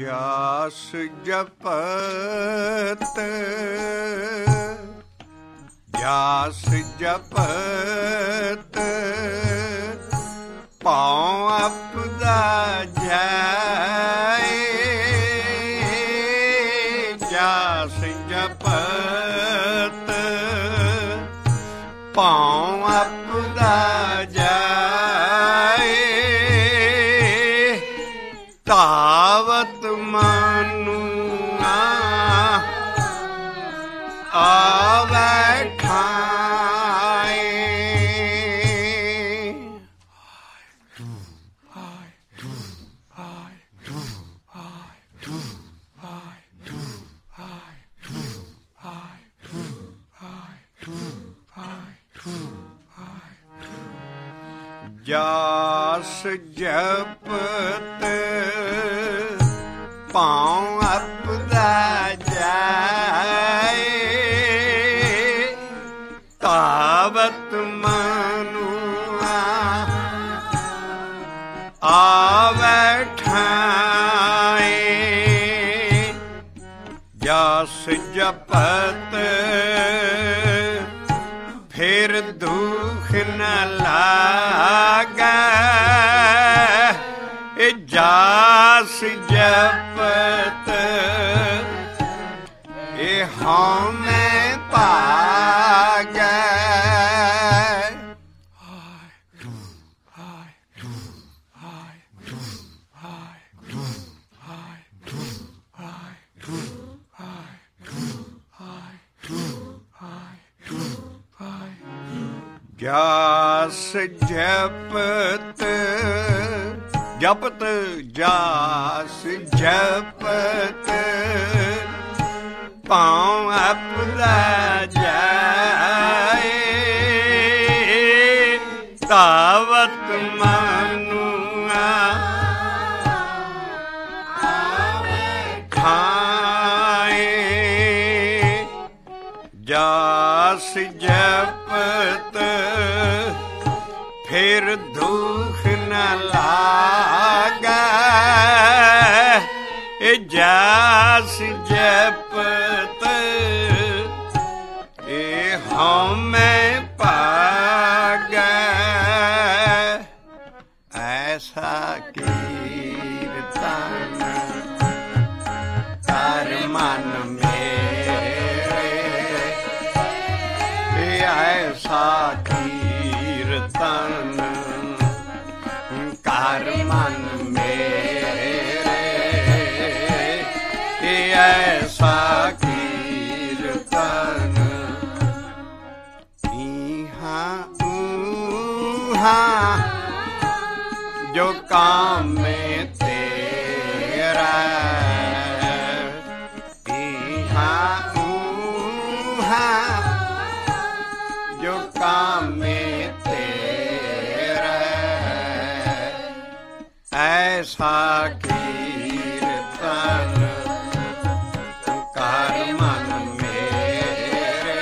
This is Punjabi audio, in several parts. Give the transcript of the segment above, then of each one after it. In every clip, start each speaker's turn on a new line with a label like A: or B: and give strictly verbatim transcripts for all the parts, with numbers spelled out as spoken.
A: ਜਾਸ ਜਪਤ ਜਾਸ ਜਪਤ ਪਾਉ ਆਪਦਾ ਜਾਏ ਜਾਸ ਜਪਤ ਪਾਉ ਆਪਦਾ ਜਾਏ ਤਾਵਤ ਮਾਨੂਆ ਆਵੈ ਠਾਏ ਜਾਸ ਜਪਤ ਪਾਉ ਆਪਦਾ ਜਾਏ ਤਾਵਤ ਮਾਨੂਆ ਆਵੈ ਠਾਏ ਜਾਸ ਜਪਤ ਫਿਰ ਦੁਖ ਨ ਲਾਗੈ ਇਹ ਜਾਸ ਜਪਤ ਇਹ ਹਉਮੈ ਭਾਗੈ ਜਾਸ ਜਪਤ ਜਪਤ ਜਾਸ ਜਪਤ ਪਾਉ ਆਪਦਾ ਜਾਏ ਤਾਵਤ ਮਾਨੂਆ ਖਾਏ ਜਾਸ ਜਪਤ ਫਿਰ ਦੁਖ ਨ ਲਾਗੈ ਇਹ ਜਾਸ ਜਪਤ ਇਹ ਹਉਮੈ ਭਾਗੈ ਐਸਾ ਕੀਰਤਨ ਕਰ ਮਨ ਮੇਰੇ ਐਸਾ ਕੀਰਤਨ ਕਰ ਮਨ ਮੇਰੇ ਐਸਾ ਕੀਰਤਨ ਇਹਾਂ ਊਹਾਂ ਜੋ ਕਾਮੇ ਤੇਰਾ ਇਹਾਂ ਊਹਾਂ ਜੋ ਕਾਮੇ ਤੇਰਾ ਐਸਾ ਕੀਰਤਨ ਕਰ ਮਨ ਮੇਰੇ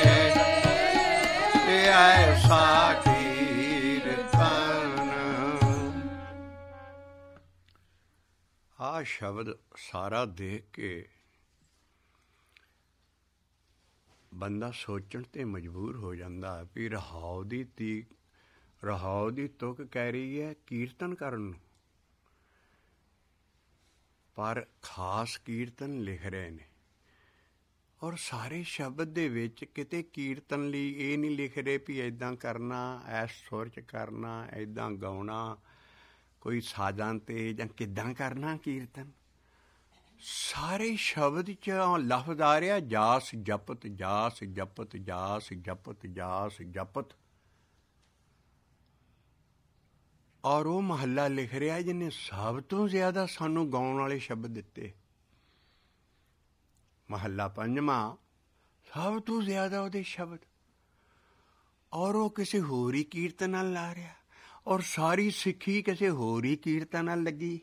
A: ਐਸਾ ਕੀਰਤਨ। ਆਹ ਸ਼ਬਦ ਸਾਰਾ ਦੇਖ ਕੇ ਬੰਦਾ ਸੋਚਣ ਤੇ ਮਜਬੂਰ ਹੋ ਜਾਂਦਾ ਵੀ ਰਹਾਉ ਦੀ ਤੀ ਰਹਾਉ ਦੀ ਤੁਕ ਕਹਿ ਰਹੀ ਹੈ ਕੀਰਤਨ ਕਰਨ ਨੂੰ, ਪਰ ਖਾਸ ਕੀਰਤਨ ਲਿਖ ਰਹੇ ਨੇ ਔਰ ਸਾਰੇ ਸ਼ਬਦ ਦੇ ਵਿੱਚ ਕਿਤੇ ਕੀਰਤਨ ਲਈ ਇਹ ਨਹੀਂ ਲਿਖ ਰਹੇ ਵੀ ਇੱਦਾਂ ਕਰਨਾ, ਐਸ ਸੁਰ 'ਚ ਕਰਨਾ, ਇੱਦਾਂ ਗਾਉਣਾ, ਕੋਈ ਸਾਜ਼ਾਂ 'ਤੇ ਜਾਂ ਕਿੱਦਾਂ ਕਰਨਾ ਕੀਰਤਨ। ਸਾਰੇ ਸ਼ਬਦ 'ਚ ਲਫ਼ਜ਼ ਆ ਰਿਹਾ ਜਾਸ ਜਪਤ ਜਾਸ ਜਪਤ ਜਾਸ ਜਪਤ ਜਾਸ ਜਪਤ। ਔਰ ਉਹ ਮਹੱਲਾ ਲਿਖ ਰਿਹਾ ਜਿਹਨੇ ਸਭ ਤੋਂ ਜ਼ਿਆਦਾ ਸਾਨੂੰ ਗਾਉਣ ਵਾਲੇ ਸ਼ਬਦ ਦਿੱਤੇ। ਮਹੱਲਾ ਪੰਜਵਾਂ ਸਭ ਤੋਂ ਜ਼ਿਆਦਾ ਉਹਦੇ ਸ਼ਬਦ, ਔਰ ਉਹ ਕਿਸੇ ਹੋਰ ਹੀ ਕੀਰਤਨ ਨਾਲ ਲਾ ਰਿਹਾ, ਔਰ ਸਾਰੀ ਸਿੱਖੀ ਕਿਸੇ ਹੋਰ ਹੀ ਕੀਰਤਨ ਨਾਲ ਲੱਗੀ।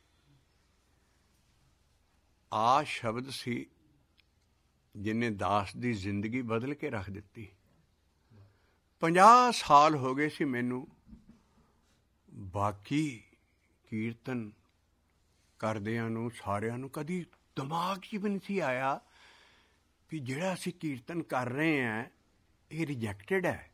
A: ਆ ਸ਼ਬਦ ਸੀ ਜਿਹਨੇ ਦਾਸ ਦੀ ਜ਼ਿੰਦਗੀ ਬਦਲ ਕੇ ਰੱਖ ਦਿੱਤੀ। ਪੰਜਾਹ ਸਾਲ ਹੋ ਗਏ ਸੀ ਮੈਨੂੰ ਬਾਕੀ ਕੀਰਤਨ ਕਰਦਿਆਂ ਨੂੰ ਸਾਰਿਆਂ ਨੂੰ ਕਦੀ ਦਿਮਾਗ 'ਚ ਵੀ ਨਹੀਂ ਸੀ ਆਇਆ ਵੀ ਜਿਹੜਾ ਅਸੀਂ ਕੀਰਤਨ ਕਰ ਰਹੇ ਹਾਂ ਇਹ ਰਿਜੈਕਟਡ ਹੈ।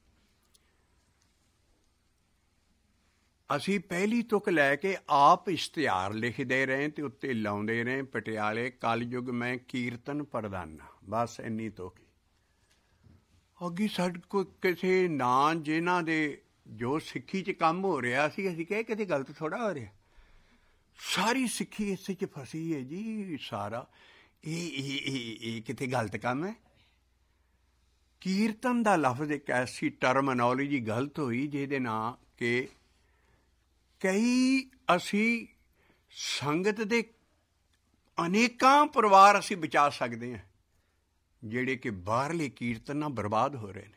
A: ਅਸੀਂ ਪਹਿਲੀ ਤੁਕ ਲੈ ਕੇ ਆਪ ਇਸ਼ਤਿਹਾਰ ਲਿਖਦੇ ਰਹੇ ਅਤੇ ਉੱਤੇ ਲਾਉਂਦੇ ਰਹੇ, ਪਟਿਆਲੇ ਕਲਯੁਗ ਮੈਂ ਕੀਰਤਨ ਪ੍ਰਧਾਨਾ, ਬਸ ਇੰਨੀ ਤੁਕ। ਅੱਗੇ ਸਾਡੇ ਕੋਲ ਕਿਸੇ ਨਾਂ ਜਿਨ੍ਹਾਂ ਦੇ ਜੋ ਸਿੱਖੀ 'ਚ ਕੰਮ ਹੋ ਰਿਹਾ ਸੀ ਅਸੀਂ ਕਹੇ ਕਿਤੇ ਗਲਤ ਥੋੜ੍ਹਾ ਹੋ ਰਿਹਾ। ਸਾਰੀ ਸਿੱਖੀ ਇਸੇ 'ਚ ਫਸੀ ਹੈ ਜੀ। ਸਾਰਾ ਇਹ ਇਹ ਇਹ ਇਹ ਕਿਤੇ ਗਲਤ ਕੰਮ ਹੈ। ਕੀਰਤਨ ਦਾ ਲਫ਼ਜ਼ ਇੱਕ ਐਸੀ ਟਰਮਨੋਲੋਜੀ ਗਲਤ ਹੋਈ ਜਿਹਦੇ ਨਾਲ ਕਿ ਕਈ ਅਸੀਂ ਸੰਗਤ ਦੇ ਅਨੇਕਾਂ ਪਰਿਵਾਰ ਅਸੀਂ ਬਚਾ ਸਕਦੇ ਹਾਂ ਜਿਹੜੇ ਕਿ ਬਾਹਰਲੇ ਕੀਰਤਨ ਨਾਲ ਬਰਬਾਦ ਹੋ ਰਹੇ ਨੇ।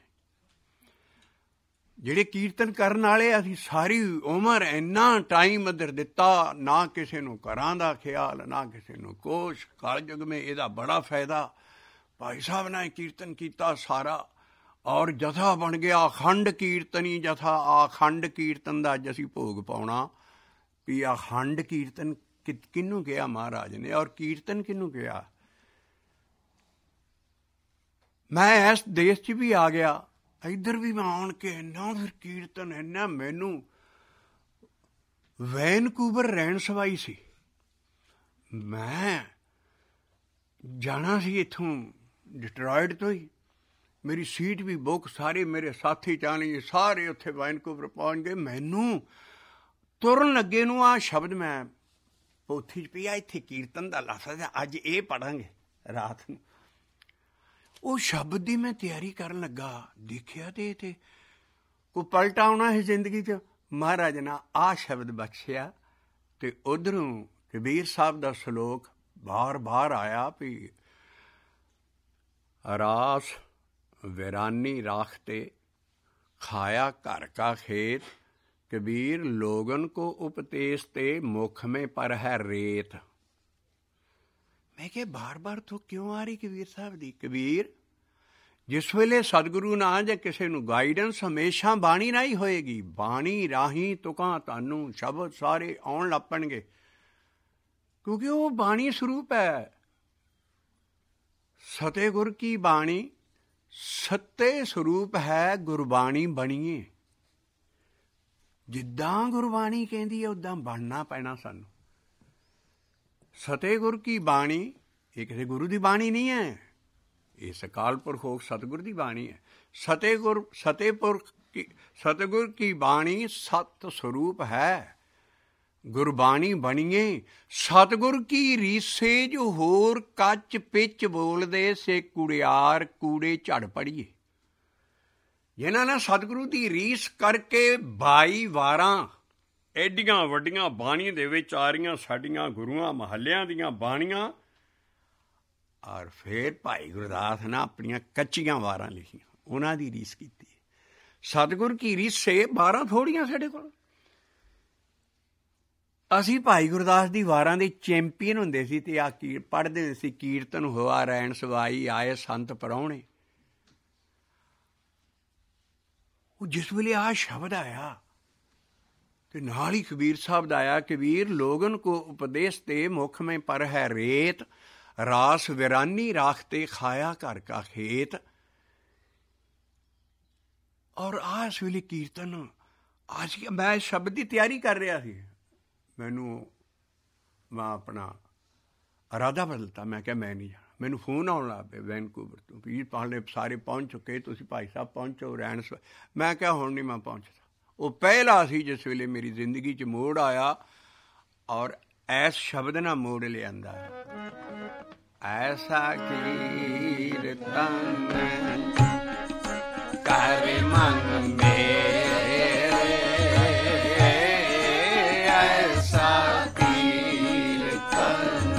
A: ਜਿਹੜੇ ਕੀਰਤਨ ਕਰਨ ਵਾਲੇ ਅਸੀਂ ਸਾਰੀ ਉਮਰ ਇੰਨਾ ਟਾਈਮ ਇੱਧਰ ਦਿੱਤਾ, ਨਾ ਕਿਸੇ ਨੂੰ ਘਰਾਂ ਦਾ ਖਿਆਲ, ਨਾ ਕਿਸੇ ਨੂੰ ਕੁਛ। ਕਲਯੁਗ ਮੇਂ ਇਹਦਾ ਬੜਾ ਫਾਇਦਾ। ਭਾਈ ਸਾਹਿਬ ਨੇ ਕੀਰਤਨ ਕੀਤਾ ਸਾਰਾ, ਔਰ ਜਥਾ ਬਣ ਗਿਆ ਅਖੰਡ ਕੀਰਤਨੀ ਜਥਾ। ਅਖੰਡ ਕੀਰਤਨ ਦਾ ਅੱਜ ਅਸੀਂ ਭੋਗ ਪਾਉਣਾ ਵੀ ਅਖੰਡ ਕੀਰਤਨ ਕਿ ਕਿਹਨੂੰ ਕਿਹਾ ਮਹਾਰਾਜ ਨੇ, ਔਰ ਕੀਰਤਨ ਕਿਹਨੂੰ ਕਿਹਾ। ਮੈਂ ਇਸ ਦੇਸ਼ 'ਚ ਵੀ ਆ ਗਿਆ, ਇੱਧਰ ਵੀ ਮੈਂ ਆਉਣ ਕੇ ਇੰਨਾ ਫਿਰ ਕੀਰਤਨ ਇੰਨਾ। ਮੈਨੂੰ ਵੈਨਕੂਵਰ ਰਹਿਣ ਸਵਾਈ ਸੀ, ਮੈਂ ਜਾਣਾ ਸੀ ਇੱਥੋਂ ਡਿਟਰੋਇਟ ਤੋਂ ਹੀ। ਮੇਰੀ ਸੀਟ ਵੀ ਬੁੱਕ, ਸਾਰੇ ਮੇਰੇ ਸਾਥੀ ਚਾਲੀ ਸਾਰੇ ਉੱਥੇ ਵੈਨਕੂਵਰ ਪਹੁੰਚ ਗਏ। ਮੈਨੂੰ ਤੁਰਨ ਲੱਗੇ ਨੂੰ ਆਹ ਸ਼ਬਦ ਮੈਂ ਪੋਥੀ 'ਚ ਪਿਆ, ਇੱਥੇ ਕੀਰਤਨ ਦਾ ਲਫ਼ਜ਼ ਹੈ, ਅੱਜ ਇਹ ਪੜ੍ਹਾਂਗੇ ਰਾਤ ਨੂੰ। ਉਹ ਸ਼ਬਦ ਦੀ ਮੈਂ ਤਿਆਰੀ ਕਰਨ ਲੱਗਾ, ਦੇਖਿਆ ਤੇ ਇੱਥੇ ਕੋਈ ਪਲਟ ਆਉਣਾ ਹੈ ਜ਼ਿੰਦਗੀ 'ਚ। ਮਹਾਰਾਜ ਨੇ ਆਹ ਸ਼ਬਦ ਬਖਸ਼ਿਆ ਅਤੇ ਉੱਧਰੋਂ ਕਬੀਰ ਸਾਹਿਬ ਦਾ ਸਲੋਕ ਬਾਰ ਬਾਰ ਆਇਆ ਵੀ ਰਾਸ ਵੀਰਾਨੀ ਰਾਖਤੇ ਖਾਇਆ ਘਰ ਕਾ ਖੇਤ, ਕਬੀਰ ਲੋਗਨ ਕੋ ਉਪਦੇਸ਼ ਤੇ ਮੁੱਖ ਮੇਂ ਪਰ ਹੈ ਰੇਤ। ਮੈਂ ਕਿਹਾ ਬਾਰ ਬਾਰ ਤੋਂ ਕਿਉਂ ਆ ਰਹੀ ਕਬੀਰ ਸਾਹਿਬ ਦੀ? ਕਬੀਰ ਜਿਸ ਵੇਲੇ ਸਤਿਗੁਰੂ ਨਾਲ ਜਾਂ ਕਿਸੇ ਨੂੰ ਗਾਈਡੈਂਸ ਹਮੇਸ਼ਾ ਬਾਣੀ ਨਾਲ ਹੀ ਹੋਏਗੀ। ਬਾਣੀ ਰਾਹੀਂ ਤੁਕਾਂ ਤੁਹਾਨੂੰ ਸ਼ਬਦ ਸਾਰੇ ਆਉਣ ਲੱਗ ਪੈਣਗੇ, ਕਿਉਂਕਿ ਉਹ ਬਾਣੀ ਸਰੂਪ ਹੈ। ਸਤਿਗੁਰ ਕੀ ਬਾਣੀ ਸੱਤੇ ਸਰੂਪ ਹੈ, ਗੁਰਬਾਣੀ ਬਣੀਏ। ਜਿੱਦਾਂ ਗੁਰਬਾਣੀ ਕਹਿੰਦੀ ਹੈ ਉੱਦਾਂ ਬਣਨਾ ਪੈਣਾ ਸਾਨੂੰ। ਸਤਿਗੁਰ ਕੀ ਬਾਣੀ ਇਹ ਕਿਸੇ ਗੁਰੂ ਦੀ ਬਾਣੀ ਨਹੀਂ ਹੈ, ਇਹ ਸਕਾਲ ਪੁਰਖ ਸਤਿਗੁਰ ਦੀ ਬਾਣੀ ਹੈ। ਸਤਿਗੁਰ ਸਤਿਪੁਰਖ ਕੀ ਸਤਿਗੁਰ ਕੀ ਬਾਣੀ ਸਤ ਸਰੂਪ ਹੈ, ਗੁਰਬਾਣੀ ਬਣੀਏ। ਸਤਿਗੁਰ ਕੀ ਰੀਸੇ ਜੋ ਹੋਰ ਕੱਚ ਪਿੱਚ ਬੋਲਦੇ ਸੇ ਕੁੜਿਆਰ ਕੂੜੇ ਝੜ ਪੜੀਏ। ਜਿਨ੍ਹਾਂ ਨੇ ਸਤਿਗੁਰੂ ਦੀ ਰੀਸ ਕਰਕੇ ਬਾਈ ਵਾਰਾਂ ਐਡੀਆਂ ਵੱਡੀਆਂ ਬਾਣੀ ਦੇ ਵਿੱਚ ਆ ਰਹੀਆਂ ਸਾਡੀਆਂ ਗੁਰੂਆਂ ਮਹੱਲਿਆਂ ਦੀਆਂ ਬਾਣੀਆਂ, ਔਰ ਫਿਰ ਭਾਈ ਗੁਰਦਾਸ ਨੇ ਆਪਣੀਆਂ ਕੱਚੀਆਂ ਵਾਰਾਂ ਲਿਖੀਆਂ, ਉਹਨਾਂ ਦੀ ਰੀਸ ਕੀਤੀ। ਸਤਿਗੁਰ ਕੀ ਰੀਸੇ ਬਾਰਾਂ ਥੋੜ੍ਹੀਆਂ ਸਾਡੇ ਕੋਲ। ਅਸੀਂ ਭਾਈ ਗੁਰਦਾਸ ਦੀ ਵਾਰਾਂ ਦੇ ਚੈਂਪੀਅਨ ਹੁੰਦੇ ਸੀ ਅਤੇ ਆ ਕੀ ਪੜ੍ਹਦੇ ਸੀ, ਕੀਰਤਨ ਹੋਆ ਰੈਣ ਸਵਾਈ ਆਏ ਸੰਤ ਪ੍ਰਾਹੁਣੇ। ਉਹ ਜਿਸ ਵੇਲੇ ਆਹ ਸ਼ਬਦ ਆਇਆ ਅਤੇ ਨਾਲ ਹੀ ਕਬੀਰ ਸਾਹਿਬ ਦਾ ਆਇਆ, ਕਬੀਰ ਲੋਗਨ ਕੋ ਉਪਦੇਸ਼ ਤੇ ਮੁੱਖ ਮੇਂ ਪਰ ਹੈ ਰੇਤ, ਰਾਸ ਵੀਰਾਨੀ ਰਾਖਤੇ ਖਾਇਆ ਘਰ ਕਾ ਖੇਤ। ਔਰ ਆਹ ਇਸ ਵੇਲੇ ਕੀਰਤਨ ਅੱਜ ਮੈਂ ਸ਼ਬਦ ਦੀ ਤਿਆਰੀ ਕਰ ਰਿਹਾ ਸੀ, ਮੈਨੂੰ ਮੈਂ ਆਪਣਾ ਇਰਾਦਾ ਬਦਲਤਾ। ਮੈਂ ਕਿਹਾ ਮੈਂ ਨਹੀਂ ਜਾਣਾ। ਮੈਨੂੰ ਫੋਨ ਆਉਣ ਲੱਗ ਪਏ ਵੈਨਕੂਵਰ ਤੋਂ, ਵੀ ਪਾਲੇ ਸਾਰੇ ਪਹੁੰਚ ਚੁੱਕੇ, ਤੁਸੀਂ ਭਾਈ ਸਾਹਿਬ ਪਹੁੰਚੋ ਰਹਿਣ ਸ। ਮੈਂ ਕਿਹਾ ਹੁਣ ਨਹੀਂ ਮੈਂ ਪਹੁੰਚਦਾ। ਉਹ ਪਹਿਲਾ ਸੀ ਜਿਸ ਵੇਲੇ ਮੇਰੀ ਜ਼ਿੰਦਗੀ 'ਚ ਮੋੜ ਆਇਆ, ਔਰ ਐਸ ਸ਼ਬਦ ਨਾਲ ਮੋੜ ਲਿਆਂਦਾ, ਐਸਾ ਕੀਰਤਨ ਕਰ ਮਨ ਮੇਰੇ, ਐਸਾ ਕੀਰਤਨ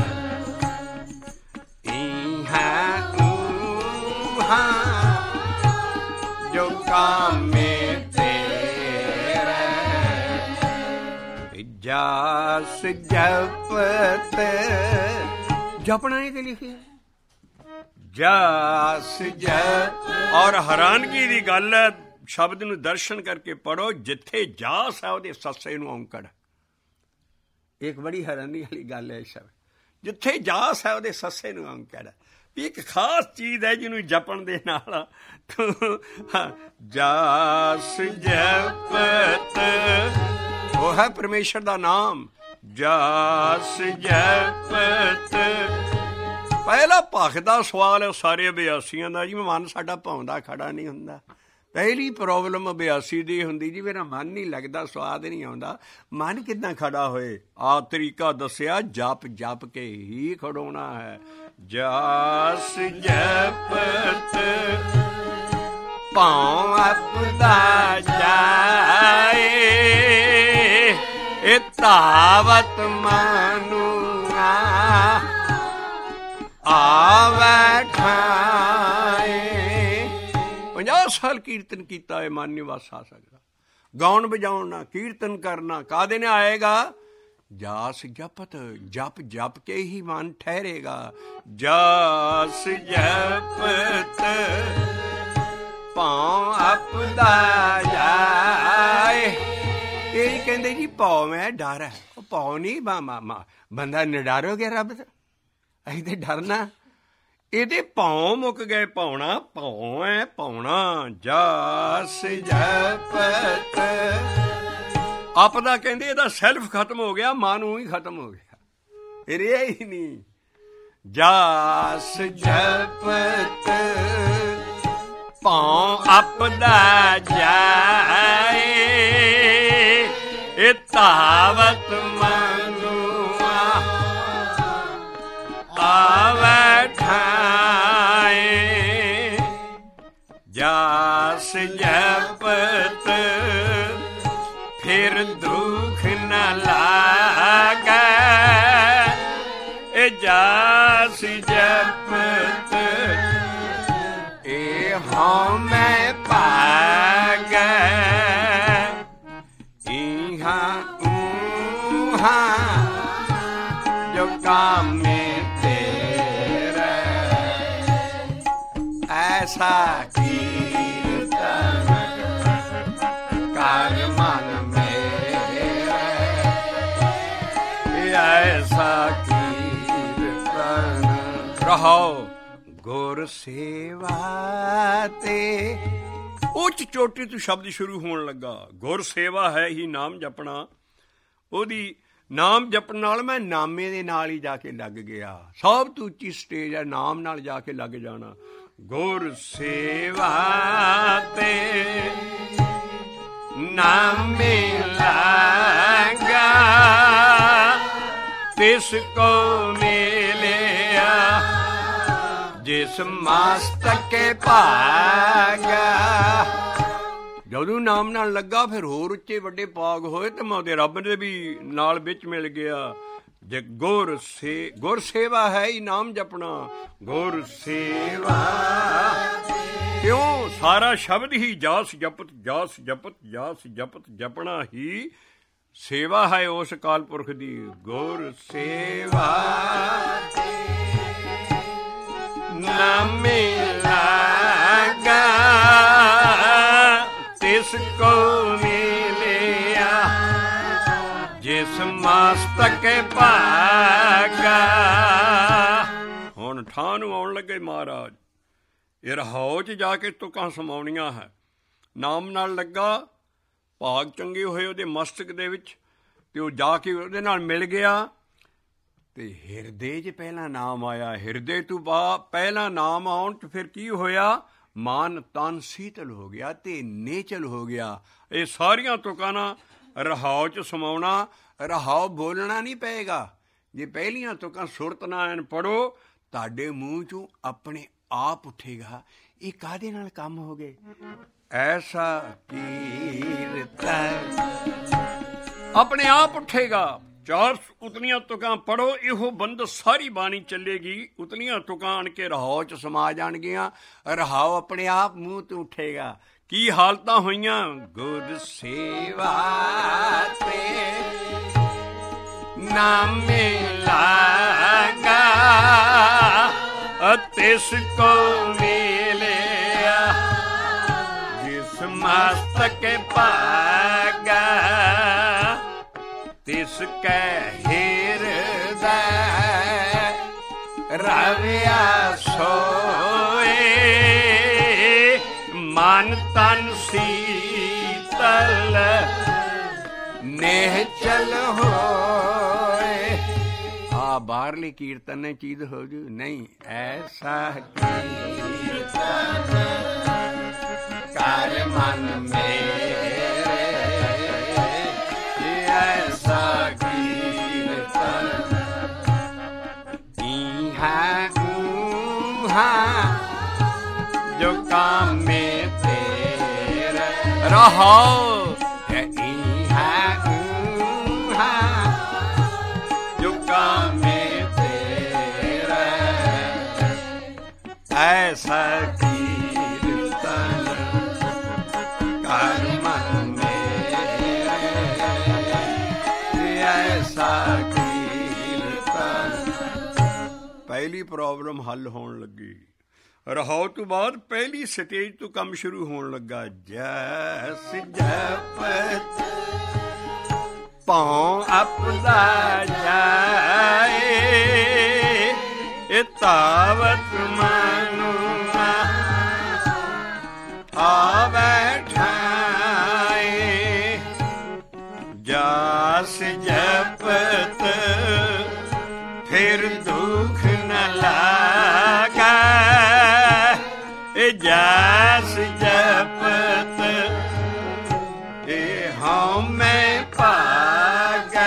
A: ਇਹਾਂ ਉਹਾਂ ਜੋ ਕਾਮੇ ਜਸ ਜਪਤ। ਜਪਣਾ ਹੀ ਤੇ ਲਿਖਿਆ ਜਸ ਜਪ। ਔਰ ਹੈਰਾਨਗੀ ਦੀ ਗੱਲ ਹੈ, ਸ਼ਬਦ ਨੂੰ ਦਰਸ਼ਨ ਕਰਕੇ ਪੜ੍ਹੋ, ਜਿੱਥੇ ਜਾਸ ਹੈ ਉਹਦੇ ਸੱਸੇ ਨੂੰ ਔਂਕੜ। ਇੱਕ ਬੜੀ ਹੈਰਾਨੀ ਵਾਲੀ ਗੱਲ ਹੈ ਸ਼ਬਦ, ਜਿੱਥੇ ਜਾਸ ਹੈ ਉਹਦੇ ਸੱਸੇ ਨੂੰ ਅੰਕੜਾ ਵੀ ਇੱਕ ਖਾਸ ਚੀਜ਼ ਹੈ ਜਿਹਨੂੰ ਜਪਣ ਦੇ ਨਾਲ ਤੂੰ ਜਾਸ ਜਪਤ, ਉਹ ਹੈ ਪਰਮੇਸ਼ਰ ਦਾ ਨਾਮ। ਜਾਸ ਜਪਤ ਪਹਿਲਾ ਭਖ ਦਾ ਸਵਾਲ ਹੈ ਸਾਰੇ ਅਭਿਆਸੀਆਂ ਦਾ ਜੀ, ਮਨ ਸਾਡਾ ਭਾਉਂਦਾ ਖੜਾ ਨਹੀਂ ਹੁੰਦਾ। ਪਹਿਲੀ ਪ੍ਰੋਬਲਮ ਅਭਿਆਸੀ ਦੀ ਹੁੰਦੀ ਜੀ ਮੇਰਾ ਮਨ ਨਹੀਂ ਲੱਗਦਾ, ਸਵਾਦ ਨਹੀਂ ਆਉਂਦਾ। ਮਨ ਕਿੱਦਾਂ ਖੜਾ ਹੋਏ? ਆਹ ਤਰੀਕਾ ਦੱਸਿਆ, ਜਪ ਜਪ ਕੇ ਹੀ ਖੜਾਉਣਾ ਹੈ। ਜਾਸ ਜਪਤ ਭਾਉ ਆਪਦਾ ਜਾਏ, ਇਹ ਧਾਵਤ ਮਾਨੂਆ ਆਵੈ ਠਾਏ। ਪੰਜਾਹ ਸਾਲ ਕੀਰਤਨ ਕੀਤਾ ਹੈ, ਮਨ ਨਹੀਂ ਵਸ ਆ ਸਕਦਾ। ਗਾਉਣ ਵਜਾਉਣਾ, ਕੀਰਤਨ ਕਰਨਾ ਕਾਹਦੇ ਨੇ ਆਏਗਾ? ਜਾਸ ਜਪਤ, ਜਪ ਜਪ ਕੇ ਹੀ ਮਨ ਠਹਿਰੇਗਾ। ਜਾਸ ਜਪਤ ਭਾਉ ਆਪਦਾ ਜਾਏ। ਇਹ ਕਹਿੰਦੇ ਜੀ ਭੌ ਮੈਂ ਡਰ ਹੈ, ਉਹ ਭੌ ਨਹੀਂ ਮਾਮਾ ਬੰਦਾ ਨਿਡਰ ਹੋ ਗਿਆ ਰੱਬ ਦਾ, ਅਸੀਂ ਤੇ ਡਰਨਾ। ਇਹਦੇ ਭੌ ਮੁੱਕ ਗਏ, ਭੌਣਾ ਭੌ ਹੈ ਭੌਣਾ। ਜਾਸ ਜਪਤ ਆਪਦਾ ਕਹਿੰਦੇ ਇਹਦਾ ਸੈਲਫ ਖਤਮ ਹੋ ਗਿਆ, ਮਾਨੂੰ ਹੀ ਖਤਮ ਹੋ ਗਿਆ, ਇਹ ਰਿਹਾ ਹੀ ਨਹੀਂ। ਜਾਸ ਜਪਤ ਭਾਉ ਆਪਦਾ ਜਾਏ, ਇਹ ਧਾਵਤ ਮਾਨੂਆ ਆਵੈ ਠਾਏ। ਜਾਸ ਜਪਤ ਫਿਰ ਦੁੱਖ ਨ ਲਾਗੈ, ਇਹ ਜਾਸ ਜਪਤ ਇਹ ਹਉ ਮੈਂ ਭਾਗੈ। ਇਹਾਂ ਉਹਾਂ ਜੋ ਕਾਮੇ ਤੇਰੇ, ਐਸਾ ਕੀਰਤਨ ਕਰ ਮਨ ਮੇਰੇ, ਐਸਾ ਕੀਰਤਨ ਰਹੋ ਗੁਰ ਸੇਵਾ ਤੇ। ਉੱਚ ਚੋਟੀ ਤੋਂ ਸ਼ਬਦ ਸ਼ੁਰੂ ਹੋਣ ਲੱਗਾ, ਗੁਰ ਸੇਵਾ ਹੈ ਹੀ ਨਾਮ ਜਪਣਾ। ਉਹਦੀ ਨਾਮ ਜਪਣ ਨਾਲ ਮੈਂ ਨਾਮੇ ਦੇ ਨਾਲ ਹੀ ਜਾ ਕੇ ਲੱਗ ਗਿਆ। ਸਭ ਤੋਂ ਉੱਚੀ ਸਟੇਜ ਹੈ ਨਾਮ ਨਾਲ ਜਾ ਕੇ ਲੱਗ ਜਾਣਾ। ਗੁਰ ਸੇਵਾ ਤੇ ਨਾਮੇ ਲਾਗਾ, ਤਿਸ ਕੋ ਮਿਲਿਆ ਜਿਸ ਮਸਤਕੇ ਭਾਗਾ। ਜਦੋਂ ਨਾਮ ਨਾਲ ਲੱਗਾ ਫਿਰ ਹੋਰ ਉੱਚੇ ਵੱਡੇ ਭਾਗ ਹੋਏ ਤੇ ਮੈਂ ਉਹਦੇ ਰੱਬ ਦੇ ਵੀ ਨਾਲ ਵਿੱਚ ਮਿਲ ਗਿਆ। ਜੇ ਗੁਰ ਸੇ ਗੁਰ ਸੇਵਾ ਹੈ ਹੀ ਨਾਮ ਜਪਣਾ। ਗੁਰ ਸੇਵਾ ਕਿਉਂ? ਸਾਰਾ ਸ਼ਬਦ ਹੀ ਜਾਸ ਜਪਤ ਜਾਸ ਜਪਤ ਜਾਸ ਜਪਤ ਜਪਣਾ ਹੀ ਸੇਵਾ ਹੈ ਉਸ ਅਕਾਲ ਪੁਰਖ ਦੀ। ਗੁਰ ਸੇਵਾ ਨਾਮੇ ਲਾਗਾ, ਤਿਸ ਕੋ ਮਿਲਿਆ ਜਿਸ ਮਸਤਕੇ ਭਾਗਾ। ਹੁਣ ਠਾਹ ਨੂੰ ਆਉਣ ਲੱਗੇ ਮਹਾਰਾਜ, ਇਹ ਰਹਾਉ 'ਚ ਜਾ ਕੇ ਤੁਕਾਂ ਸਮਾਉਣੀਆਂ ਹੈ। ਨਾਮ ਨਾਲ ਲੱਗਾ, ਭਾਗ ਚੰਗੇ ਹੋਏ ਉਹਦੇ ਮਸਤਕ ਦੇ ਵਿੱਚ, ਤੇ ਉਹ ਜਾ ਕੇ ਉਹਦੇ ਨਾਲ ਮਿਲ ਗਿਆ। ਤੇ ਹਿਰਦੇ 'ਚ ਪਹਿਲਾਂ ਨਾਮ ਆਇਆ। ਹਿਰਦੇ ਤੋਂ ਬਾ ਪਹਿਲਾਂ ਨਾਮ ਆਉਣ 'ਚ ਫਿਰ ਕੀ ਹੋਇਆ? ਮਨ ਤਨ ਸੀਤਲ ਹੋ ਗਿਆ ਤੇ ਨੇਚਲ ਹੋ ਗਿਆ। ਇਹ ਸਾਰੀਆਂ ਤੁਕਾਂ ਨਾ ਰਹਾਉ 'ਚ ਸਮਾਉਣਾ। ਰਹਾਉ ਬੋਲਣਾ ਨਹੀਂ ਪਏਗਾ। ਜੇ ਪਹਿਲੀਆਂ ਤੁਕਾਂ ਸੁਰਤ ਨਾਲ ਪੜੋ, ਤੁਹਾਡੇ ਮੂੰਹ 'ਚੋਂ ਆਪਣੇ ਆਪ ਉੱਠੇਗਾ ਇਹ ਕਾਹਦੇ ਨਾਲ ਕੰਮ ਹੋ ਗਏ। ਐਸਾ ਕੀਰਤਨ ਆਪਣੇ ਆਪ ਉੱਠੇਗਾ। ਚਾਰ ਉਤਲੀਆਂ ਤੁਕਾਂ ਪੜੋ, ਇਹੋ ਬੰਦ ਸਾਰੀ ਬਾਣੀ ਚੱਲੇਗੀ। ਉਤਲੀਆਂ ਤੁਕਾਂ ਆਣ ਕੇ ਰਹਾਉ 'ਚ ਸਮਾ ਜਾਣਗੀਆਂ। ਰਹਾਉ ਆਪਣੇ ਆਪ ਮੂੰਹ ਤੋਂ ਉੱਠੇਗਾ। ਕੀ ਹਾਲਤਾਂ ਹੋਈਆਂ? ਗੁਰ ਸੇਵਾ ਤੇ ਨਾਮੇ ਲਾਗਾ, ਤਿਸ ਕੋ ਮਿਲਿਆ ਜਿਸ ਮਸਤਕੇ ਭਾਗਾ। ਤਿਸ ਕੈ ਹਿਰਦੈ ਰਵਿਆ ਸੋਏ, ਮਨ ਤਨ ਸੀਤਲ ਨੇਹ ਚਲ ਹੋਏ। ਆ ਬਾਹਰਲੀ ਕੀਰਤਨ ਨੇ ਚੀਜ਼ ਹੋ ਜੂ ਨਹੀਂ, ਐਸਾ ਕੀਰਤਨ ਕਰ ਮਨ ਮੇਰੇ, ਐਸਾ ਕੀਰਤਨ ਇਹਾਂ ਉਹਾਂ ਜੋ ਕਾਮੇ ਤੇਰੇ ਰਹੋ, ਐਸਾ ਕੀਰਤਨ ਕਰ ਮਨ ਮੇਰੇ, ਐਸਾ ਕੀਰਤਨ। ਪਹਿਲੀ ਪ੍ਰੋਬਲਮ ਹੱਲ ਹੋਣ ਲੱਗੀ। ਰਹਾਉ ਤੋਂ ਬਾਅਦ ਪਹਿਲੀ ਸਟੇਜ ਤੋਂ ਕੰਮ ਸ਼ੁਰੂ ਹੋਣ ਲੱਗਾ। ਜੈਸ ਜਪਤ ਭਉ ਆਪਦਾ ਜਾਏ, ਇਹ ਤਾਵਤ ਮਨੁ ਆਵੈ ਠਾਏ, ਜਾਸ ਜਪਤ ਫਿਰ ਦੁਖ ਨ ਲਾਗੈ, ਇਹ ਜਾਸ ਜਪਤ ਇਹ ਹਉਮੈ ਭਾਗੈ।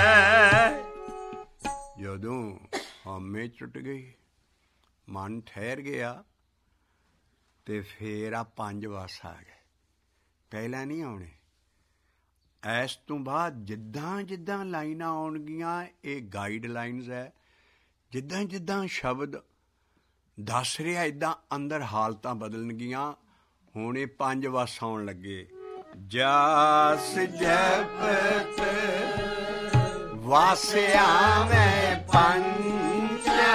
A: ਜਦੋਂ ਹਉਮੈ ਟੁੱਟ ਗਈ, ਮਨ ਠਹਿਰ ਗਿਆ, ਤੇ ਫੇਰ ਆ ਪੰਜ ਵਸ ਆ ਗਏ। ਪਹਿਲਾਂ ਨਹੀਂ ਆਉਣੇ। ਇਸ ਤੋਂ ਬਾਅਦ ਜਿੱਦਾਂ ਜਿੱਦਾਂ ਲਾਈਨਾਂ ਆਉਣਗੀਆਂ, ਇਹ ਗਾਈਡ ਲਾਈਨਸ ਹੈ, ਜਿੱਦਾਂ ਜਿੱਦਾਂ ਸ਼ਬਦ ਦੱਸ ਰਿਹਾ ਇੱਦਾਂ ਅੰਦਰ ਹਾਲਤਾਂ ਬਦਲਣਗੀਆਂ। ਹੁਣ ਇਹ ਪੰਜ ਵਸ ਆਉਣ ਲੱਗੇ। ਜਾਸ ਜਪਤ ਵਸ ਆਵੈ ਪੰਚਾ।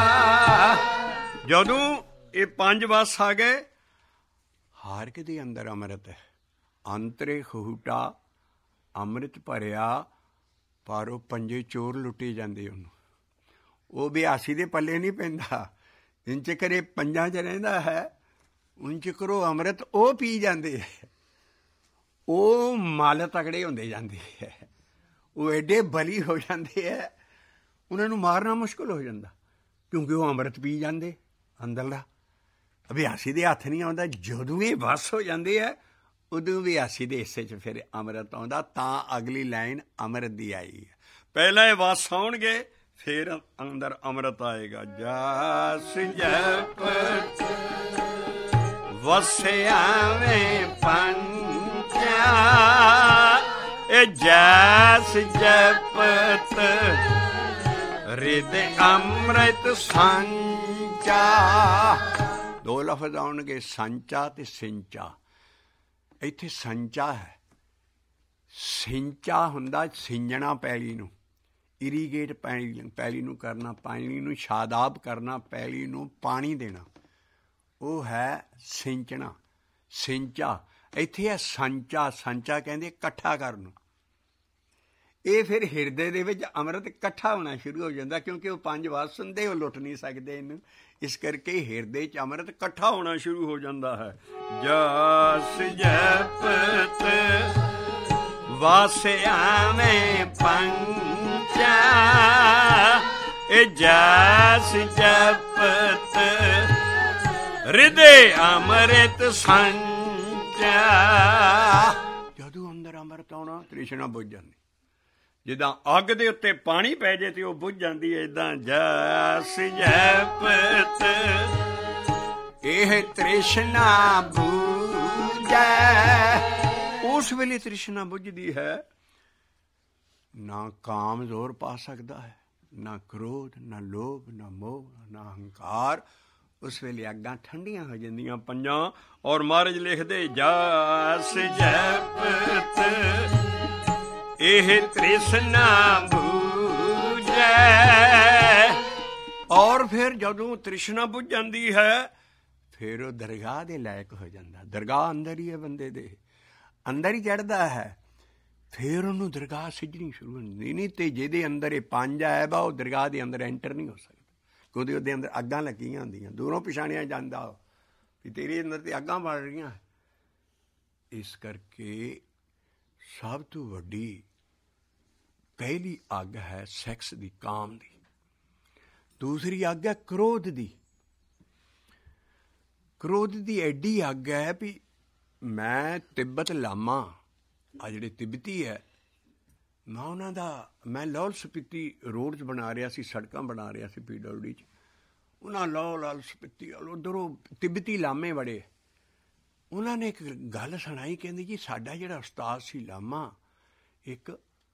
A: ਜਦੋਂ ਇਹ ਪੰਜ ਵਸ ਆ ਗਏ, ਹਰ ਇੱਕ ਦੇ ਅੰਦਰ ਅੰਮ੍ਰਿਤ ਹੈ। ਅੰਤਰੇ ਖੂਟਾ ਅੰਮ੍ਰਿਤ ਭਰਿਆ, ਪਰ ਉਹ ਪੰਜੇ ਚੋਰ ਲੁੱਟੇ ਜਾਂਦੇ ਉਹਨੂੰ। ਉਹ ਬਿਆਸੀ ਦੇ ਪੱਲੇ ਨਹੀਂ ਪੈਂਦਾ। ਇੰਚ ਕਰੇ ਪੰਜਾਂ 'ਚ ਰਹਿੰਦਾ ਹੈ, ਉਂਝ ਕਰੋ ਅੰਮ੍ਰਿਤ ਉਹ ਪੀ ਜਾਂਦੇ ਹੈ। ਉਹ ਮਲ ਤਕੜੇ ਹੁੰਦੇ ਜਾਂਦੇ ਹੈ, ਉਹ ਐਡੇ ਬਲੀ ਹੋ ਜਾਂਦੇ ਹੈ, ਉਹਨਾਂ ਨੂੰ ਮਾਰਨਾ ਮੁਸ਼ਕਿਲ ਹੋ ਜਾਂਦਾ, ਕਿਉਂਕਿ ਉਹ ਅੰਮ੍ਰਿਤ ਪੀ ਜਾਂਦੇ ਅੰਦਰਲਾ। ਅਭਿਆਸੀ ਦੇ ਹੱਥ ਨਹੀਂ ਆਉਂਦਾ। ਜਦੋਂ ਇਹ ਵਸ ਹੋ ਜਾਂਦੇ ਹੈ, ਉਦੋਂ ਅਭਿਆਸੀ ਦੇ ਹਿੱਸੇ 'ਚ ਫਿਰ ਅੰਮ੍ਰਿਤ ਆਉਂਦਾ। ਤਾਂ ਅਗਲੀ ਲਾਈਨ ਅੰਮ੍ਰਿਤ ਦੀ ਆਈ ਹੈ। ਪਹਿਲਾਂ ਇਹ ਵਸ ਆਉਣਗੇ, ਫਿਰ ਅੰਦਰ ਅੰਮ੍ਰਿਤ ਆਏਗਾ। ਜਾਸ ਜਪਤ ਵਸਿਆਵੇਂ ਪੰਚਾ, ਇਹ ਜਾਸ ਜਪਤ ਰਿਦ ਅੰਮ੍ਰਿਤ ਸੰਚਾ। ਦੋ ਲਫ਼ਜ਼ ਆਉਣਗੇ, ਸੰਚਾ ਤੇ ਸਿੰਚਾ। ਇੱਥੇ ਸੰਚਾ ਹੈ। ਸਿੰਚਾ ਹੁੰਦਾ ਸਿੰਜਣਾ ਪੈਲੀ ਨੂੰ, ਇਰੀਗੇਟ ਪੈਲੀ ਪੈਲੀ ਨੂੰ ਕਰਨਾ, ਪਾਣੀ ਨੂੰ ਸ਼ਾਦਾਬ ਕਰਨਾ, ਪੈਲੀ ਨੂੰ ਪਾਣੀ ਦੇਣਾ, ਉਹ ਹੈ ਸਿੰਚਣਾ। ਸਿੰਚਾ ਇੱਥੇ ਹੈ ਸੰਚਾ। ਸੰਚਾ ਕਹਿੰਦੇ ਇਕੱਠਾ ਕਰਨ ਨੂੰ। ਇਹ ਫਿਰ ਹਿਰਦੇ ਦੇ ਵਿੱਚ ਅੰਮ੍ਰਿਤ ਇਕੱਠਾ ਹੋਣਾ ਸ਼ੁਰੂ ਹੋ ਜਾਂਦਾ, ਕਿਉਂਕਿ ਉਹ ਪੰਜ ਵਸ ਹੁੰਦੇ, ਉਹ ਲੁੱਟ ਨਹੀਂ ਸਕਦੇ ਇਹਨੂੰ। ਇਸ ਕਰਕੇ ਹਿਰਦੇ 'ਚ ਅੰਮ੍ਰਿਤ ਇਕੱਠਾ ਹੋਣਾ ਸ਼ੁਰੂ ਹੋ ਜਾਂਦਾ ਹੈ। ਜਾਸ ਜਪਤ ਵਸਿਆਵੇਂ ਪੰਚਾ, ਇਹ ਜਾਸ ਜਪਤ ਰਿਦੇ ਅੰਮ੍ਰਿਤ ਸੰਚਾ। ਜਦੋਂ ਅੰਦਰ ਅੰਮ੍ਰਿਤ ਆਉਣਾ, ਤ੍ਰਿਸ਼ਨਾ ਬੁੱਝ ਜਾਂਦੀ। ਜਿੱਦਾਂ ਅੱਗ ਦੇ ਉੱਤੇ ਪਾਣੀ ਪੈ ਜੇ ਤੇ ਉਹ ਬੁੱਝ ਜਾਂਦੀ ਹੈ, ਏਦਾਂ ਜਾਸ ਜਪਤ ਇਹ ਤ੍ਰਿਸ਼ਨਾ ਬੁਝੈ। ਉਸ ਵੇਲੇ ਤ੍ਰਿਸ਼ਨਾ ਬੁੱਝਦੀ ਹੈ। ਨਾ ਕਾਮ ਜ਼ੋਰ ਪਾ ਸਕਦਾ ਹੈ, ਨਾ ਕ੍ਰੋਧ, ਨਾ ਲੋਭ, ਨਾ ਮੋਹ, ਨਾ ਹੰਕਾਰ। ਉਸ ਵੇਲੇ ਅੱਗਾਂ ਠੰਡੀਆਂ ਹੋ ਜਾਂਦੀਆਂ ਪੰਜਾਂ। ਔਰ ਮਹਾਰਾਜ ਲਿਖਦੇ, ਜਾਸ ਜਪਤ ਇਹ ਤ੍ਰਿਸ਼ਨਾ ਬੁਝੈ। ਔਰ ਫਿਰ ਜਦੋਂ ਤ੍ਰਿਸ਼ਨਾ ਬੁੱਝ ਜਾਂਦੀ ਹੈ, ਫਿਰ ਉਹ ਦਰਗਾਹ ਦੇ ਲਾਇਕ ਹੋ ਜਾਂਦਾ। ਦਰਗਾਹ ਅੰਦਰ ਹੀ ਹੈ, ਬੰਦੇ ਦੇ ਅੰਦਰ ਹੀ ਚੜ੍ਹਦਾ ਹੈ। ਫਿਰ ਉਹਨੂੰ ਦਰਗਾਹ ਸਿੱਝਣੀ ਸ਼ੁਰੂ ਹੁੰਦੀ ਨਹੀਂ। ਤੇ ਜਿਹਦੇ ਅੰਦਰ ਇਹ ਪੰਜ ਐਬ ਆ ਉਹ ਦਰਗਾਹ ਦੇ ਅੰਦਰ ਐਂਟਰ ਨਹੀਂ ਹੋ ਸਕਦਾ, ਕਿਉਂਕਿ ਉਹਦੇ ਅੰਦਰ ਅੱਗਾਂ ਲੱਗੀਆਂ ਹੁੰਦੀਆਂ, ਦੂਰੋਂ ਪਛਾਣਿਆ ਜਾਂਦਾ ਵੀ ਤੇਰੇ ਅੰਦਰ ਤੇ ਅੱਗਾਂ ਬਲ ਰਹੀਆਂ। ਇਸ ਕਰਕੇ ਸਭ ਤੋਂ ਵੱਡੀ ਪਹਿਲੀ ਅੱਗ ਹੈ ਸੈਕਸ ਦੀ, ਕਾਮ ਦੀ। ਦੂਸਰੀ ਅੱਗ ਹੈ ਕ੍ਰੋਧ ਦੀ। ਕ੍ਰੋਧ ਦੀ ਐਡੀ ਅੱਗ ਹੈ ਵੀ ਮੈਂ ਤਿੱਬਤ ਲਾਮਾ, ਆ ਜਿਹੜੇ ਤਿੱਬਤੀ ਹੈ, ਮੈਂ ਉਹਨਾਂ ਦਾ ਮੈਂ ਲਾਹੌਲ ਸਪੀਤੀ ਰੋਡ 'ਚ ਬਣਾ ਰਿਹਾ ਸੀ, ਸੜਕਾਂ ਬਣਾ ਰਿਹਾ ਸੀ ਪੀ ਡਬਲਿਊ ਡੀ 'ਚ। ਉਹਨਾਂ ਲਾਹੌਲ ਲਾਲ ਸਪੀਤੀ ਉੱਧਰੋਂ ਤਿੱਬਤੀ ਲਾਮੇ ਬੜੇ, ਉਹਨਾਂ ਨੇ ਇੱਕ ਗੱਲ ਸੁਣਾਈ, ਕਹਿੰਦੀ ਜੀ ਸਾਡਾ ਜਿਹੜਾ ਉਸਤਾਦ ਸੀ ਲਾਮਾ ਇੱਕ,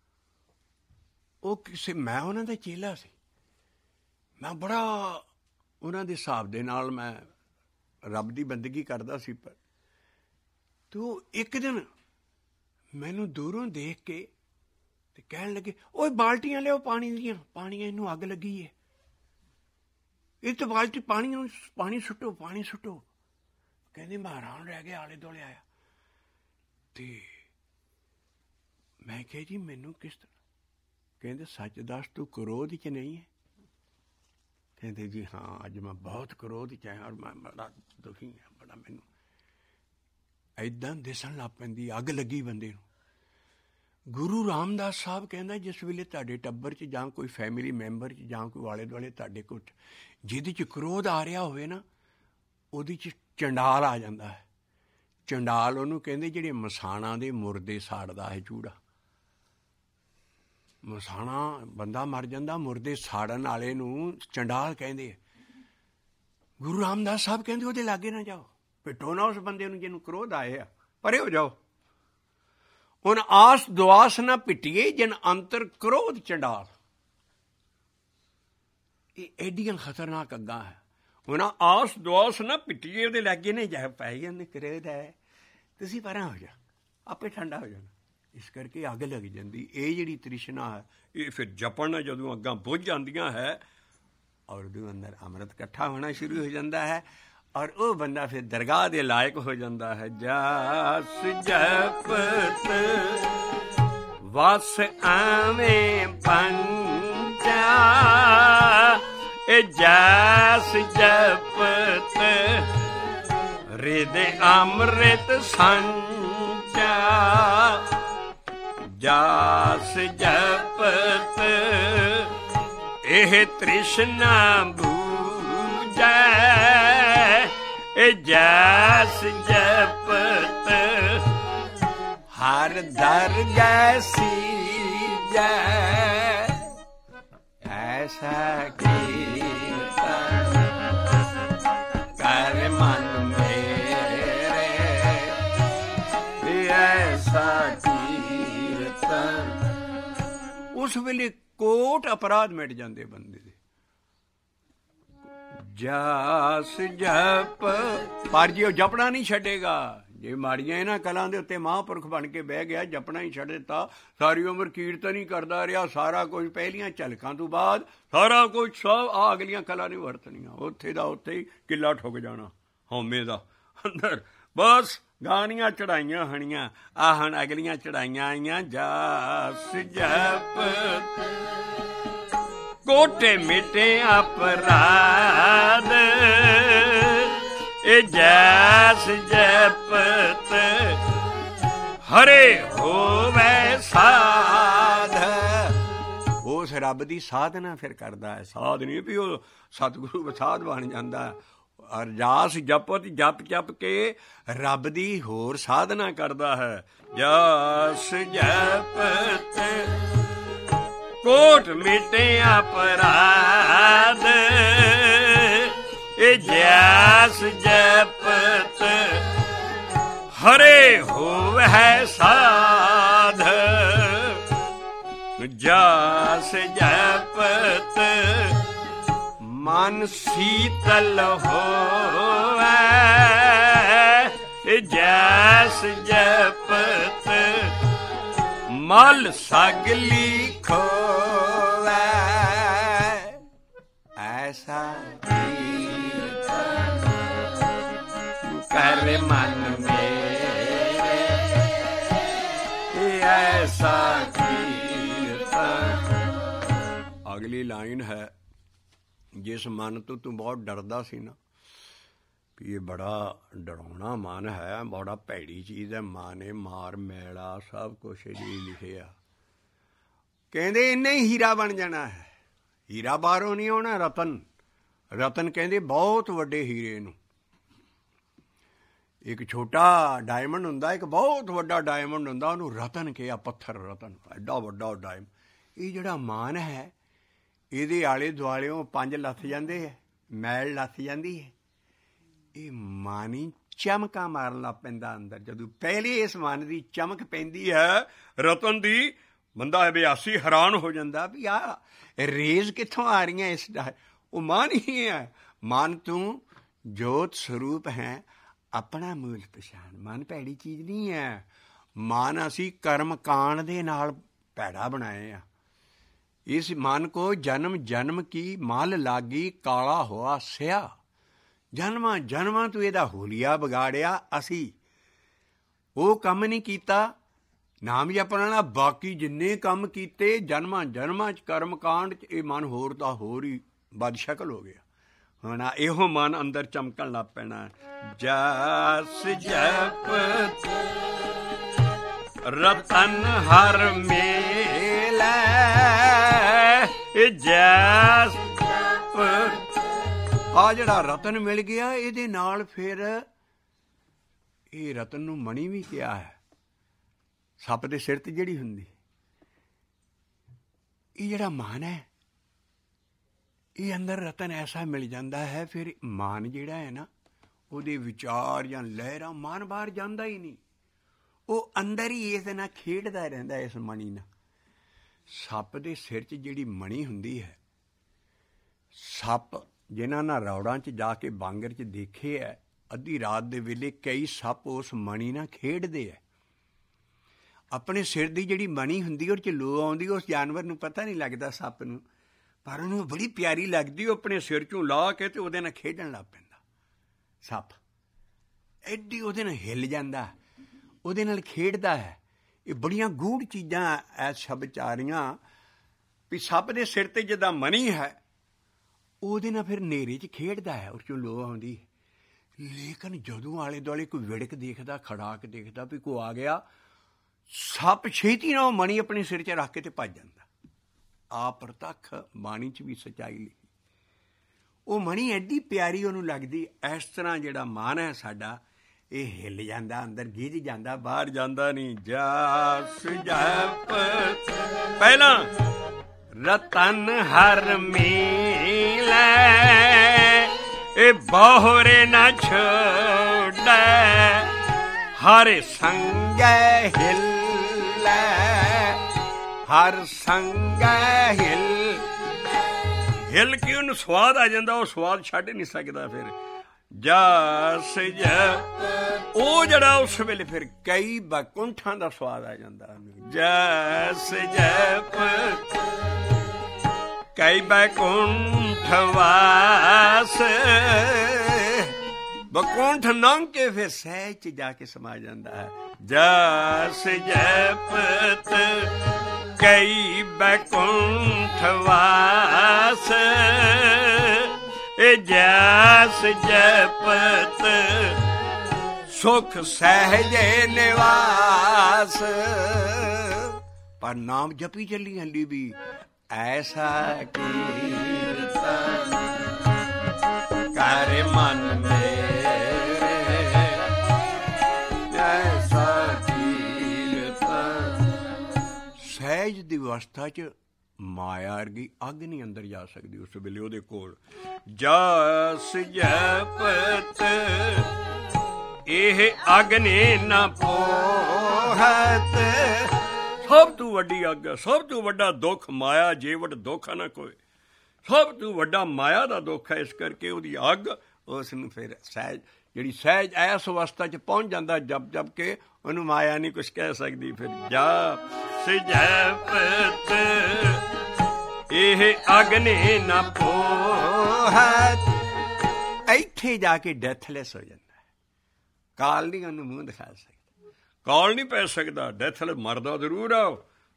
A: ਉਹ ਕਿਸੇ, ਮੈਂ ਉਹਨਾਂ ਦਾ ਚੇਲਾ ਸੀ, ਮੈਂ ਬੜਾ ਉਹਨਾਂ ਦੇ ਹਿਸਾਬ ਦੇ ਨਾਲ ਮੈਂ ਰੱਬ ਦੀ ਬੰਦਗੀ ਕਰਦਾ ਸੀ। ਪਰ ਤੂੰ ਇੱਕ ਦਿਨ ਮੈਨੂੰ ਦੂਰੋਂ ਦੇਖ ਕੇ ਤੇ ਕਹਿਣ ਲੱਗੇ, ਓਏ ਬਾਲਟੀਆਂ ਲਿਆਓ ਪਾਣੀ ਦੀਆਂ, ਪਾਣੀਆਂ ਇਹਨੂੰ ਅੱਗ ਲੱਗੀ ਹੈ, ਇਹ ਤਾਂ ਬਾਲਟੀ ਪਾਣੀ ਨੂੰ ਪਾਣੀ ਸੁੱਟੋ, ਪਾਣੀ ਸੁੱਟੋ। ਕਹਿੰਦੇ ਮੈਂ ਹੈਰਾਨ ਰਹਿ ਗਿਆ, ਆਲੇ ਦੁਆਲੇ ਆਇਆ ਤੇ ਮੈਂ ਕਿਹਾ ਜੀ ਮੈਨੂੰ ਕਿਸ ਤਰ੍ਹਾਂ? ਕਹਿੰਦੇ ਸੱਚ ਦੱਸ ਤੂੰ ਕ੍ਰੋਧ 'ਚ ਨਹੀਂ ਹੈ? ਕਹਿੰਦੇ ਜੀ ਹਾਂ ਅੱਜ ਮੈਂ ਬਹੁਤ ਕ੍ਰੋਧ 'ਚ ਆਇਆ, ਔਰ ਮੈਂ ਬੜਾ ਦੁਖੀ ਹਾਂ, ਬੜਾ ਮੈਨੂੰ ਏਦਾਂ ਦਿਸਣ ਲੱਗ ਪੈਂਦੀ, ਅੱਗ ਲੱਗੀ ਬੰਦੇ ਨੂੰ। ਗੁਰੂ ਰਾਮਦਾਸ ਸਾਹਿਬ ਕਹਿੰਦਾ ਜਿਸ ਵੇਲੇ ਤੁਹਾਡੇ ਟੱਬਰ 'ਚ ਜਾਂ ਕੋਈ ਫੈਮਿਲੀ ਮੈਂਬਰ 'ਚ ਜਾਂ ਕੋਈ ਆਲੇ ਦੁਆਲੇ ਤੁਹਾਡੇ ਕੋਲ ਜਿਹਦੇ 'ਚ ਕ੍ਰੋਧ ਆ ਰਿਹਾ ਹੋਵੇ ਨਾ, ਉਹਦੇ 'ਚ ਚੰਡਾਲ ਆ ਜਾਂਦਾ ਹੈ। ਚੰਡਾਲ ਉਹਨੂੰ ਕਹਿੰਦੇ ਜਿਹੜੇ ਮਸਾਣਾ ਦੇ ਮੁਰਦੇ ਸਾੜਦਾ ਹੈ ਚੂੜਾ। ਮਸਾਣਾ ਬੰਦਾ ਮਰ ਜਾਂਦਾ, ਮੁਰਦੇ ਸਾੜਨ ਵਾਲੇ ਨੂੰ ਚੰਡਾਲ ਕਹਿੰਦੇ। ਗੁਰੂ ਰਾਮਦਾਸ ਸਾਹਿਬ ਕਹਿੰਦੇ ਉਹਦੇ ਲਾਗੇ ਨਾ ਜਾਓ, ਪਿੱਟੋ ਨਾ ਉਸ ਬੰਦੇ ਨੂੰ ਜਿਹਨੂੰ ਕ੍ਰੋਧ ਆਏ ਆ, ਪਰੇ ਹੋ ਜਾਓ। ਹੁਣ ਆਸ ਦੁਆਸ ਨਾ ਪਿੱਟੀਏ ਜਿਨ ਅੰਤਰ ਕ੍ਰੋਧ ਚੰਡਾਲ। ਇਹ ਐਡੀਆਂ ਖਤਰਨਾਕ ਅੱਗਾਂ ਹੈ। ਹੁਣ ਆਸ ਦੁਆਸ ਨਾ ਪਿੱਟੀਏ, ਉਹਦੇ ਲਾਗੇ ਨਹੀਂ ਜਾ ਪੈ ਜਾਂਦੇ, ਕ੍ਰੋਧ ਹੈ, ਤੁਸੀਂ ਪਰਾਂ ਹੋ ਜਾ, ਆਪੇ ਠੰਡਾ ਹੋ ਜਾਣਾ। ਇਸ ਕਰਕੇ ਅੱਗ ਲੱਗ ਜਾਂਦੀ। ਇਹ ਜਿਹੜੀ ਤ੍ਰਿਸ਼ਨਾ ਹੈ ਇਹ ਫਿਰ ਜਪਣ ਨਾਲ ਜਦੋਂ ਅੱਗਾਂ ਬੁੱਝ ਜਾਂਦੀਆਂ ਹੈ, ਔਰ ਉਹਦੇ ਅੰਦਰ ਅੰਮ੍ਰਿਤ ਇਕੱਠਾ ਹੋਣਾ ਸ਼ੁਰੂ ਹੋ ਜਾਂਦਾ ਹੈ, ਔਰ ਉਹ ਬੰਦਾ ਫਿਰ ਦਰਗਾਹ ਦੇ ਲਾਇਕ ਹੋ ਜਾਂਦਾ ਹੈ। ਜਸ ਜਪਤ ਵਸ ਆਵੇਂ ਪੰਚਾ, ਇਹ ਜਸ ਜਪਤ ਰਿਦ ਅੰਮ੍ਰਿਤ ਸੰਚਾ, ਜਸ ਜਪਤ ਇਹ ਤ੍ਰਿਸ਼ਨਾ ਬੂਝੈ, ਇਹ ਜਸ ਜਪਤ ਹਰ ਦਰਗਹਿ ਸੀਜੈ, ਐਸਾ ਕੀਰਤਨ ਕਰ ਮਨ ਮੇਰੇ, ਐਸਾ ਕੀਰਤਨ। ਉਸ ਵੇਲੇ ਕੋਟ ਅਪਰਾਧ ਮਿਟ ਜਾਂਦੇ ਬੰਦੇ ਦੇ। ਜਸ ਜਪ, ਪਰ ਜੇ ਉਹ ਜਪਣਾ ਨਹੀਂ ਛੱਡੇਗਾ, ਜੇ ਮਾੜੀਆਂ ਇਹਨਾਂ ਕਲਾਂ ਦੇ ਉੱਤੇ ਮਹਾਂਪੁਰਖ ਬਣ ਕੇ ਬਹਿ ਗਿਆ, ਜਪਣਾ ਹੀ ਛੱਡ ਦਿੱਤਾ, ਸਾਰੀ ਉਮਰ ਕੀਰਤਨ ਹੀ ਕਰਦਾ ਰਿਹਾ, ਸਾਰਾ ਕੁਝ ਪਹਿਲੀਆਂ ਝਲਕਾਂ ਤੋਂ ਬਾਅਦ ਸਾਰਾ ਕੁਝ ਸਭ ਆ ਅਗਲੀਆਂ ਕਲਾਂ ਨਹੀਂ ਵਰਤਣੀਆਂ, ਉੱਥੇ ਦਾ ਉੱਥੇ ਹੀ ਕਿੱਲਾ ਠੁੱਕ ਜਾਣਾ ਹਉਮੈ ਦਾ ਅੰਦਰ। ਬਸ ਗਾਣੀਆਂ ਚੜਾਈਆਂ ਹਣੀਆਂ, ਆਹ ਹੁਣ ਅਗਲੀਆਂ ਚੜਾਈਆਂ ਆਈਆਂ। ਜਸ ਜਪਤ ਕੋਟੇ ਮਿਟੇ ਅਪਰਾਧ, ਇਹ ਜਸ ਜਪਤ ਹਰੇ ਹੋਵੇ ਸਾਧ। ਉਸ ਰੱਬ ਦੀ ਸਾਧਨਾ ਫਿਰ ਕਰਦਾ ਹੈ, ਸਾਧ ਨਹੀਂ ਵੀ ਉਹ ਸਤਿਗੁਰੂ ਸਾਧ ਬਣ ਜਾਂਦਾ। ਅਰਦਾਸ ਜਪਤ ਜਪ ਜਪ ਕੇ ਰੱਬ ਦੀ ਹੋਰ ਸਾਧਨਾ ਕਰਦਾ ਹੈ। ਜਸ ਜਪਤ ਕੋਟ ਮਿਟੇ ਅਪਰਾਧ, ਇਹ ਜਸ ਜਪਤ ਹਰੇ ਹੋਵੇ ਸਾਧ। ਜਸ ਜਪਤ ਮਨ ਸੀਤਲ ਹੋਵੇ, ਜਸ ਜਪਤ ਮਲ ਸਗਲੀ ਖੋਵੇ, ਐਸਾ ਕੀਰਤਨ ਕਰ ਮਨ ਮੇਰੇ, ਐਸਾ ਐਸਾ ਕੀਰਤਨ। ਅਗਲੀ ਲਾਈਨ ਹੈ, ਜਿਸ ਮਨ ਤੋਂ ਤੂੰ ਬਹੁਤ ਡਰਦਾ ਸੀ ਨਾ, ਵੀ ਇਹ ਬੜਾ ਡਰਾਉਣਾ ਮਨ ਹੈ, ਬੜਾ ਭੈੜੀ ਚੀਜ਼ ਹੈ, ਮਾਂ ਨੇ ਮਾਰ ਮੈਲਾ ਸਭ ਕੁਛ ਜੀ ਲਿਖਿਆ, ਕਹਿੰਦੇ ਇੰਨੇ ਹੀ ਹੀਰਾ ਬਣ ਜਾਣਾ ਹੈ। ਹੀਰਾ ਬਾਹਰੋਂ ਨਹੀਂ ਆਉਣਾ, ਰਤਨ। ਰਤਨ ਕਹਿੰਦੇ ਬਹੁਤ ਵੱਡੇ ਹੀਰੇ ਨੂੰ। ਇੱਕ ਛੋਟਾ ਡਾਇਮੰਡ ਹੁੰਦਾ, ਇੱਕ ਬਹੁਤ ਵੱਡਾ ਡਾਇਮੰਡ ਹੁੰਦਾ, ਉਹਨੂੰ ਰਤਨ ਕਿਹਾ, ਪੱਥਰ ਰਤਨ, ਐਡਾ ਵੱਡਾ ਡਾਇਮੰਡ। ਇਹ ਜਿਹੜਾ ਮਾਨ ਹੈ, ਇਹਦੇ ਆਲੇ ਦੁਆਲਿਓਂ ਪੰਜ ਲੱਥ ਜਾਂਦੇ ਹੈ, ਮੈਲ ਲੱਥ ਜਾਂਦੀ ਹੈ, ਇਹ ਮਾਨੀ ਚਮਕਾਂ ਮਾਰਨ ਲੱਗ ਪੈਂਦਾ ਅੰਦਰ। ਜਦੋਂ ਪਹਿਲੇ ਇਸ ਮਨ ਦੀ ਚਮਕ ਪੈਂਦੀ ਹੈ ਰਤਨ ਦੀ, ਬੰਦਾ ਅਭਿਆਸੀ ਹੈਰਾਨ ਹੋ ਜਾਂਦਾ ਵੀ ਆਹ ਰੇਜ਼ ਕਿੱਥੋਂ ਆ ਰਹੀਆਂ ਇਸ ਦਾ। ਉਹ ਮਨ ਹੀ ਹੈ। ਮਨ ਤੂੰ ਜੋਤ ਸਰੂਪ ਹੈ, ਆਪਣਾ ਮੂਲ ਪਛਾਣ। ਮਨ ਭੈੜੀ ਚੀਜ਼ ਨਹੀਂ ਹੈ। ਮਨ ਅਸੀਂ ਕਰਮ ਕਾਂਡ ਦੇ ਨਾਲ ਭੈੜਾ ਬਣਾਏ ਆ। ਇਸ ਮਨ ਕੋ ਜਨਮ ਜਨਮ ਕੀ ਮਲ ਲਾਗੀ, ਕਾਲਾ ਹੋਆ ਸਿਆ। ਜਨਮਾਂ ਜਨਮਾਂ ਤੂੰ ਇਹਦਾ ਹੋਲੀਆ ਵਿਗਾੜਿਆ। ਅਸੀਂ ਉਹ ਕੰਮ ਨਹੀਂ ਕੀਤਾ, ਨਾਮ ਜਪਣਾ। ਬਾਕੀ ਜਿੰਨੇ ਕੰਮ ਕੀਤੇ ਜਨਮਾਂ ਜਨਮਾਂ 'ਚ ਕਰਮ ਕਾਂਡ 'ਚ, ਇਹ ਮਨ ਹੋਰ ਦਾ ਹੋਰ ਹੀ ਬਦਸ਼ਕਲ ਹੋ ਗਿਆ। ਹੁਣ ਇਹੋ ਮਨ ਅੰਦਰ ਚਮਕਣ ਲੱਗ ਪੈਣਾ। ਜਸ ਜਪ ਰਤਨ ਹਰ ਮੇਲੇ, ਜਸ ਆ ਜਿਹੜਾ ਰਤਨ ਮਿਲ ਗਿਆ, ਇਹਦੇ ਨਾਲ ਫਿਰ ਇਹ ਰਤਨ ਨੂੰ ਮਣੀ ਵੀ ਕਿਹਾ ਹੈ। ਸੱਪ ਦੇ ਸਿਰ ਤੇ ਜਿਹੜੀ ਹੁੰਦੀ, ਇਹ ਜਿਹੜਾ ਮਾਨ ਹੈ, ਇਹ ਅੰਦਰ ਰਤਨ ਐਸਾ ਮਿਲ ਜਾਂਦਾ ਹੈ। ਫਿਰ ਮਾਨ ਜਿਹੜਾ ਹੈ ਨਾ, ਉਹਦੇ ਵਿਚਾਰ ਜਾਂ ਲਹਿਰਾਂ, ਮਾਨ ਬਾਹਰ ਜਾਂਦਾ ਹੀ ਨਹੀਂ, ਉਹ ਅੰਦਰ ਹੀ ਇਸ ਨਾਲ ਖੇਡਦਾ ਰਹਿੰਦਾ, ਇਸ ਮਣੀ ਨਾਲ। ਸੱਪ ਦੇ ਸਿਰ 'ਚ ਜਿਹੜੀ ਮਣੀ ਹੁੰਦੀ ਹੈ, ਸੱਪ ਜਿਨ੍ਹਾਂ ਨਾਲ ਰੌੜਾਂ 'ਚ ਜਾ ਕੇ ਬਾਂਗਰ 'ਚ ਦੇਖੇ ਹੈ, ਅੱਧੀ ਰਾਤ ਦੇ ਵੇਲੇ ਕਈ ਸੱਪ ਉਸ ਮਣੀ ਨਾਲ ਖੇਡਦੇ ਹੈ। ਆਪਣੇ ਸਿਰ ਦੀ ਜਿਹੜੀ ਮਣੀ ਹੁੰਦੀ, ਉਹਦੇ 'ਚ ਲੋ ਆਉਂਦੀ, ਉਸ ਜਾਨਵਰ ਨੂੰ ਪਤਾ ਨਹੀਂ ਲੱਗਦਾ ਸੱਪ ਨੂੰ, ਪਰ ਉਹਨੂੰ ਬੜੀ ਪਿਆਰੀ ਲੱਗਦੀ। ਉਹ ਆਪਣੇ ਸਿਰ 'ਚੋਂ ਲਾ ਕੇ ਤੇ ਉਹਦੇ ਨਾਲ ਖੇਡਣ ਲੱਗ ਪੈਂਦਾ ਸੱਪ। ਐਡੀ ਉਹਦੇ ਨਾਲ ਹਿੱਲ ਜਾਂਦਾ, ਉਹਦੇ ਨਾਲ ਖੇਡਦਾ ਹੈ। ਇਹ ਬੜੀਆਂ ਗੂੜ੍ਹ ਚੀਜ਼ਾਂ ਐ ਸ਼ਬਦ 'ਚ ਆ ਰਹੀਆਂ ਵੀ ਸੱਪ ਦੇ ਸਿਰ 'ਤੇ ਜਿੱਦਾਂ ਮਣੀ ਹੈ, ਉਹਦੇ ਨਾਲ ਫਿਰ ਹਨੇਰੇ 'ਚ ਖੇਡਦਾ ਹੈ, ਉਸ 'ਚੋਂ ਲੋ ਆਉਂਦੀ। ਲੇਕਿਨ ਜਦੋਂ ਆਲੇ ਦੁਆਲੇ ਕੋਈ ਵਿੜਕ ਦੇਖਦਾ, ਖੜਾਕ ਦੇਖਦਾ ਵੀ ਕੋਈ ਆ ਗਿਆ, ਸੱਪ ਛੇਤੀ ਨਾਲ ਮਣੀ ਆਪਣੇ ਸਿਰ 'ਚ ਰੱਖ ਕੇ ਤੇ ਭੱਜ ਜਾਂਦਾ। ਆ ਪ੍ਰਤੱਖ ਬਾਣੀ 'ਚ ਵੀ ਸੱਚਾਈ ਲਿਖੀ। ਉਹ ਮਣੀ ਐਡੀ ਪਿਆਰੀ ਉਹਨੂੰ ਲੱਗਦੀ। ਇਸ ਤਰ੍ਹਾਂ ਜਿਹੜਾ ਮਨ ਹੈ ਸਾਡਾ, ਇਹ ਹਿੱਲ ਜਾਂਦਾ, ਅੰਦਰ ਗਿੱਝ ਜਾਂਦਾ, ਬਾਹਰ ਜਾਂਦਾ ਨਹੀਂ। ਜਸ ਜਪ ਪਹਿਲਾਂ ਰਤਨ ਹਰ ਮੇਲੇ, ਇਹ ਬਹੁਰੇ ਨਾ ਛੋੜੈ, ਹਰ ਸੰਗੈ ਹਿੱਲੈ, ਹਰ ਸੰਗੈ ਹਿੱਲ। ਹਿੱਲ ਕੇ ਉਹਨੂੰ ਸਵਾਦ ਆ ਜਾਂਦਾ, ਉਹ ਸਵਾਦ ਛੱਡ ਨਹੀਂ ਸਕਦਾ। ਫਿਰ ਜਸ ਜਪ, ਉਹ ਜਿਹੜਾ ਉਸ ਵੇਲੇ ਫਿਰ ਕਈ ਬੈਕੁੰਠਾਂ ਦਾ ਸਵਾਦ ਆ ਜਾਂਦਾ ਉਹਨੂੰ। ਜਸ ਜਪ ਕਈ ਬੈਕੁੰਠ ਵਾਸ, ਬੈਕੁੰਠ ਲੰਘ ਕੇ ਫਿਰ ਸਹਿਜ 'ਚ ਜਾ ਕੇ ਸਮਾ ਜਾਂਦਾ ਹੈ। ਜਸ ਜਪਤ ਕਈ ਬੈਕੁੰਠ ਵਾਸ, ਇਹ ਜਸ ਜਪਤ ਸੁਖ ਸਹਿਜੇ ਨਿਵਾਸ। ਪਰ ਨਾਮ ਜਪੀ ਚੱਲੀ ਹਲੀ ਵੀ, ਐਸਾ ਕੀਰਤਨ ਕਰ ਮਨ ਮੇਰੇ, ਐਸਾ ਕੀਰਤਨ। ਸਹਿਜ ਦੀ ਅਵਸਥਾ 'ਚ ਮਾਇਆ ਵਰਗੀ ਅੱਗ ਨਹੀਂ ਅੰਦਰ ਜਾ ਸਕਦੀ ਉਸ ਵੇਲੇ ਉਹਦੇ ਕੋਲ। ਜਸ ਜਪਤ ਇਹ ਅੱਗ ਨੇ ਨਾ ਪੋਹਤ, ਸਭ ਤੋਂ ਵੱਡੀ ਅੱਗ, ਸਭ ਤੋਂ ਵੱਡਾ ਦੁੱਖ ਮਾਇਆ। ਜੇ ਵੱਡ ਦੁੱਖ ਨਾ ਕੋਈ, ਸਭ ਤੋਂ ਵੱਡਾ ਮਾਇਆ ਦਾ ਦੁੱਖ ਹੈ। ਇਸ ਕਰਕੇ ਉਹਦੀ ਅੱਗ ਉਸ ਨੂੰ ਫਿਰ ਸਹਿਜ, ਜਿਹੜੀ ਸਹਿਜ ਐਸ ਅਵਸਥਾ 'ਚ ਪਹੁੰਚ ਜਾਂਦਾ ਜਪ ਜਪ ਕੇ, ਉਹਨੂੰ ਮਾਇਆ ਨਹੀਂ ਕੁਛ ਕਹਿ ਸਕਦੀ। ਫਿਰ ਜਪ ਜਪਤ ਇਹ ਅੱਗ ਨੇ ਨਾ ਪੋਹਤ, ਇੱਥੇ ਜਾ ਕੇ ਡੈਥਲੈਸ ਹੋ ਜਾਂਦਾ। ਕਾਲ ਨਹੀਂ ਉਹਨੂੰ ਮੂੰਹ ਦਿਖਾ ਸਕਦਾ, ਕਾਲ ਨਹੀਂ ਪੈ ਸਕਦਾ। ਡੈਥਲੈਸ ਮਰਦਾ ਜ਼ਰੂਰ ਆ,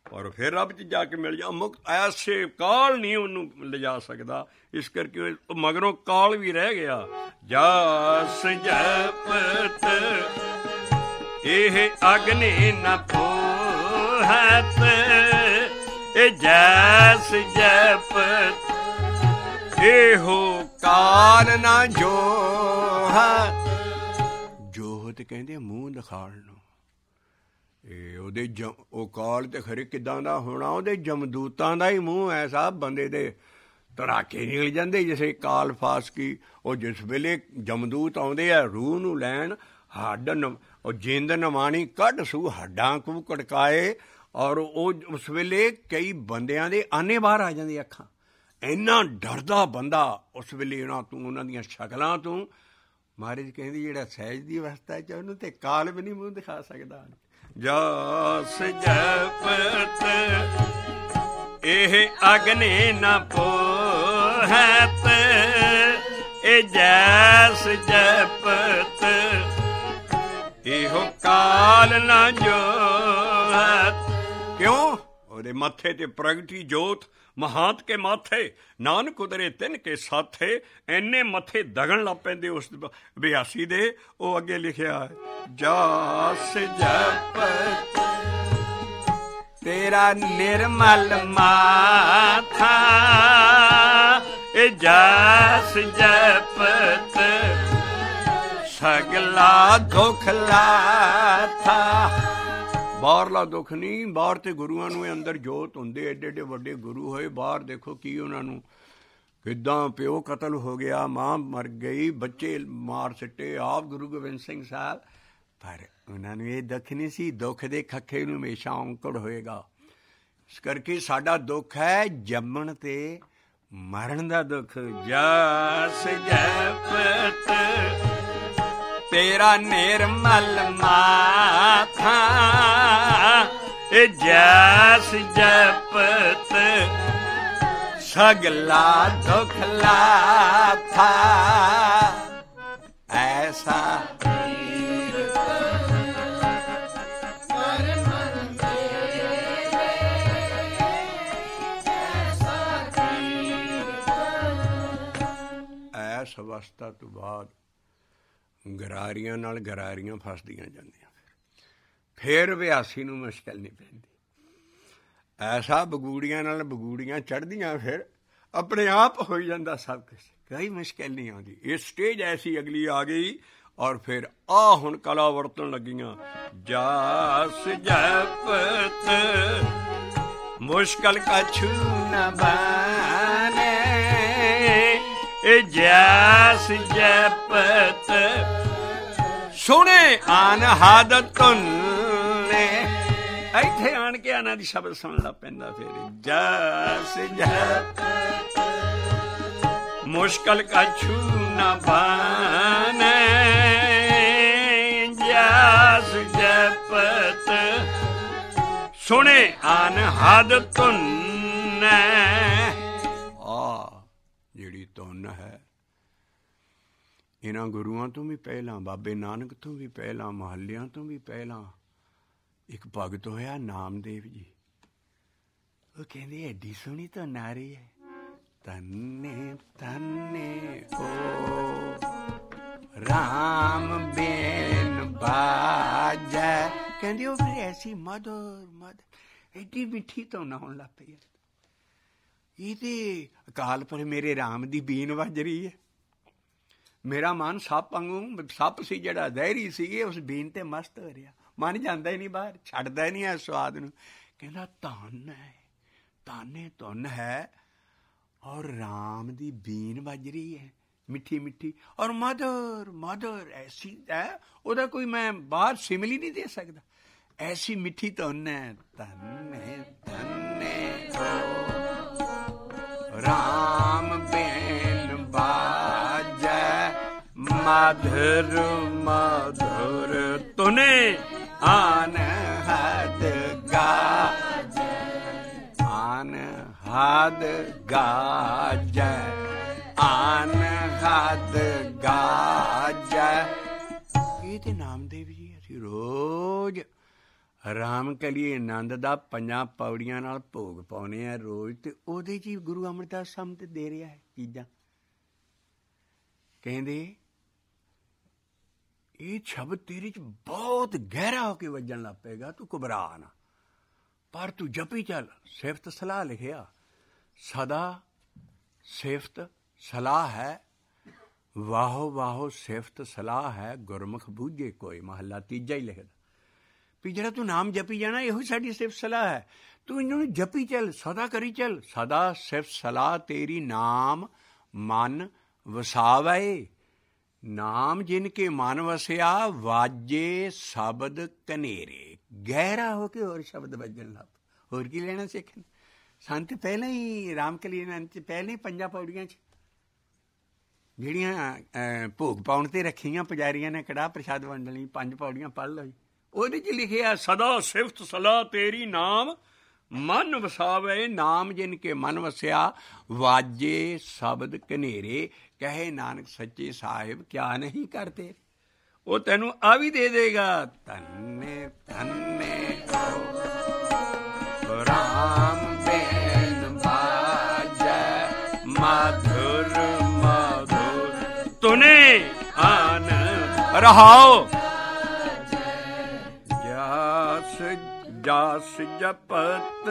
A: ਔਰ ਫਿਰ ਰੱਬ 'ਚ ਜਾ ਕੇ ਮਿਲ ਜਾ। ਮੁਕਤ ਐਸੇ ਕਾਲ ਨਹੀਂ ਉਹਨੂੰ ਲਿਜਾ ਸਕਦਾ, ਇਸ ਕਰਕੇ ਮਗਰੋਂ ਕਾਲ ਵੀ ਰਹਿ ਗਿਆ। ਜਸ ਜਪਤ ਇਹ ਅਗਨੀ ਨ ਪੋਹਤ, ਇਹ ਜਸ ਜਪਤ ਇਹੋ ਕਾਲ ਨਾ ਜੋਹਤ। ਜੋਹਤ ਕਹਿੰਦੇ ਮੂੰਹ ਦਿਖਾਉਣ ਨੂੰ। ਇਹ ਉਹਦੇ ਜ ਉਹ ਕਾਲ ਤੇ ਖਰੇ ਕਿੱਦਾਂ ਦਾ ਹੋਣਾ, ਉਹਦੇ ਜਮਦੂਤਾਂ ਦਾ ਹੀ ਮੂੰਹ ਐਸਾ, ਬੰਦੇ ਦੇ ਧੜਾਕੇ ਨਿਕਲ ਜਾਂਦੇ ਜਿਸੇ ਕਾਲ ਫਾਸ ਕੀ। ਉਹ ਜਿਸ ਵੇਲੇ ਜਮਦੂਤ ਆਉਂਦੇ ਆ ਰੂਹ ਨੂੰ ਲੈਣ, ਹੱਡ ਨ ਉਹ ਜਿੰਦ ਨਵਾਣੀ ਕੱਢ ਸੂ ਹੱਡਾਂ ਕੂ ਕੜਕਾਏ, ਔਰ ਉਹ ਉਸ ਵੇਲੇ ਕਈ ਬੰਦਿਆਂ ਦੇ ਆਨੇ ਬਾਹਰ ਆ ਜਾਂਦੀ ਅੱਖਾਂ। ਇੰਨਾ ਡਰਦਾ ਬੰਦਾ ਉਸ ਵੇਲੇ ਉਹਨਾਂ ਤੋਂ, ਉਹਨਾਂ ਦੀਆਂ ਸ਼ਕਲਾਂ ਤੋਂ। ਮਹਾਰਾਜ ਕਹਿੰਦੀ ਜਿਹੜਾ ਸਹਿਜ ਦੀ ਅਵਸਥਾ 'ਚ ਉਹਨੂੰ ਤੇ ਕਾਲ ਵੀ ਨਹੀਂ ਮੂੰਹ ਦਿਖਾ ਸਕਦਾ। ਜਸ ਜਪਤ ਇਹ ਅਗਨੀ ਨ ਪੋਹਤ, ਇਹ ਜੈਸ ਜਪਤ ਇਹੋ ਕਾਲ ਨਾ ਜੋਹਤ। ਕਿਉਂ? ਉਹਦੇ ਮੱਥੇ ਤੇ ਪ੍ਰਗਟੀ ਜੋਤ, ਮਹਾਂਤ ਕੇ ਮਾਥੇ ਨਾਨਕ ਉਦਰੇ ਤਿੰਨ ਕੇ ਸਾਥੇ। ਇੰਨੇ ਮੱਥੇ ਦਗਣ ਲੱਗ ਪੈਂਦੇ ਉਸ ਬਿਆਸੀ ਦੇ। ਉਹ ਅੱਗੇ ਲਿਖਿਆ ਹੈ ਜਸ ਜਪਤ ਤੇਰਾ ਨਿਰਮਲ ਮਾਥਾ, ਇਹ ਜਸ ਜਪਤ ਸਗਲਾ ਦੁੱਖ ਲਾਥਾ। ਬਾਹਰਲਾ ਦੁੱਖ ਨਹੀਂ, ਬਾਹਰ ਤੇ ਗੁਰੂਆਂ ਨੂੰ ਅੰਦਰ ਜੋਤ ਹੁੰਦੇ, ਏਡੇ ਏਡੇ ਵੱਡੇ ਗੁਰੂ ਹੋਏ। ਬਾਹਰ ਦੇਖੋ ਕੀ ਉਹਨਾਂ ਨੂੰ ਕਿੱਦਾਂ ਪਿਓ ਕਤਲ ਹੋ ਗਿਆ, ਮਾਂ ਮਰ ਗਈ, ਬੱਚੇ ਮਾਰ ਸਿੱਟੇ, ਆਪ ਗੁਰੂ ਗੋਬਿੰਦ ਸਿੰਘ ਸਾਹਿਬ। ਪਰ ਉਹਨਾਂ ਨੂੰ ਇਹ ਦੁੱਖ ਨਹੀਂ ਸੀ, ਦੁੱਖ ਦੇ ਖੱਖੇ ਨੂੰ ਹਮੇਸ਼ਾ ਔਂਕੜ ਹੋਏਗਾ। ਇਸ ਕਰਕੇ ਸਾਡਾ ਦੁੱਖ ਹੈ ਜੰਮਣ ਤੇ ਮਰਨ ਦਾ ਦੁੱਖ। ਜਸ ਜਪਤ ਤੇਰਾ ਨਿਰਮਲ ਮਾਥਾ, ਇਹ ਜਸ ਜਪਤ ਸਗਲਾ ਦੁੱਖ ਲਾਥਾ। ਐਸਾ ਐਸ ਅਵਸਥਾ ਤੋਂ ਬਾਅਦ ਗਰਾਰੀਆਂ ਨਾਲ ਗਰਾਰੀਆਂ ਫਸਦੀਆਂ ਜਾਂਦੀਆਂ। ਫਿਰ ਵਿਆਸੀ ਨੂੰ ਮੁਸ਼ਕਿਲ ਨਹੀਂ ਪੈਂਦੀ। ਐਸਾ ਬਗੂੜੀਆਂ ਨਾਲ ਬਗੂੜੀਆਂ ਚੜ੍ਹਦੀਆਂ, ਫਿਰ ਆਪਣੇ ਆਪ ਹੋ ਜਾਂਦਾ ਸਭ ਕੁਛ, ਕੋਈ ਮੁਸ਼ਕਿਲ ਨਹੀਂ ਆਉਂਦੀ। ਇਹ ਸਟੇਜ ਐਸੀ ਅਗਲੀ ਆ ਗਈ। ਔਰ ਫਿਰ ਆ ਹੁਣ ਕਲਾ ਵਰਤਣ ਲੱਗੀਆਂ। ਜਸ ਜਪਤ ਮੁਸ਼ਕਿਲ ਕਛੂ ਨ ਬਾਨੇ, ਇਹ ਜਸ ਜਪਤ ਸੁਣੇ ਅਨਹਦ ਧੁਨੇ। ਇੱਥੇ ਆਣ ਕੇ ਇਹਨਾਂ ਦੀ ਸ਼ਬਦ ਸੁਣਨਾ ਪੈਂਦਾ। ਫਿਰ ਜਸ ਜਪਤ ਮੁਸ਼ਕਿਲ ਕਛੂ ਨ ਬਾਨੇ, ਜਸ ਜਪਤ ਸੁਣੇ ਅਨਹਦ ਧੁਨੇ। ਆ ਜਿਹੜੀ ਧੁਨ ਹੈ, ਇਹਨਾਂ ਗੁਰੂਆਂ ਤੋਂ ਵੀ ਪਹਿਲਾਂ, ਬਾਬੇ ਨਾਨਕ ਤੋਂ ਵੀ ਪਹਿਲਾਂ, ਮਹੱਲਿਆਂ ਤੋਂ ਵੀ ਪਹਿਲਾਂ ਇੱਕ ਭਗਤ ਹੋਇਆ ਨਾਮਦੇਵ ਜੀ। ਉਹ ਕਹਿੰਦੇ ਐਡੀ ਸੋਹਣੀ ਧੁਨ ਆ ਰਹੀ ਹੈ, ਤੰਨੇ ਤੰਨੇ ਓ ਰਾਮ ਬੇਨ ਬਾਜੈ। ਕਹਿੰਦੇ ਉਹ ਫਿਰ ਐਸੀ ਮਧੁਰ ਮਧੁਰ ਐਡੀ ਮਿੱਠੀ ਧੁਨ ਹੋਣ ਲੱਗ ਪਈ। ਇਹ ਤੇ ਅਕਾਲ ਪਰ ਮੇਰੇ ਰਾਮ ਦੀ ਬੀਨ ਵੱਜ ਰਹੀ ਹੈ। ਮੇਰਾ ਮਨ ਸੱਪ ਵਾਂਗੂ, ਸੱਪ ਸੀ ਜਿਹੜਾ ਜ਼ਹਿਰੀ ਸੀ, ਉਸ ਬੀਨ ਤੇ ਮਸਤ ਹੋ ਰਿਹਾ। ਮਨ ਜਾਂਦਾ ਹੀ ਨਹੀਂ ਬਾਹਰ, ਛੱਡਦਾ ਹੀ ਨਹੀਂ ਇਸ ਸਵਾਦ ਨੂੰ। ਕਹਿੰਦਾ ਧੰਨ ਹੈ, ਤਾਨੇ ਧੁਨ ਹੈ, ਔਰ ਰਾਮ ਦੀ ਬੀਨ ਵੱਜ ਰਹੀ ਹੈ ਮਿੱਠੀ ਮਿੱਠੀ, ਔਰ ਮਧੁਰ ਮਧੁਰ ਐਸੀ ਹੈ, ਉਹਦਾ ਕੋਈ ਮੈਂ ਬਾਹਰ ਸਿਮਲੀ ਨਹੀਂ ਦੇ ਸਕਦਾ। ਐਸੀ ਮਿੱਠੀ ਧੁਨ ਹੈ। ਧੰਨੇ ਧੰਨੇ ਰਾਮ ਬੇਨ ਬਾਜੈ, ਮਧੁਰ ਮਧੁਰ ਧੁਨੇ ਅਨਹਦ ਗਾਜੈ, ਅਨਹਦ ਗਾਜੈ, ਅਨਹਦ ਗਾਜੈ। ਇਹ ਤੇ ਨਾਮਦੇਵ ਜੀ ਅਸੀਂ ਰੋਜ਼ ਰਾਮ ਕਲੀਏ ਆਨੰਦ ਦਾ ਪੰਜਾਂ ਪੌੜੀਆਂ ਨਾਲ ਭੋਗ ਪਾਉਣੇ ਆ ਰੋਜ਼, ਤੇ ਉਹਦੇ 'ਚ ਹੀ ਗੁਰੂ ਅਮਰਦਾਸ ਸਮਝ ਦੇ ਰਿਹਾ ਹੈ ਚੀਜ਼ਾਂ। ਕਹਿੰਦੇ ਇਹ ਸ਼ਬਦ ਤੇਰੇ 'ਚ ਬਹੁਤ ਗਹਿਰਾ ਹੋ ਕੇ ਵੱਜਣ ਲੱਗ ਪਏਗਾ, ਤੂੰ ਘਬਰਾ ਨਾ, ਪਰ ਤੂੰ ਜਪੀ ਚੱਲ। ਸਿਫਤ ਸਲਾਹ ਲਿਖਿਆ, ਸਦਾ ਸਿਫਤ ਸਲਾਹ ਹੈ, ਵਾਹੋ ਵਾਹੋ ਸਿਫਤ ਸਲਾਹ ਹੈ, ਗੁਰਮੁਖ ਬੂਝੇ ਕੋਈ। ਮਹੱਲਾ ਤੀਜਾ ਹੀ ਲਿਖਦਾ ਵੀ ਜਿਹੜਾ ਤੂੰ ਨਾਮ ਜਪੀ ਜਾਣਾ, ਇਹੋ ਸਾਡੀ ਸਿਫਤ ਸਲਾਹ ਹੈ। ਤੂੰ ਇਹਨਾਂ ਨੂੰ ਜਪੀ ਚੱਲ, ਸਦਾ ਕਰੀ ਚੱਲ। ਸਦਾ ਸਿਫਤ ਸਲਾਹ ਤੇਰੀ ਨਾਮ ਮਨ ਵਸਾਵੇ, ਨਾਮ ਜਿਨ ਕੇ ਮਨ ਵਸਿਆ, ਵਾਜੇ ਸ਼ਬਦ ਕਨੇਰੇ। ਗਹਿਰਾ ਹੋ ਕੇ ਹੋਰ ਸ਼ਬਦ ਵੱਜਣ ਲੱਗ, ਹੋਰ ਕੀ ਲੈਣਾ ਸਿੱਖਣ। ਸੰਤ ਪਹਿਲਾਂ ਹੀ ਰਾਮਕਲੀ ਆਨੰਦ 'ਚ ਪਹਿਲਾਂ ਹੀ ਪੰਜਾਂ ਪੌੜੀਆਂ 'ਚ ਜਿਹੜੀਆਂ ਭੋਗ ਪਾਉਣ 'ਤੇ ਰੱਖੀਆਂ ਪੁਜਾਰੀਆਂ ਨੇ ਕੜਾਹ ਪ੍ਰਸ਼ਾਦ ਵੰਡਣ ਲਈ, ਪੰਜ ਪੌੜੀਆਂ ਪੜ੍ਹ ਲਓ ਜੀ। ਉਹਦੇ 'ਚ ਲਿਖਿਆ ਸਦਾ ਸਿਫਤ ਸਲਾਹ ਤੇਰੀ ਨਾਮ ਮਨ ਵਸਾਵੇ, ਨਾਮ ਜਿਨ ਕੇ ਮਨ ਵਸਿਆ, ਵਾਜੇ ਸ਼ਬਦ ਕਨੇਰੇ। ਕਹੇ ਨਾਨਕ ਸੱਚੇ ਸਾਹਿਬ ਕਿਆ ਨਹੀਂ ਕਰਤੇ। ਉਹ ਤੈਨੂੰ ਆ ਵੀ ਦੇ ਦੇਗਾ। ਧੰਨੇ ਧੰਨੇ ਰਾਮ ਬੈਨ ਬਾਜੈ, ਮਾਧੁਰ ਮਾਧੁਰ ਤੁਨੇ ਆਨ ਰਹਾਓ। ਜਸ ਜਸ ਜਪਤ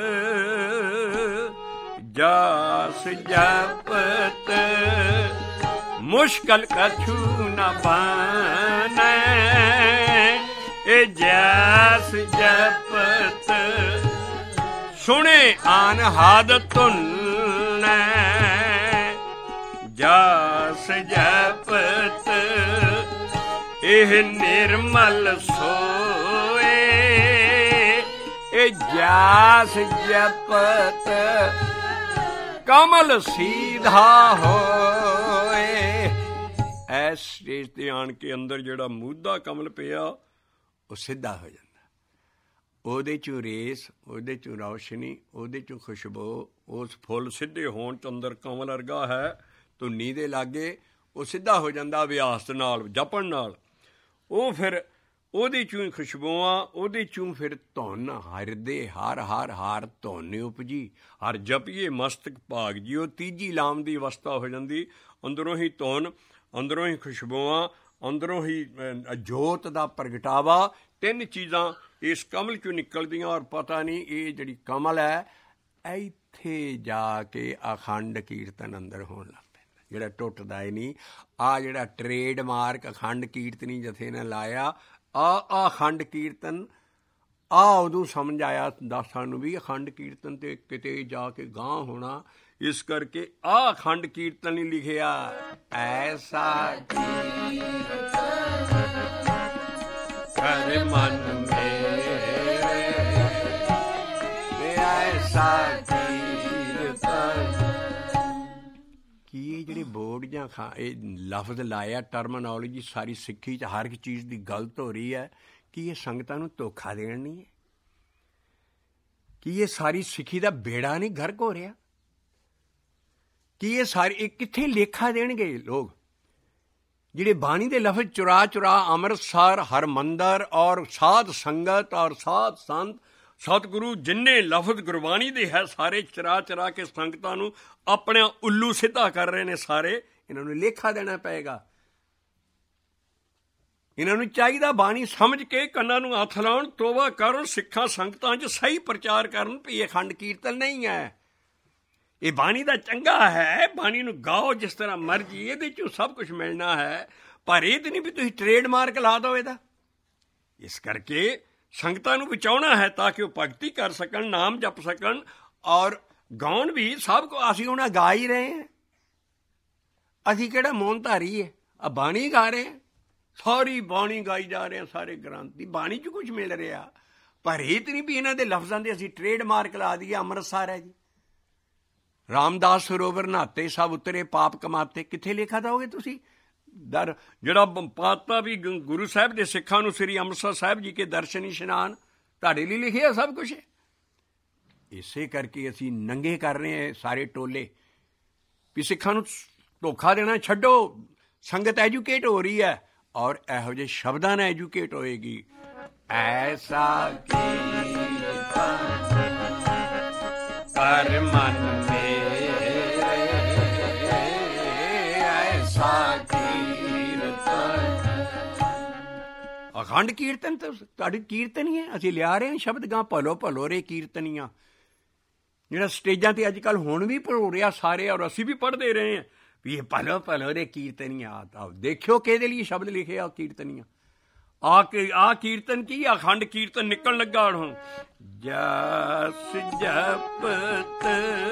A: ਜਸ ਜਪਤ, ਮੁਸ਼ਕਲ ਕਛੂ ਨ ਬਾਨੈ। ਇਹ ਜਸ ਜਪਤ ਸੁਣੇ ਅਨਹਦ ਧੁਨੈ, ਜਸ ਜਪਤ ਇਹ ਨਿਰਮਲ ਸੋਏ। ਇਹ ਜਸ ਜਪਤ ਕਮਲ ਸੀਧਾ ਹੋਏ। ਐਸ ਸਟੇਜ ਤੇ ਆਣ ਕੇ ਅੰਦਰ ਜਿਹੜਾ ਮੂਧਾ ਕਮਲ ਪਿਆ ਉਹ ਸਿੱਧਾ ਹੋ ਜਾਂਦਾ। ਉਹਦੇ 'ਚੋਂ ਰੇਸ, ਉਹਦੇ 'ਚੋਂ ਰੌਸ਼ਨੀ, ਉਹਦੇ 'ਚੋਂ ਖੁਸ਼ਬੂ। ਉਸ ਫੁੱਲ ਸਿੱਧੇ ਹੋਣ 'ਚ ਅੰਦਰ ਕਮਲ ਵਰਗਾ ਹੈ, ਧੁੰਨੀ ਦੇ ਲਾਗੇ ਉਹ ਸਿੱਧਾ ਹੋ ਜਾਂਦਾ ਅਭਿਆਸ ਨਾਲ, ਜਪਣ ਨਾਲ। ਉਹ ਫਿਰ ਉਹਦੇ 'ਚੋਂ ਹੀ ਖੁਸ਼ਬੂਆਂ, ਉਹਦੇ 'ਚੋਂ ਫਿਰ ਧੁਨ। ਹਿਰਦੇ ਹਰ ਹਰ ਹਰ ਧੁਨ ਉਪਜੀ, ਹਰ ਜਪੀਏ ਮਸਤਕ ਭਾਗ ਜੀ। ਉਹ ਤੀਜੀ ਲਾਮ ਦੀ ਅਵਸਥਾ ਹੋ ਜਾਂਦੀ। ਅੰਦਰੋਂ ਹੀ ਧੁਨ, ਅੰਦਰੋਂ ਹੀ ਖੁਸ਼ਬੂਆਂ, ਅੰਦਰੋਂ ਹੀ ਜੋਤ ਦਾ ਪ੍ਰਗਟਾਵਾ। ਤਿੰਨ ਚੀਜ਼ਾਂ ਇਸ ਕਮਲ 'ਚੋਂ ਨਿਕਲਦੀਆਂ। ਔਰ ਪਤਾ ਨਹੀਂ ਇਹ ਜਿਹੜੀ ਕਮਲ ਹੈ, ਇੱਥੇ ਜਾ ਕੇ ਅਖੰਡ ਕੀਰਤਨ ਅੰਦਰ ਹੋਣ ਲੱਗ ਪੈਂਦਾ, ਜਿਹੜਾ ਟੁੱਟਦਾ ਹੀ ਨਹੀਂ। ਆਹ ਜਿਹੜਾ ਟਰੇਡ ਮਾਰਕ ਅਖੰਡ ਕੀਰਤਨੀ ਜਥੇ ਨੇ ਲਾਇਆ, ਆ ਅਖੰਡ ਕੀਰਤਨ, ਆ ਉਦੋਂ ਸਮਝ ਆਇਆ ਦਾਸਾਂ ਨੂੰ ਵੀ ਅਖੰਡ ਕੀਰਤਨ ਤੇ ਕਿਤੇ ਜਾ ਕੇ ਗਾਂਹ ਹੋਣਾ। ਇਸ ਕਰਕੇ ਆ ਅਖੰਡ ਕੀਰਤਨ ਹੀ ਲਿਖਿਆ, ਐਸਾ ਕਰ ਮਨ ਮੇਰੇ, ਐਸਾ ਕੀਰਤਨ। ਕੀ ਇਹ ਜਿਹੜੇ ਬੋਰਡ ਜਾਂ ਖਾ ਇਹ ਲਫ਼ਜ਼ ਲਾਇਆ, ਟਰਮਨੋਲੋਜੀ ਸਾਰੀ ਸਿੱਖੀ 'ਚ ਹਰ ਇੱਕ ਚੀਜ਼ ਦੀ ਗਲਤ ਹੋ ਰਹੀ ਹੈ। ਕੀ ਇਹ ਸੰਗਤਾਂ ਨੂੰ ਧੋਖਾ ਦੇਣ ਨਹੀਂ ਹੈ? ਕੀ ਇਹ ਸਾਰੀ ਸਿੱਖੀ ਦਾ ਬੇੜਾ ਨਹੀਂ ਗਰਕ ਹੋ ਰਿਹਾ? ਕੀ ਇਹ ਸਾਰੀ ਇਹ ਕਿੱਥੇ ਲੇਖਾ ਦੇਣਗੇ ਲੋਕ ਜਿਹੜੇ ਬਾਣੀ ਦੇ ਲਫ਼ਜ਼ ਚੁਰਾ ਚੁਰਾ ਅੰਮ੍ਰਿਤਸਰ ਹਰਮੰਦਰ ਔਰ ਸਾਧ ਸੰਗਤ ਔਰ ਸਾਧ ਸੰਤ ਸਤਿਗੁਰੂ ਜਿੰਨੇ ਲਫ਼ਜ਼ ਗੁਰਬਾਣੀ ਦੇ ਹੈ ਸਾਰੇ ਚਰਾ ਚਰਾ ਕੇ ਸੰਗਤਾਂ ਨੂੰ ਆਪਣਾ ਉੱਲੂ ਸਿੱਧਾ ਕਰ ਰਹੇ ਨੇ। ਸਾਰੇ ਇਹਨਾਂ ਨੂੰ ਲੇਖਾ ਦੇਣਾ ਪਏਗਾ। ਇਹਨਾਂ ਨੂੰ ਚਾਹੀਦਾ ਬਾਣੀ ਸਮਝ ਕੇ ਕੰਨਾਂ ਨੂੰ ਹੱਥ ਲਾਉਣ, ਤੋਬਾ ਕਰਨ, ਸਿੱਖਾਂ ਸੰਗਤਾਂ 'ਚ ਸਹੀ ਪ੍ਰਚਾਰ ਕਰਨ ਵੀ ਇਹ ਅਖੰਡ ਕੀਰਤਨ ਨਹੀਂ ਹੈ, ਇਹ ਬਾਣੀ ਦਾ ਚੰਗਾ ਹੈ। ਬਾਣੀ ਨੂੰ ਗਾਓ ਜਿਸ ਤਰ੍ਹਾਂ ਮਰਜ਼ੀ, ਇਹਦੇ 'ਚੋਂ ਸਭ ਕੁਛ ਮਿਲਣਾ ਹੈ। ਪਰ ਇਹ ਤਾਂ ਨਹੀਂ ਵੀ ਤੁਸੀਂ ਟਰੇਡ ਮਾਰਕ ਲਾ ਦਿਓ ਇਹਦਾ। ਇਸ ਕਰਕੇ ਸੰਗਤਾਂ ਨੂੰ ਬਚਾਉਣਾ ਹੈ ਤਾਂ ਕਿ ਉਹ ਭਗਤੀ ਕਰ ਸਕਣ, ਨਾਮ ਜਪ ਸਕਣ ਔਰ ਗਾਉਣ ਵੀ। ਸਭ ਕੁ ਅਸੀਂ ਹੁਣ ਗਾ ਹੀ ਰਹੇ ਹਾਂ। ਅਸੀਂ ਕਿਹੜਾ ਮੌਨ ਧਾਰੀ ਹੈ, ਆ ਬਾਣੀ ਗਾ ਰਹੇ ਹਾਂ। ਸਾਰੀ ਬਾਣੀ ਗਾਈ ਜਾ ਰਹੇ ਹਾਂ, ਸਾਰੇ ਗ੍ਰੰਥ ਦੀ ਬਾਣੀ 'ਚ ਕੁਛ ਮਿਲ ਰਿਹਾ। ਪਰ ਇਹ ਤਾਂ ਨਹੀਂ ਵੀ ਇਹਨਾਂ ਦੇ ਲਫ਼ਜ਼ਾਂ ਦੇ ਅਸੀਂ ਟਰੇਡ ਮਾਰਕ ਲਾ ਦਈਏ ਅੰਮ੍ਰਿਤਸਰ ਹੈ ਜੀ, ਰਾਮਦਾਸ ਸਰੋਵਰ ਨਹਾਤੇ ਸਭ ਉਤਰੇ ਪਾਪ ਕਮਾਤੇ। ਕਿੱਥੇ ਲਿਖਾ ਦੋਗੇ ਤੁਸੀਂ? ਦਰ ਜਿਹੜਾ ਪਾਤਾ ਵੀ ਗੁਰੂ ਸਾਹਿਬ ਦੇ ਸਿੱਖਾਂ ਨੂੰ ਸ੍ਰੀ ਅੰਮ੍ਰਿਤਸਰ ਸਾਹਿਬ ਜੀ ਕੇ ਦਰਸ਼ਨ ਇਸ਼ਨਾਨ ਤੁਹਾਡੇ ਲਈ ਲਿਖਿਆ ਸਭ ਕੁਛ। ਇਸੇ ਕਰਕੇ ਅਸੀਂ ਨੰਗੇ ਕਰ ਰਹੇ ਹਾਂ ਸਾਰੇ ਟੋਲੇ ਵੀ ਸਿੱਖਾਂ ਨੂੰ ਧੋਖਾ ਦੇਣਾ ਛੱਡੋ। ਸੰਗਤ ਐਜੂਕੇਟ ਹੋ ਰਹੀ ਹੈ ਔਰ ਇਹੋ ਜਿਹੇ ਸ਼ਬਦਾਂ ਨਾਲ ਐਜੂਕੇਟ ਹੋਏਗੀ। ਐਸਾ ਕੀਰਤਨ ਕਰ ਮਨ ਮੇਰੇ, ਐਸਾ ਕੀਰਤਨ। ਅਖੰਡ ਕੀਰਤਨ ਤਾਂ ਤੁਹਾਡੀ ਕੀਰਤਨ ਹੀ ਹੈ। ਅਸੀਂ ਲਿਆ ਰਹੇ ਹਾਂ ਸ਼ਬਦ ਗਾਂ ਭਲੋ ਭਲੋ ਰੇ ਕੀਰਤਨੀਆਂ, ਜਿਹੜਾ ਸਟੇਜਾਂ ਤੇ ਅੱਜ ਕੱਲ੍ਹ ਹੁਣ ਵੀ ਭਰੋ ਰਿਹਾ ਸਾਰੇ, ਔਰ ਅਸੀਂ ਵੀ ਪੜ੍ਹਦੇ ਰਹੇ ਹਾਂ ਵੀ ਇਹ ਭਲੋ ਭਲੋ ਰੇ ਕੀਰਤਨੀਆਂ। ਆ ਦੇਖਿਓ ਕਿਹਦੇ ਲਈ ਸ਼ਬਦ ਲਿਖੇ ਆ ਕੀਰਤਨੀਆਂ। ਆ ਆ ਕੀਰਤਨ ਕੀ ਅਖੰਡ ਕੀਰਤਨ ਨਿਕਲਣ ਲੱਗਾ ਹੁਣ। ਜਸ ਜਪਤ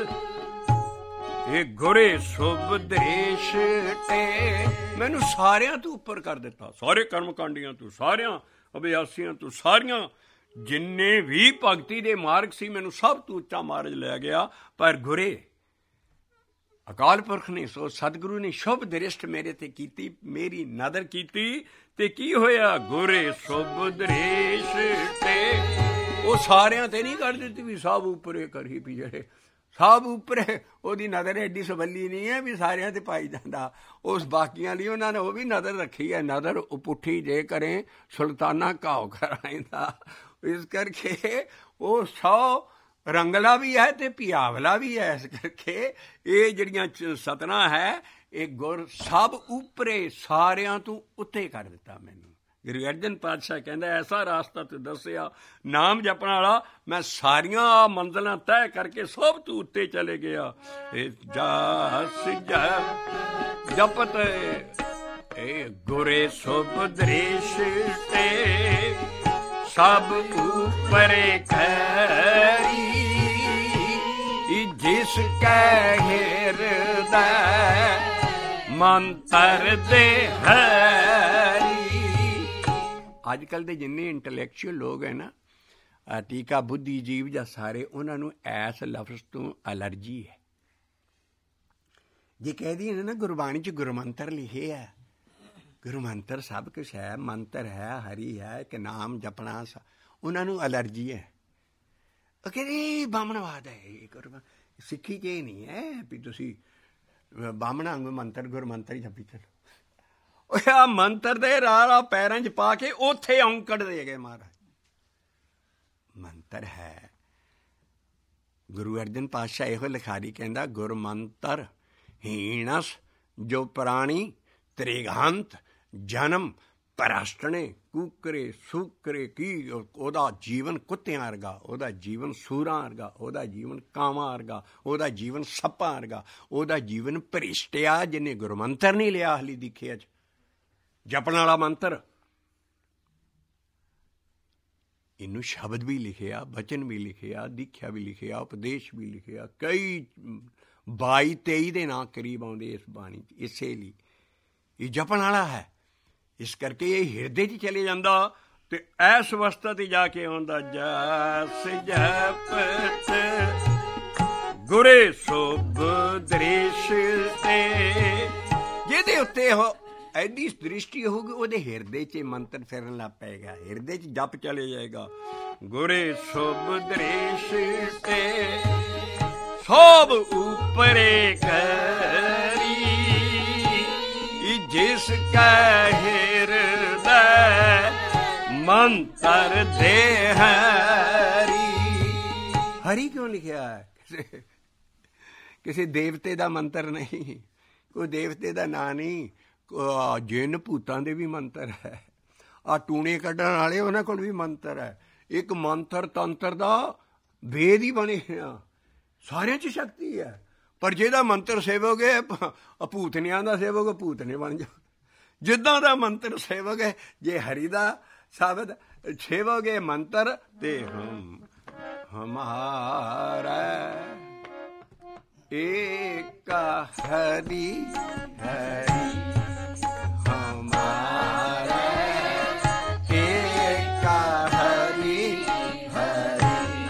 A: ਇਹ ਗੁਰੇ ਸੁਭ ਦ੍ਰੇਸ਼ ਤੇ, ਮੈਨੂੰ ਸਾਰਿਆਂ ਤੋਂ ਉੱਪਰ ਕਰ ਦਿੱਤਾ, ਸਾਰੇ ਕਰਮ ਕਾਂਡੀਆਂ ਤੋਂ, ਸਾਰਿਆਂ ਅਭਿਆਸੀਆਂ ਤੋਂ, ਸਾਰੀਆਂ ਜਿੰਨੇ ਵੀ ਭਗਤੀ ਦੇ ਮਾਰਗ ਸੀ ਮੈਨੂੰ ਸਭ ਤੋਂ ਉੱਚਾ ਮਾਰਗ ਲੈ ਗਿਆ। ਪਰ ਗੁਰੇ ਅਕਾਲ ਪੁਰਖ ਨੇ, ਸੋ ਸਤਿਗੁਰੂ ਨੇ ਸ਼ੁਭ ਦ੍ਰਿਸ਼ਟ ਮੇਰੇ ਤੇ ਕੀਤੀ, ਮੇਰੀ ਨਦਰ ਕੀਤੀ, ਤੇ ਕੀ ਹੋਇਆ? ਗੁਰੇ ਸੁਭ ਦ੍ਰੇਸ਼ ਤੇ, ਉਹ ਸਾਰਿਆਂ ਤੇ ਨਹੀਂ ਕਰ ਦਿੱਤੀ ਵੀ ਸਭ ਉੱਪਰੇ ਕਰੀ ਵੀ, ਜਿਹੜੇ ਸਭ ਉੱਪਰੇ ਉਹਦੀ ਨਜ਼ਰ ਐਡੀ ਸਵੱਲੀ ਨਹੀਂ ਹੈ ਵੀ ਸਾਰਿਆਂ ਤੇ ਪਾਈ ਜਾਂਦਾ। ਉਸ ਬਾਕੀਆਂ ਲਈ ਉਹਨਾਂ ਨੇ ਉਹ ਵੀ ਨਜ਼ਰ ਰੱਖੀ ਹੈ, ਨਜ਼ਰ ਪੁੱਠੀ ਜੇ ਕਰੇ ਸੁਲਤਾਨਾ ਘਾਉ ਕਰਾਇਂਦਾ। ਇਸ ਕਰਕੇ ਉਹ ਸੌ ਰੰਗਲਾ ਵੀ ਹੈ ਤੇ ਪਿਆਵਲਾ ਵੀ ਹੈ। ਇਸ ਕਰਕੇ ਇਹ ਜਿਹੜੀਆਂ ਸਤਨਾ ਹੈ ਇਹ ਗੁਰ ਸਭ ਉੱਪਰੇ, ਸਾਰਿਆਂ ਤੋਂ ਉੱਤੇ ਕਰ ਦਿੱਤਾ ਮੈਨੂੰ। ਗੁਰੂ ਅਰਜਨ ਪਾਤਸ਼ਾਹ ਕਹਿੰਦਾ ਐਸਾ ਰਾਸਤਾ ਤੇ ਦੱਸਿਆ ਨਾਮ ਜਪਣ ਵਾਲਾ, ਮੈਂ ਸਾਰੀਆਂ ਮੰਜ਼ਿਲਾਂ ਤੈਅ ਕਰਕੇ ਸਭ ਤੋਂ ਉੱਤੇ ਚਲੇ ਗਿਆ। ਇਹ ਜਸ ਜਪ ਜਪਤ ਇਹ ਗੁਰੇ ਸੁਭ ਦ੍ਰਿਸ਼ ਤੇ, ਸਭ ਉੱਪਰੇ ਖੈਰੀ ਜਿਸ ਕੈ ਹਿਰਦੈ ਮੰਤਰ ਦੇ ਹਰੀ। ਅੱਜ ਕੱਲ੍ਹ ਦੇ ਜਿੰਨੇ ਇੰਟਲੈਕਚੁਅਲ ਲੋਕ ਹੈ ਨਾ, ਟੀਕਾ ਬੁੱਧੀ ਜੀਵ ਜਾਂ ਸਾਰੇ, ਉਹਨਾਂ ਨੂੰ ਐਸ ਲਫ਼ਜ਼ ਤੋਂ ਐਲਰਜੀ ਹੈ। ਜੇ ਕਹਿ ਦਈਏ ਨਾ ਗੁਰਬਾਣੀ 'ਚ ਗੁਰਮੰਤਰ ਲਿਖੇ ਹੈ, ਗੁਰਮੰਤਰ ਸਭ ਕੁਛ ਹੈ, ਮੰਤਰ ਹੈ, ਹਰੀ ਹੈ, ਇੱਕ ਨਾਮ ਜਪਣਾ, ਉਹਨਾਂ ਨੂੰ ਐਲਰਜੀ ਹੈ। ਉਹ ਕਹਿੰਦੇ ਬਾਹਮਣਵਾਦ ਹੈ ਇਹ, ਗੁਰਬਾਣੀ ਸਿੱਖੀ 'ਚ ਇਹ ਨਹੀਂ ਹੈ ਵੀ ਤੁਸੀਂ ਬਾਹਮਣਾਂ ਵਾਂਗੂ ਮੰਤਰ ਗੁਰਮੰਤਰ ਹੀ ਜਪੀ ਚਲੋ। ਉਹ ਆ ਮੰਤਰ ਦੇ ਰਾਹ ਪੈਰਾਂ 'ਚ ਪਾ ਕੇ ਉੱਥੇ ਔਂਕੜ ਦੇ ਗਏ ਮਹਾਰਾਜ। ਮੰਤਰ ਹੈ। ਗੁਰੂ ਅਰਜਨ ਪਾਤਸ਼ਾਹ ਇਹੋ ਲਿਖਾਰੀ ਕਹਿੰਦਾ, ਗੁਰਮੰਤਰ ਹੀਣਸ ਜੋ ਪ੍ਰਾਣੀ ਤ੍ਰਿਗਹੰਤ ਜਨਮ ਭ੍ਰਸ਼ਟਣੇ ਕੂਕਰੇ ਸੂਕਰੇ। ਕੀ ਉਹਦਾ ਜੀਵਨ ਕੁੱਤਿਆਂ ਵਰਗਾ, ਉਹਦਾ ਜੀਵਨ ਸੂਰਾਂ ਵਰਗਾ, ਉਹਦਾ ਜੀਵਨ ਕਾਵਾਂ ਵਰਗਾ, ਉਹਦਾ ਜੀਵਨ ਸੱਪਾਂ ਵਰਗਾ, ਉਹਦਾ ਜੀਵਨ ਭ੍ਰਿਸ਼ਟਿਆ ਜਿਹਨੇ ਗੁਰਮੰਤਰ ਨਹੀਂ ਲਿਆ ਹਾਲੀ ਦੀਖਿਆ 'ਚ। ਜਪਣ ਵਾਲਾ ਮੰਤਰ, ਇਹਨੂੰ ਸ਼ਬਦ ਵੀ ਲਿਖਿਆ, ਬਚਨ ਵੀ ਲਿਖਿਆ, ਦੀਖਿਆ ਵੀ ਲਿਖਿਆ, ਉਪਦੇਸ਼ ਵੀ ਲਿਖਿਆ, ਕਈ ਬਾਈ ਤੇਈ ਦੇ ਨਾਂ ਕਰੀਬ ਆਉਂਦੇ ਇਸ ਬਾਣੀ 'ਚ। ਇਸੇ ਲਈ ਇਹ ਜਪਣ ਵਾਲਾ ਹੈ। ਇਸ ਕਰਕੇ ਇਹ ਹਿਰਦੇ 'ਚ ਚਲੇ ਜਾਂਦਾ ਤੇ ਐਸ ਅਵਸਥਾ ਤੇ ਜਾ ਕੇ ਆਉਂਦਾ। ਜਸ ਜਪਤ ਗੁਰੇ ਸੁਭ ਦ੍ਰਿਸ਼ ਤੇ, ਜਿਹਦੇ ਉੱਤੇ ਉਹ ਐਡੀ ਦ੍ਰਿਸ਼ਟੀ ਹੋਊਗੀ ਉਹਦੇ ਹਿਰਦੇ 'ਚ ਮੰਤਰ ਫਿਰਨ ਲੱਗ ਪਏਗਾ, ਹਿਰਦੇ 'ਚ ਜਪ ਚਲੇ ਜਾਏਗਾ। ਗੁਰੇ ਸੁਭ ਦ੍ਰਿਸ਼ ਤੇ ਸਭ ਉੱਪਰੇ ਕਰੀ ਜਿਸ ਕੈ ਹਿਰਦੈ ਮੰਤਰ ਦੇ ਹਰੀ। ਹਰੀ ਕਿਉਂ ਲਿਖਿਆ ਹੈ? ਕਿਸੇ ਕਿਸੇ ਦੇਵਤੇ ਦਾ ਮੰਤਰ ਨਹੀਂ, ਕੋਈ ਦੇਵਤੇ ਦਾ ਨਾਂ ਨਹੀਂ। ਜਿੰਨ ਭੂਤਾਂ ਦੇ ਵੀ ਮੰਤਰ ਹੈ। ਆਹ ਟੂਣੇ ਕੱਢਣ ਵਾਲੇ ਉਹਨਾਂ ਕੋਲ ਵੀ ਮੰਤਰ ਹੈ। ਇੱਕ ਮੰਤਰ ਤੰਤਰ ਦਾ ਵੇਦ ਹੀ ਬਣੇ ਆ, ਸਾਰਿਆਂ 'ਚ ਸ਼ਕਤੀ ਹੈ। ਪਰ ਜਿਹਦਾ ਮੰਤਰ ਸੇਵੋਗੇ, ਭੂਤਨਿਆਂ ਦਾ ਸੇਵੋਗੇ, ਭੂਤਨੇ ਬਣ ਜਾ। ਜਿੱਦਾਂ ਦਾ ਮੰਤਰ ਸੇਵੋਗੇ, ਜੇ ਹਰੀ ਦਾ ਸ਼ਬਦ ਸੇਵੋਗੇ ਮੰਤਰ ਤੇ ਹਮ ਹਮਾਰਾ ਏਕ ਹਰੀ ਹਰੀ ਹਮਾਰਾ ਏਕ ਹਰੀ ਹਰੀ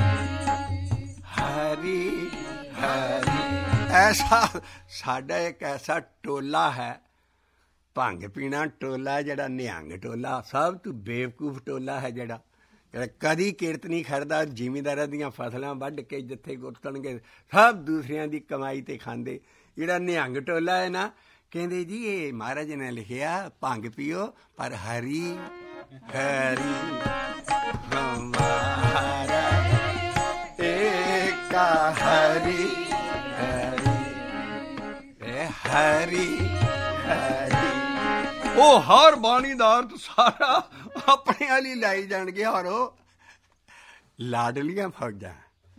A: ਹਰੀ ਹਰੀ। ਐਸਾ ਸਾਡਾ ਇੱਕ ਐਸਾ ਟੋਲਾ ਹੈ, ਭੰਗ ਪੀਣਾ ਟੋਲਾ, ਜਿਹੜਾ ਨਿਹੰਗ ਟੋਲਾ, ਸਭ ਤੋਂ ਬੇਵਕੂਫ ਟੋਲਾ ਹੈ, ਜਿਹੜਾ ਕਦੀ ਕਿਰਤ ਨਹੀਂ ਖੜਦਾ। ਜ਼ਿਮੀਂਦਾਰਾਂ ਦੀਆਂ ਫਸਲਾਂ ਵੱਢ ਕੇ ਜਿੱਥੇ ਗੁੱਤਣਗੇ ਸਭ ਦੂਸਰਿਆਂ ਦੀ ਕਮਾਈ 'ਤੇ ਖਾਂਦੇ। ਜਿਹੜਾ ਨਿਹੰਗ ਟੋਲਾ ਹੈ ਨਾ, ਕਹਿੰਦੇ ਜੀ ਇਹ ਮਹਾਰਾਜ ਨੇ ਲਿਖਿਆ ਭੰਗ ਪੀਓ ਪਰ ਹਰੀ ਹਰੀ हमारा एक हरि हरि हरि हरि। ਉਹ ਹਰ ਬਾਣੀ ਦਾ ਅਰਥ ਸਾਰਾ ਆਪਣੇ ਵਾਲੀ ਲਾਈ ਜਾਣਗੇ। ਔਰ ਉਹ ਲਾਡਲੀਆਂ ਫੌਜਾਂ,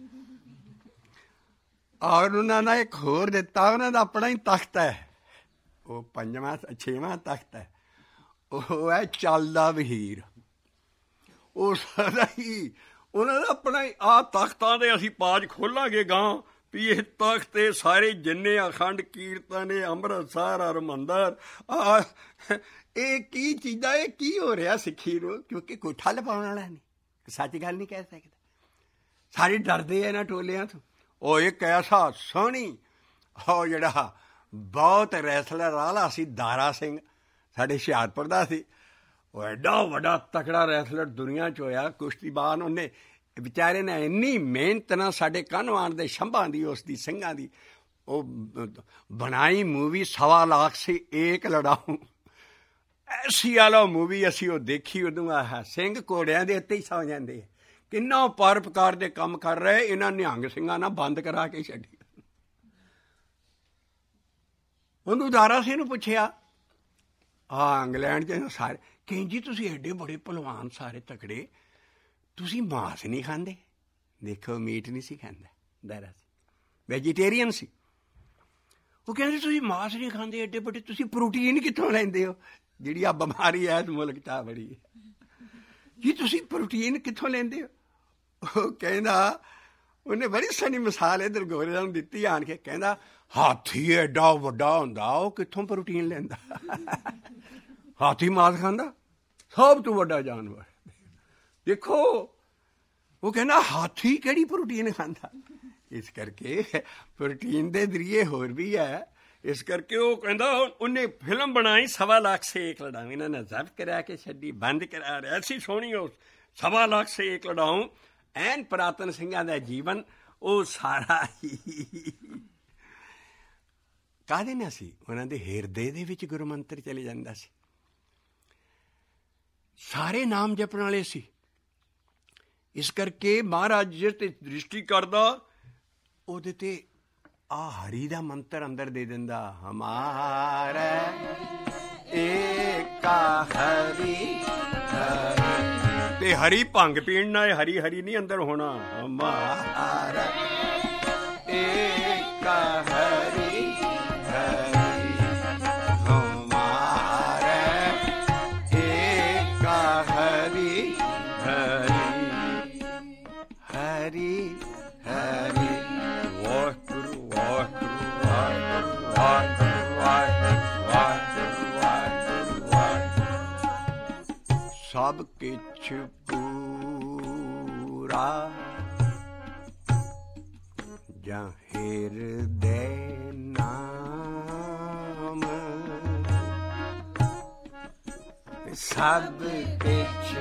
A: ਔਰ ਉਹਨਾਂ ਨੇ ਇੱਕ ਹੋਰ ਦਿੱਤਾ, ਉਹਨਾਂ ਦਾ ਆਪਣਾ ਹੀ ਤਖਤ ਹੈ। ਉਹ ਪੰਜਵਾਂ ਛੇਵਾਂ ਤਖਤ ਹੈ, ਉਹ ਹੈ ਚੱਲਦਾ ਵਹੀਰ। ਉਹ ਸਾਰਾ ਹੀ ਉਹਨਾਂ ਦਾ ਆਪਣਾ ਹੀ। ਆਹ ਤਖਤਾਂ ਦੇ ਅਸੀਂ ਪਾਜ ਖੋਲਾਂਗੇ ਗਾਂ ਵੀ ਇਹ ਤਖਤ ਇਹ ਸਾਰੇ ਜਿੰਨੇ ਅਖੰਡ ਕੀਰਤਨ, ਇਹ ਅੰਮ੍ਰਿਤਸਰ, ਹਰਿਮੰਦਰ, ਆ ਇਹ ਕੀ ਚੀਜ਼ਾਂ, ਇਹ ਕੀ ਹੋ ਰਿਹਾ ਸਿੱਖੀ ਨੂੰ? ਕਿਉਂਕਿ ਕੋਈ ਠੱਲ ਪਾਉਣ ਵਾਲਾ ਨਹੀਂ, ਸੱਚ ਗੱਲ ਨਹੀਂ ਕਹਿ ਸਕਦਾ। ਸਾਰੇ ਡਰਦੇ ਆ ਇਹਨਾਂ ਟੋਲਿਆਂ ਤੋਂ। ਉਹ ਇੱਕ ਐਸਾ ਸੋਹਣੀ, ਉਹ ਜਿਹੜਾ ਬਹੁਤ ਰੈਸਲਰ ਵਾਲਾ ਸੀ, ਦਾਰਾ ਸਿੰਘ, ਸਾਡੇ ਹੁਸ਼ਿਆਰਪੁਰ ਦਾ ਸੀ। ਉਹ ਐਡਾ ਵੱਡਾ ਤਕੜਾ ਰੈਸਲਰ ਦੁਨੀਆ 'ਚ ਹੋਇਆ, ਕੁਸ਼ਤੀਬਾਨ। ਉਹਨੇ ਵਿਚਾਰੇ ਨੇ ਇੰਨੀ ਮਿਹਨਤ ਨਾਲ ਸਾਡੇ ਕਾਹਨਵਾਨ ਦੇ ਸ਼ੰਭਾਂ ਦੀ, ਉਸ ਦੀ ਸਿੰਘਾਂ ਦੀ ਉਹ ਬਣਾਈ ਮੂਵੀ ਸਵਾ ਲੱਖ ਸੇ ਏਕ ਲੜਾਊ। ਐਸੀ ਵਾਲਾ ਮੂਵੀ ਅਸੀਂ ਉਹ ਦੇਖੀ। ਉਦੋਂ ਆਹ ਸਿੰਘ ਘੋੜਿਆਂ ਦੇ ਉੱਤੇ ਹੀ ਸੌ ਜਾਂਦੇ, ਕਿੰਨਾ ਪਰਉਪਕਾਰ ਦੇ ਕੰਮ ਕਰ ਰਹੇ। ਇਹਨਾਂ ਨਿਹੰਗ ਸਿੰਘਾਂ ਨਾਲ ਬੰਦ ਕਰਾ ਕੇ ਛੱਡੀ। ਉਹਨੂੰ ਦਾਰਾ ਸਿੰਘ ਨੂੰ ਪੁੱਛਿਆ, ਆਹ ਇੰਗਲੈਂਡ 'ਚ ਸਾਰੇ ਕਹਿੰਦੇ ਜੀ ਤੁਸੀਂ ਐਡੇ ਬੜੇ ਭਲਵਾਨ, ਸਾਰੇ ਤਕੜੇ, ਤੁਸੀਂ ਮਾਸ ਨਹੀਂ ਖਾਂਦੇ? ਦੇਖੋ, ਮੀਟ ਨਹੀਂ ਸੀ ਖਾਂਦਾ ਦਾਰਾ ਸਿੰਘ, ਵੈਜੀਟੇਰੀਅਨ ਸੀ। ਉਹ ਕਹਿੰਦੇ ਤੁਸੀਂ ਮਾਸ ਨਹੀਂ ਖਾਂਦੇ, ਐਡੇ ਵੱਡੇ, ਤੁਸੀਂ ਪ੍ਰੋਟੀਨ ਕਿੱਥੋਂ ਲੈਂਦੇ ਹੋ? ਜਿਹੜੀ ਆ ਬਿਮਾਰੀ ਹੈ ਇਸ ਮੁਲਕ 'ਚ ਆ ਬੜੀ ਜੀ, ਤੁਸੀਂ ਪ੍ਰੋਟੀਨ ਕਿੱਥੋਂ ਲੈਂਦੇ ਹੋ? ਉਹ ਕਹਿੰਦਾ, ਉਹਨੇ ਬੜੀ ਸੋਹਣੀ ਮਿਸਾਲ ਇੱਧਰ ਗੋਰਿਆਂ ਨੂੰ ਦਿੱਤੀ ਆਣ ਕੇ। ਕਹਿੰਦਾ ਹਾਥੀ ਐਡਾ ਵੱਡਾ ਹੁੰਦਾ, ਉਹ ਕਿੱਥੋਂ ਪ੍ਰੋਟੀਨ ਲੈਂਦਾ? ਹਾਥੀ ਮਾਸ ਖਾਂਦਾ, ਸਭ ਤੋਂ ਵੱਡਾ ਜਾਨਵਰ। ਦੇਖੋ, ਉਹ ਕਹਿੰਦਾ ਹਾਥੀ ਕਿਹੜੀ ਪ੍ਰੋਟੀਨ ਖਾਂਦਾ? ਇਸ ਕਰਕੇ ਪ੍ਰੋਟੀਨ ਦੇ ਜ਼ਰੀਏ ਹੋਰ ਵੀ ਹੈ। ਇਸ ਕਰਕੇ ਉਹ ਕਹਿੰਦਾ ਉਹਨੇ ਫਿਲਮ ਬਣਾਈ ਸਵਾ ਲੱਖ ਸੇ ਏਕ ਲੜਾਊ। ਇਹਨਾਂ ਨੇ ਜ਼ਬਤ ਕਰਾ ਕੇ ਛੱਡੀ, ਬੰਦ ਕਰਾ ਰਿਹਾ। ਐਸੀ ਸੋਹਣੀ ਉਹ ਸਵਾ ਲੱਖ ਸੇ ਏਕ ਲੜਾਊ। ਐਨ ਪੁਰਾਤਨ ਸਿੰਘਾਂ ਦਾ ਜੀਵਨ ਉਹ ਸਾਰਾ ਹੀ ਕਾਹਦੇ ਨਾਲ ਸੀ? ਉਹਨਾਂ ਦੇ ਹਿਰਦੇ ਦੇ ਵਿੱਚ ਗੁਰੂ ਮੰਤਰ ਚਲੇ ਜਾਂਦਾ ਸੀ। ਸਾਰੇ ਨਾਮ ਜਪਣ ਵਾਲੇ ਸੀ। ਇਸ ਕਰਕੇ ਮਹਾਰਾਜ ਜਿਸ ਤੇ ਦ੍ਰਿਸ਼ਟੀ ਕਰਦਾ, ਉਹਦੇ ਤੇ ਆ ਹਰੀ ਦਾ ਮੰਤਰ ਅੰਦਰ ਦੇ ਦਿੰਦਾ, ਹਮਾਰਾ ਏਕਾ ਹਰੀ ਹਰੀ। ਤੇ ਹਰੀ ਭੰਗ ਪੀਣ ਨਾਲ ਹਰੀ ਹਰੀ ਨਹੀਂ ਅੰਦਰ ਹੋਣਾ। ਹਮਾਰਾ ਏਕਾ ਹਰੀ ਹਰੀ, ਹਮਾਰਾ ਏਕਾ ਹਰੀ ਹਰੀ ਹਰੀ ਹਰੀ। ਸਭ ਕਿਛ ਪੂਰਾ ਜਾਂ ਹਿਰਦੈ ਨਾਮ, ਸਭ ਕਿਛ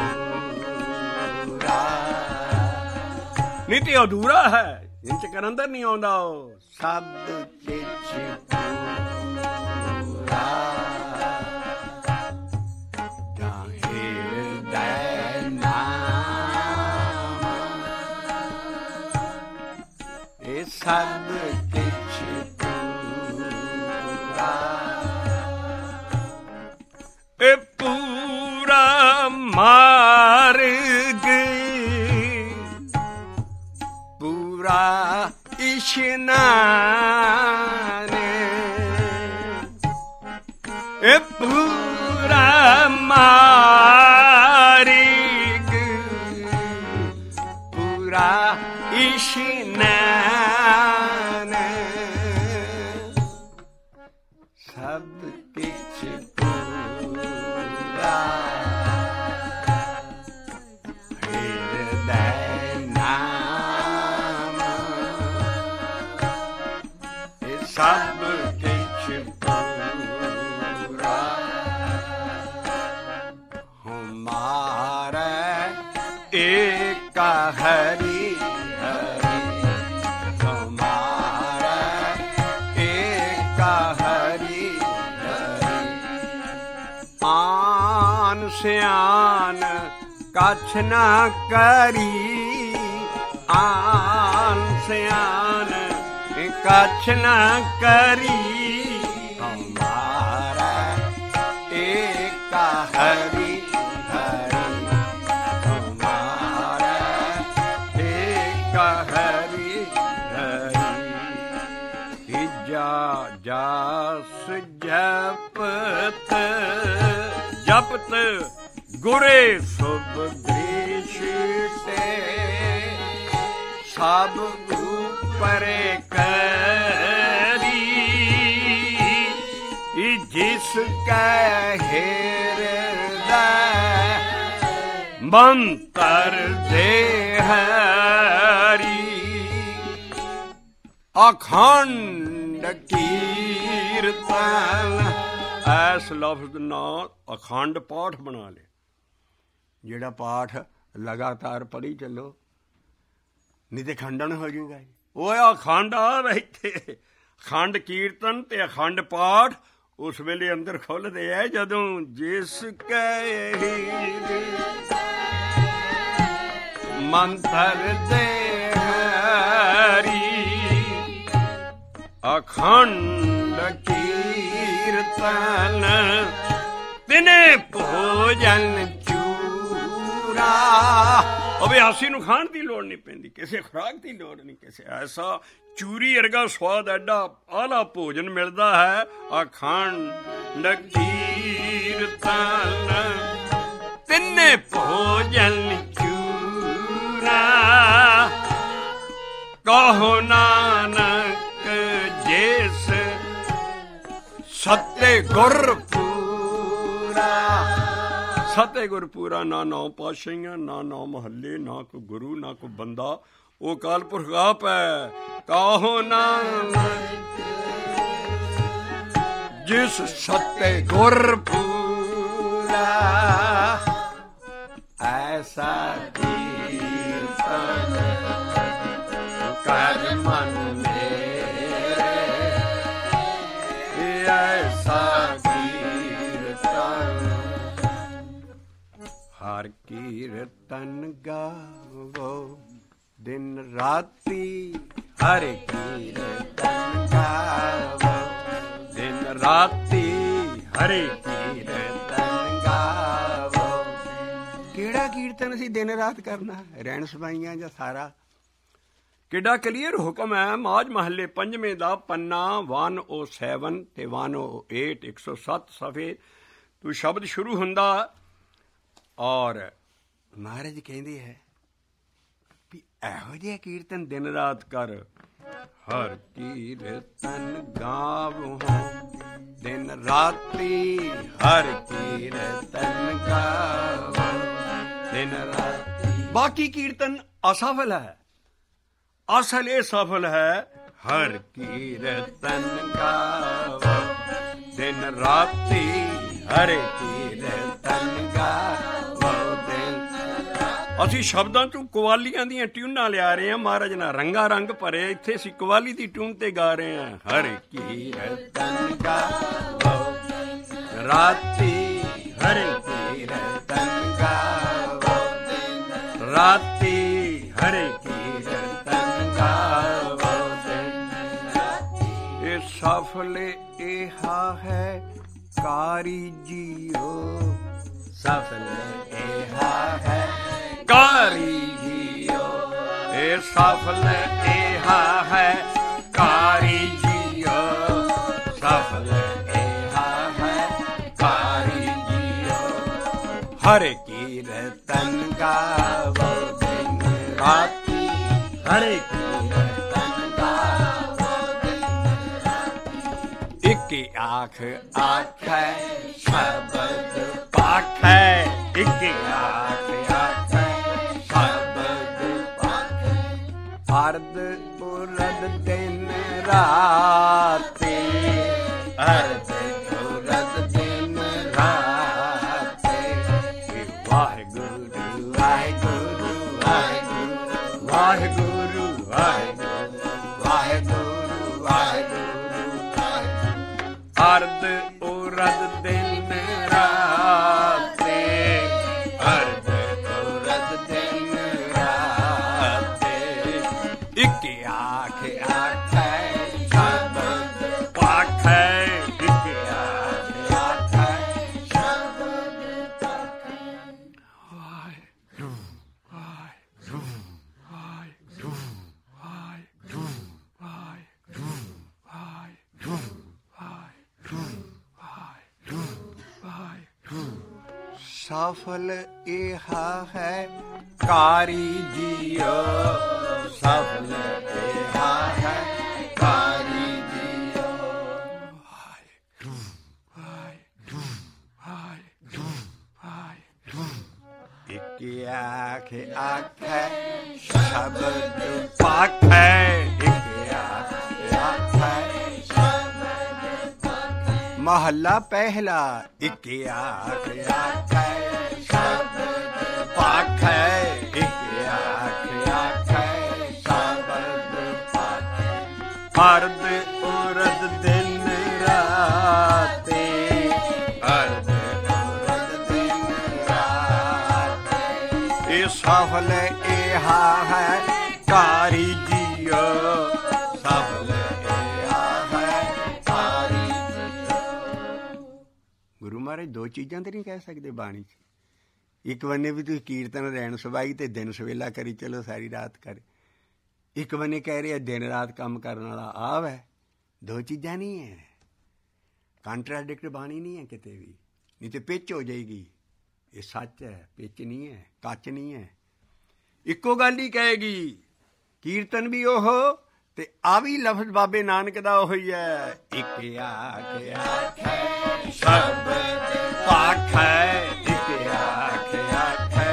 A: ਪੂਰਾ। ਨਹੀਂ ਤੇ ਅਧੂਰਾ ਹੈ, ਇੰਚ ਕਰ ਅੰਦਰ ਨਹੀਂ ਆਉਂਦਾ। ਉਹ ਸਭ ਕਿਛ ਪੂਰਾ ਜਾਂ ਹਿਰਦੈ ਨਾਮ, ਇਹ ਸਭ ਕਿਛ ਪੂਰਾ। ਇਹ ਪੂਰਾ ਮਾਰਗ, ਪੂਰਾ ਇਸ਼ਨਾਨ, ਇਹ ਪੂਰਾ ਮਾਰਗ, ਪੂਰਾ ਇਸ਼ਨਾਨ, ਸਭ ਕਿਛ ਪੂਰਾ। ਹਿਰਦੈ ਨਾਮ, ਇਹ ਸਭ ਕਿਛ ਪੂਰਾ। ਹਮਾਰਾ ਏਕਾ ਹਰੀ ਹਰੀ, ਹਮਾਰਾ ਏਕਾ ਹਰੀ ਹਰੀ। ਆਨ ਸਿਆਨ ਕਛ ਨਾ ਕਰੀ ਆਨ ਸਿਆਨ, ਕਛ ਨਾ ਕਰੀ ਹਮਾਰਾ ਏਕਾ ਹਰੀ ਹਰੀ, ਹਮਾਰਾ ਏਕਾ ਹਰੀ ਹਰੀ। ਤੀਜਾ ਜਸ ਜਪਤ ਜਪਤ ਗੁਰੇ ਸੁਬਦੇਸ਼ ਤੇ, ਸਭ ਉਪਰੇ ਕਰੀ ਜਿਸ ਕੈ ਹਿਰਦੈ ਮੰਤਰ ਦੇ ਹਰੀ। ਅਖੰਡ ਕੀਰਤਨ, ਐਸ ਲਫ਼ਜ਼ ਨਾਲ ਅਖੰਡ ਪਾਠ ਬਣਾ ਲਿਆ। ਜਿਹੜਾ ਪਾਠ ਲਗਾਤਾਰ ਪੜ੍ਹੀ ਚੱਲੋ, ਨਹੀਂ ਤੇ ਖੰਡਨ ਹੋ ਜਾਊਗਾ। ਉਹ ਅਖੰਡ ਆ ਬੈਠੇ, ਅਖੰਡ ਕੀਰਤਨ ਤੇ ਅਖੰਡ ਪਾਠ ਉਸ ਵੇਲੇ ਅੰਦਰ ਖੁੱਲ੍ਹਦੇ ਹੈ ਜਦੋਂ ਜਿਸ ਕੈ ਮੰਤਰ ਦੇ ਹਰੀ। ਅਖੰਡ ਕੀਰਤਨ ਤਿਨੇ ਭੋਜਨ ਚੂਰਾ। ਅਭਿਆਸੀ ਨੂੰ ਖਾਣ ਦੀ ਲੋੜ ਨਹੀਂ ਪੈਂਦੀ, ਕਿਸੇ ਖੁਰਾਕ ਦੀ ਲੋੜ ਨਹੀਂ, ਕਿਸੇ ਐਸਾ ਚੂਰੀ ਵਰਗਾ ਸਵਾਦ ਐਡਾ ਆਲਾ ਭੋਜਨ ਮਿਲਦਾ ਹੈ। ਅਖੰਡ ਕੀਰਤਨ ਤਿੰਨੇ ਭੋਜਨ ਚੂਰਾ, ਕਹੋ ਨਾਨਕ ਜਿਸ ਸੱਤੇ ਗੁਰ ਪੂਰਾ। ਸੱਤੇ ਗੁਰ ਪੂਰਾ, ਨਾ ਨੌ ਪਾਤਸ਼ਾਹੀਆਂ, ਨਾ ਨੌ ਮਹੱਲੇ, ਨਾ ਕੋਈ ਗੁਰੂ, ਨਾ ਕੋਈ ਬੰਦਾ, ਉਹ ਕਾਲ ਪੁਰਖ ਆਪ ਹੈ। ਕਹੋ ਨਾਨਕ ਜਿਸ ਸੱਤੇ ਗੁਰ ਪੂਰਾ, ਐਸਾ ਕੀਰਤਨ ਕਰ ਮਨ ਮੇਰੇ, ਐਸਾ ਕੀਰਤਨ। ਹਰ ਕੀਰਤਨ ਗਾਵੋ ਦਿਨ ਰਾਤੀ, ਹਰ ਕੀਰਤਨ ਗਾਵੋ ਦਿਨ ਰਾਤੀ, ਹਰ ਕੀਰਤਨ ਗਾਵੋ। ਕਿਹੜਾ ਕੀਰਤਨ ਅਸੀਂ ਦਿਨ ਰਾਤ ਕਰਨਾ, ਰਹਿਣ ਸਬਾਈਆਂ ਜਾਂ ਸਾਰਾ? ਕਿੱਡਾ ਕਲੀਅਰ ਹੁਕਮ ਹੈ। ਮਾਝ ਮਹੱਲੇ ਪੰਜਵੇਂ ਦਾ ਪੰਨਾ ਇੱਕ ਸੌ ਸੱਤ ਤੇ ਇੱਕ ਸੌ ਅੱਠ, ਇੱਕ ਸੌ ਸੱਤ ਸਫੇ ਤੋਂ ਸ਼ਬਦ ਸ਼ੁਰੂ ਹੁੰਦਾ ਔਰ ਮਹਾਰਾਜ ਕਹਿੰਦੇ ਹੈ ਵੀ ਇਹੋ ਜਿਹਾ ਕੀਰਤਨ ਦਿਨ ਰਾਤ ਕਰ। ਹਰ ਕੀਰਤਨ ਗਾਵੋ ਦਿਨ ਰਾਤੀ, ਹਰ ਕੀਰਤਨ ਗਾਵੋ ਦਿਨ ਰਾਤੀ। ਬਾਕੀ ਕੀਰਤਨ ਅਸਫਲ ਹੈ, ਅਸਲ ਇਹ ਸਫਲ ਹੈ। ਹਰ ਕੀਰਤਨ ਗਾਵੋ ਦਿਨ ਰਾਤੀ, ਹਰ ਕੀਰਤਨ ਗਾਵੋ ਦਿਨ। ਅਸੀਂ ਸ਼ਬਦਾਂ ਚੋਂ ਕਵਾਲੀਆਂ ਦੀਆਂ ਟਿਊਨਾਂ ਲਿਆ ਰਹੇ ਹਾਂ, ਮਹਾਰਾਜ ਨਾਲ ਰੰਗਾ ਰੰਗ ਭਰੇ, ਇੱਥੇ ਅਸੀਂ ਕਵਾਲੀ ਦੀ ਟਿਊਨ ਤੇ ਗਾ ਰਹੇ ਹਾਂ। ਹਰ ਕੀਰਤਨ ਗਾਵੋ ਰਾਤੀ, ਹਰ ਕੀਰਤਨ ਗਾਵੋ ਰਾਤੀ, ਹਰ ਕੀਰਤਨ ਗਾਵੋ ਦਿਨ। ਇਹ ਸਫਲ ਇਹਾ ਹੈ ਕਾਰੀ ਜੀਓ, ਸਫਲ ਇਹਾ ਹੈ ਕਾਰੀ ਜੀਓ। ਇਹ ਸਫਲ ਇਹਾ ਹੈ ਕਾਰੀ ਜੀਓ, ਸਫਲ ਇਹਾ ਹੈ ਕਾਰੀ ਜੀਓ। ਹਰ ਕੀਰਤਨ ਗਾਵੋ ਦਿਨ ਰਾਤੀ, ਹਰ ਕੀਰਤਨ ਗਾਵੋ ਦਿਨ ਰਾਤੀ। ਇੱਕ ਆਖ ਆਖੈ ਸ਼ਬਦ ਪਾਖੈ, ਇੱਕ ਆਖ ਆਖੈ ਸ਼ਬਦ ਪਾਖੈ। ਅਰਧ ਪੁਰਦ ਦਿਨ ਰਾਤੀ, ਅਰਧ ਪੁਰਦ ਦਿਨ ਰਾਤੀ। ਵਾਹਿਗੁਰੂ ਵਾਹਿਗੁਰੂ ਵਾਹਿਗੁਰੂ ਵਾਹਿਗੁਰੂ ਵਾਹਿਗੁਰੂ ਵਾਹਿਗੁਰੂ ਵਾਹਿਗੁਰੂ। ਅਰਧ ਪੁਰਦ ਦਿਨ ਰਾਤੀ, ਅਰਧ ਆਖੇ ਆਖੈ ਸ਼ਬਦ ਪਾਖੈ ਇਕ ਆਖੇ ਆਖੈ ਸ਼ਬਦ ਪਾਖੈ ਵਾਹਿਗੁਰੂ ਵਾਹਿਗੁਰੂ ਵਾਹਿਗੁਰੂ ਵਾਹਿਗੁਰੂ ਵਾਹਿਗੁਰੂ ਵਾਹਿਗੁਰੂ ਵਾਹਿਗੁਰੂ ਵਾਹਿਗੁਰੂ ਸਫਲ ਇਹਾ ਹੈ ਕਾਰੀ ਜੀਓ ਸਫਲ ਇਹਾ ਹੈ ਕਾਰੀ ਜੀਓ ਵਾਹਿਗੁਰੂ ਵਾਹਿਗੁਰੂ ਵਾਹਿਗੁਰੂ ਵਾਹਿਗੁਰੂ ਇਕ ਆਖੇ ਆਖੈ ਸ਼ਬਦ ਪਾਖੈ ਇਕ ਆਖੇ ਆਖੈ ਸ਼ਬਦ ਪਾਖੈ ਮਹੱਲਾ ਪਹਿਲਾ ਇਕ ਆਖੇ ਆਖੈ ਸ਼ਬਦ ਪਾਖੈ ਇਕ ਆਖੇ ਆਖੈ ਸ਼ਬਦ ਪਾਖੈ ਅਰਧ ਉਰਧ ਦਿਨ ਰਾਤੇ ਅਰਧ ਉਰਧ ਦਿਨ ਰਾਤੇ ਇਹ ਸਫਲ ਇਹਾ ਹੈ ਕਾਰੀ ਜੀਓ ਸਫਲ ਇਹਾ ਹੈ ਕਾਰੀ ਜੀਓ। ਗੁਰੂ ਮਹਾਰਾਜ ਦੋ ਚੀਜ਼ਾਂ ਤੇ ਨਹੀਂ ਕਹਿ ਸਕਦੇ ਬਾਣੀ 'ਚ। ਇੱਕ ਬੰਨੇ ਵੀ ਤੁਸੀਂ ਕੀਰਤਨ ਰਹਿਣ ਸਵਾਈ ਤੇ ਦਿਨ ਸਵੇਲਾ ਕਰੀ ਚਲੋ ਸਾਰੀ ਰਾਤ ਕਰ, ਇੱਕ ਬੰਨੇ ਕਹਿ ਰਿਹਾ ਦਿਨ ਰਾਤ ਕੰਮ ਕਰਨ ਵਾਲਾ ਆਪ ਹੈ। ਦੋ ਚੀਜ਼ਾਂ ਨਹੀਂ ਹੈ, ਕੰਟਰਾਡਿਕਟ ਬਾਣੀ ਨਹੀਂ ਹੈ ਕਿਤੇ ਵੀ, ਨਹੀਂ ਤੇ ਪਿੱਚ ਹੋ ਜਾਏਗੀ। ਇਹ ਸੱਚ ਹੈ, ਪਿੱਚ ਨਹੀਂ ਹੈ, ਕੱਚ ਨਹੀਂ ਹੈ, ਇੱਕੋ ਗੱਲ ਹੀ ਕਹੇਗੀ। ਕੀਰਤਨ ਵੀ ਉਹ ਤੇ ਆ ਵੀ ਲਫ਼ਜ਼ ਬਾਬੇ ਨਾਨਕ ਦਾ ਉਹੀ ਹੈ। ਇੱਕ ਆਖੇ ਆਖੈ ਸ਼ਬਦ ਪਾਖੈ ਇੱਕ ਆਖੇ ਆਖੈ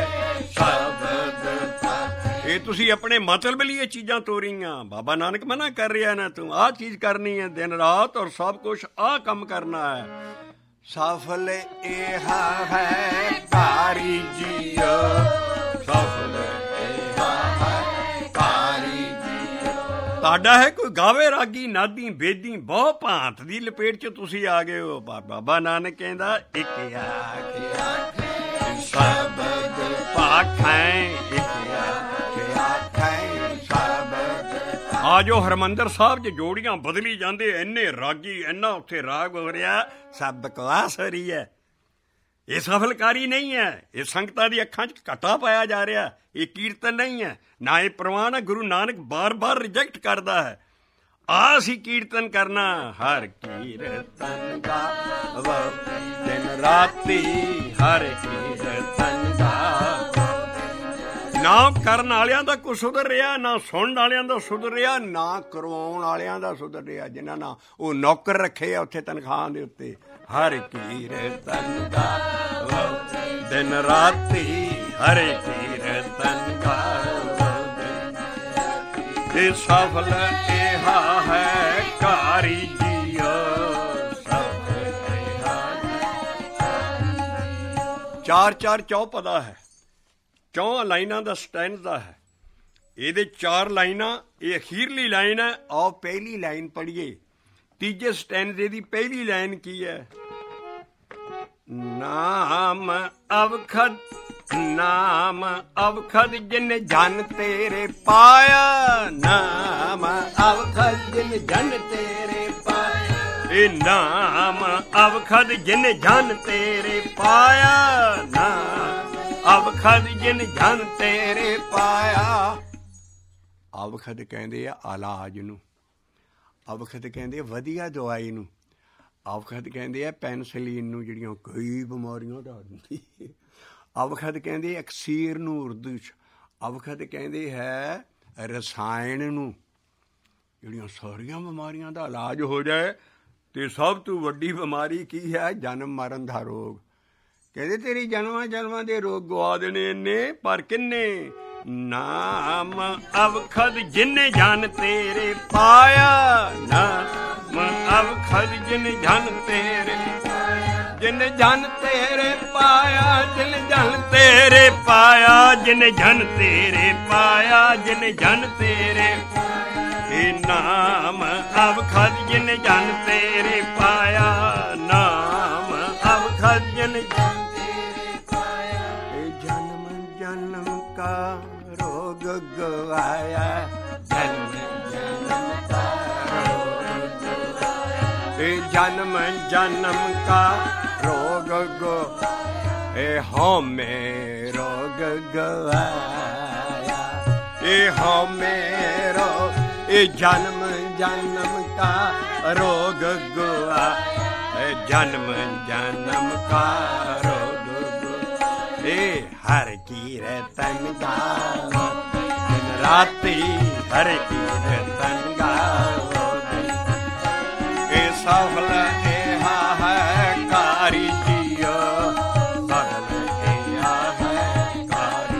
A: ਸ਼ਬਦ ਪਾਖੈ। ਇਹ ਤੁਸੀਂ ਆਪਣੇ ਮਤਲਬ ਲਈ ਇਹ ਚੀਜ਼ਾਂ ਤੋਰੀਆਂ। ਬਾਬਾ ਨਾਨਕ ਮਨਾ ਕਰ ਰਿਹਾ ਨਾ, ਤੂੰ ਆਹ ਚੀਜ਼ ਕਰਨੀ ਹੈ ਦਿਨ ਰਾਤ ਔਰ ਸਭ ਕੁਛ ਆਹ ਕੰਮ ਕਰਨਾ ਹੈ। ਸਫਲ ਇਹ ਹੈ ਕਾਰੀ ਜੀਓ ਸਫਲ ਇਹ ਹੈ ਕਾਰੀ ਜੀਓ। ਤੁਹਾਡਾ ਹੈ ਕੋਈ ਗਾਵੇ ਰਾਗੀ ਨਾਦੀ ਬੇਦੀ ਬਹੁ ਭਾਂਤ ਦੀ ਲਪੇਟ 'ਚ ਤੁਸੀਂ ਆ ਗਏ ਹੋ। ਬਾਬਾ ਨਾਨਕ ਕਹਿੰਦਾ ਇੱਕ ਆਖੇ ਆਖੇ ਸ਼ਬਦ ਪਾਖੈ ਇੱਕ ਆਖੇ ਆਖੈ ਸ਼ਬਦ। ਆ ਜੋ ਹਰਿਮੰਦਰ ਸਾਹਿਬ 'ਚ ਜੋੜੀਆਂ ਬਦਲੀ ਜਾਂਦੇ, ਇੰਨੇ ਰਾਗੀ ਇੰਨਾ ਉੱਥੇ ਰਾਗ ਹੋ ਰਿਹਾ, ਸਭ ਬਕਵਾਸ ਹੋ ਰਹੀ ਹੈ। ਇਹ ਸਫਲਕਾਰੀ ਨਹੀਂ ਹੈ, ਇਹ ਸੰਗਤਾਂ ਦੀ ਅੱਖਾਂ 'ਚ ਘਾਟਾ ਪਾਇਆ ਜਾ ਰਿਹਾ। ਇਹ ਕੀਰਤਨ ਨਹੀਂ ਹੈ, ਨਾ ਇਹ ਪ੍ਰਵਾਨ ਹੈ। ਗੁਰੂ ਨਾਨਕ ਬਾਰ ਬਾਰ ਰਿਜੈਕਟ ਕਰਦਾ ਹੈ। ਆ ਅਸੀਂ ਕੀਰਤਨ ਕਰਨਾ, ਹਰ ਕੀਰਤਨ ਗਾਵੋ ਦਿਨ ਰਾਤੀ ਹਰ ਕੀਰਤਨ ਗਾਵੋ। ਨਾ ਕਰਨ ਵਾਲਿਆਂ ਦਾ ਕੋਈ ਸੁਧਰ ਰਿਹਾ, ਨਾ ਸੁਣਨ ਵਾਲਿਆਂ ਦਾ ਸੁਧਰ ਰਿਹਾ, ਨਾ ਕਰਵਾਉਣ ਵਾਲਿਆਂ ਦਾ ਸੁਧਰ ਰਿਹਾ। ਜਿਨ੍ਹਾਂ ਨਾਲ ਉਹ ਨੌਕਰ ਰੱਖੇ ਆ ਉੱਥੇ ਤਨਖਾਹ ਦੇ ਉੱਤੇ, ਹਰ ਕੀਰਤਨ ਗਾਵੋ ਦਿਨ ਰਾਤੀ ਹਰ ਕੀਰਤਨ ਗਾਵੋ। ਇਹ ਸਫਲ ਇਹਾ ਹੈ ਕਾਰੀ ਜੀਓ ਸਫਲ ਇਹਾ। ਚਾਰ ਚਾਰ ਚੌਪਦਾ ਹੈ, ਚੌਂ ਲਾਈਨਾਂ ਦਾ ਸਟੈਂਜ਼ਾ ਹੈ। ਇਹਦੇ ਚਾਰ ਲਾਈਨਾਂ, ਇਹ ਅਖੀਰਲੀ ਲਾਈਨ ਹੈ। ਆਓ ਪਹਿਲੀ ਲਾਈਨ ਪੜ੍ਹੀਏ। ਤੀਜੇ ਸਟੈਂਜ਼ੇ ਦੀ ਪਹਿਲੀ ਲਾਈਨ ਕੀ ਹੈ? ਨਾਮ ਅਵਖਦ ਨਾਮ ਅਵਖਦ ਜਿਨ ਜਨ ਤੇਰੇ ਪਾਇਆ, ਨਾਮ ਅਵਖਦ ਜਿਨ ਜਨ ਤੇਰੇ ਪਾਇਆ। ਇਹ ਨਾਮ ਅਵਖਦ ਜਿਨ ਜਨ ਤੇਰੇ ਪਾਇਆ, ਨਾਮ ਅਵਖਦ ਜਿਨ ਜਨ ਤੇਰੇ ਪਾਇਆ। ਅਵਖਦ ਕਹਿੰਦੇ ਆ ਇਲਾਜ ਨੂੰ, ਅਵਖਦ ਕਹਿੰਦੇ ਆ ਵਧੀਆ ਦਵਾਈ ਨੂੰ, ਅਵਖਦ ਕਹਿੰਦੇ ਆ ਪੈਨਸਲੀਨ ਨੂੰ, ਜਿਹੜੀਆਂ ਕਈ ਬਿਮਾਰੀਆਂ ਦਾ ਦਿੰਦੀ। ਅਵਖਦ ਕਹਿੰਦੇ ਅਕਸੀਰ ਨੂੰ ਉਰਦੂ 'ਚ। ਅਵਖਦ ਕਹਿੰਦੇ ਹੈ ਰਸਾਇਣ ਨੂੰ, ਜਿਹੜੀਆਂ ਸਾਰੀਆਂ ਬਿਮਾਰੀਆਂ ਦਾ ਇਲਾਜ ਹੋ ਜਾਏ। ਅਤੇ ਸਭ ਤੋਂ ਵੱਡੀ ਬਿਮਾਰੀ ਕੀ ਹੈ? ਜਨਮ ਮਰਨ ਦਾ ਰੋਗ। ਕਹਿੰਦੇ ਤੇਰੀ ਜਨਮਾਂ ਜਨਮਾਂ ਦੇ ਰੋਗ ਗਵਾ ਦੇਣੇ ਇੰਨੇ, ਪਰ ਕਿੰਨੇ? ਨਾਮ ਅਵਖਦ ਜਿਨ ਜਨ ਤੇਰੇ ਪਾਇਆ, ਨਾਮ ਅਵਖਦ ਜਿਨ ਜਨ ਤੇਰੇ ਪਾਇਆ। ਜਿਨ ਜਨ ਤੇਰੇ ਪਾਇਆ, ਜਿਨ ਜਨ ਤੇਰੇ ਪਾਇਆ, ਜਿਨ ਜਨ ਤੇਰੇ ਪਾਇਆ, ਜਿਨ ਜਨ ਤੇਰੇ ਪਾਇਆ। ਇਹ ਨਾਮ ਅਵਖਦ ਜਿਨ ਜਨ ਤੇਰੇ ਪਾਇਆ, ਨਾਮ ਅਵਖਦ ਜਿਨ ਜਨ ਤੇਰੇ ਪਾਇਆ। ਇਹ ਜਨਮ ਜਨਮ ਕਾ ਰੋਗ ਗਵਾਇਆ, ਜਨਮ ਜਨਮ ए जन्म जन्म का रोग गो ए हमें रोग गवाया ए हमें रो ए जन्म जन्म का रोग गवा ए जन्म जन्म का रोग गवा ए हर की रतन गाओ दिन राती हर की रतन गाओ ए सफल एहा है कारी जियो सफल एहा है कारी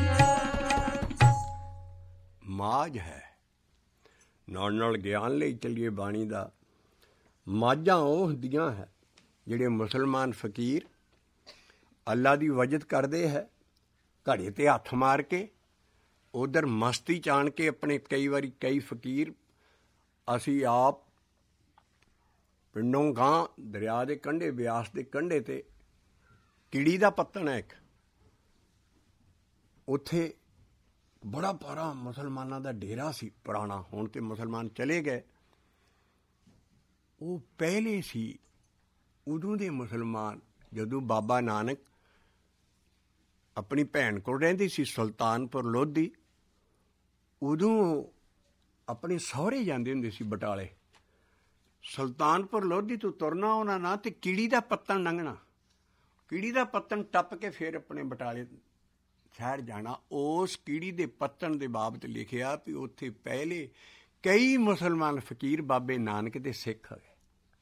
A: माज है। ਨਾਲ ਨਾਲ ਗਿਆਨ ਲਈ ਚੱਲੀਏ ਬਾਣੀ ਦਾ। ਮਾਝਾਂ ਉਹ ਹੁੰਦੀਆਂ ਹੈ ਜਿਹੜੇ ਮੁਸਲਮਾਨ ਫਕੀਰ ਅੱਲਾ ਦੀ ਵਜਦ ਕਰਦੇ ਹੈ, ਘੜੇ 'ਤੇ ਹੱਥ ਮਾਰ ਕੇ ਉਧਰ ਮਸਤੀ 'ਚ ਆਣ ਕੇ ਆਪਣੇ ਕਈ ਵਾਰੀ ਕਈ ਫਕੀਰ ਅਸੀਂ ਆਪ ਪਿੰਡੋਂ ਗਾਂ ਦਰਿਆ ਦੇ ਕੰਢੇ ਬਿਆਸ ਦੇ ਕੰਢੇ 'ਤੇ ਕੀੜੀ ਦਾ ਪੱਤਣ ਹੈ ਇੱਕ, ਉੱਥੇ ਬੜਾ ਭਾਰਾ ਮੁਸਲਮਾਨਾਂ ਦਾ ਡੇਰਾ ਸੀ ਪੁਰਾਣਾ, ਹੁਣ ਤੇ ਮੁਸਲਮਾਨ ਚਲੇ ਗਏ। ਉਹ ਪਹਿਲੇ ਸੀ ਉਦੋਂ ਦੇ ਮੁਸਲਮਾਨ, ਜਦੋਂ ਬਾਬਾ ਨਾਨਕ ਆਪਣੀ ਭੈਣ ਕੋਲ ਰਹਿੰਦੀ ਸੀ ਸੁਲਤਾਨਪੁਰ ਲੋਧੀ, ਉਦੋਂ ਆਪਣੇ ਸਹੁਰੇ ਜਾਂਦੇ ਹੁੰਦੇ ਸੀ ਬਟਾਲੇ। ਸੁਲਤਾਨਪੁਰ ਲੋਧੀ ਤੋਂ ਤੁਰਨਾ ਉਹਨਾਂ ਨਾਲ ਤੇ ਕੀੜੀ ਦਾ ਪੱਤਣ ਲੰਘਣਾ, ਕੀੜੀ ਦਾ ਪੱਤਣ ਟੱਪ ਕੇ ਫਿਰ ਆਪਣੇ ਬਟਾਲੇ ਸ਼ਹਿਰ ਜਾਣਾ। ਉਸ ਕੀੜੀ ਦੇ ਪੱਤਣ ਦੇ ਬਾਬਤ ਲਿਖਿਆ ਵੀ ਉੱਥੇ ਪਹਿਲੇ ਕਈ ਮੁਸਲਮਾਨ ਫਕੀਰ ਬਾਬੇ ਨਾਨਕ ਦੇ ਸਿੱਖ ਹੋਏ,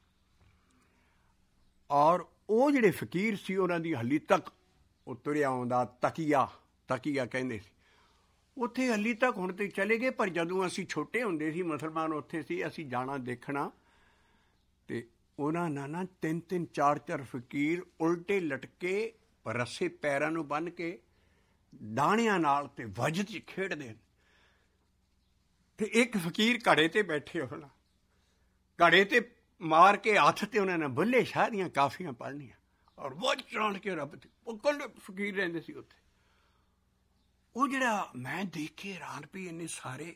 A: ਔਰ ਉਹ ਜਿਹੜੇ ਫਕੀਰ ਸੀ ਉਹਨਾਂ ਦੀ ਹਾਲੀ ਤੱਕ ਉਹ ਤੁਰਿਆ ਆਉਂਦਾ ਤਕੀਆ ਤਕੀਆ ਕਹਿੰਦੇ ਸੀ, ਉੱਥੇ ਹਾਲੀ ਤੱਕ ਹੁਣ ਤੇ ਚਲੇ ਗਏ। ਪਰ ਜਦੋਂ ਅਸੀਂ ਛੋਟੇ ਹੁੰਦੇ ਸੀ ਮੁਸਲਮਾਨ ਉੱਥੇ ਸੀ, ਅਸੀਂ ਜਾਣਾ ਦੇਖਣਾ, ਤੇ ਉਹਨਾਂ ਨਾਲ ਨਾ ਤਿੰਨ ਤਿੰਨ ਚਾਰ ਚਾਰ ਫਕੀਰ ਉਲਟੇ ਲਟਕੇ ਰੱਸੇ ਪੈਰਾਂ ਨੂੰ ਬੰਨ੍ਹ ਕੇ ਦਾਣਿਆਂ ਨਾਲ ਤੇ ਵਜਦ 'ਚ ਖੇਡਦੇ, ਤੇ ਇੱਕ ਫਕੀਰ ਘੜੇ 'ਤੇ ਬੈਠੇ ਹੋਣਾ, ਘੜੇ 'ਤੇ ਮਾਰ ਕੇ ਹੱਥ 'ਤੇ ਉਹਨਾਂ ਨੇ ਬੁੱਲੇ ਸ਼ਾਹ ਦੀਆਂ ਕਾਫੀਆਂ ਪੜ੍ਹਨੀਆਂ, ਔਰ ਵਜ ਚਾਣ ਕੇ ਰੱਬ 'ਤੇ ਉਹ ਕੱਲੇ ਫਕੀਰ ਰਹਿੰਦੇ ਸੀ ਉੱਥੇ। ਉਹ ਜਿਹੜਾ ਮੈਂ ਦੇਖ ਕੇ ਹੈਰਾਨ ਵੀ ਇੰਨੇ ਸਾਰੇ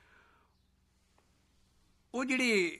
A: ਉਹ ਜਿਹੜੇ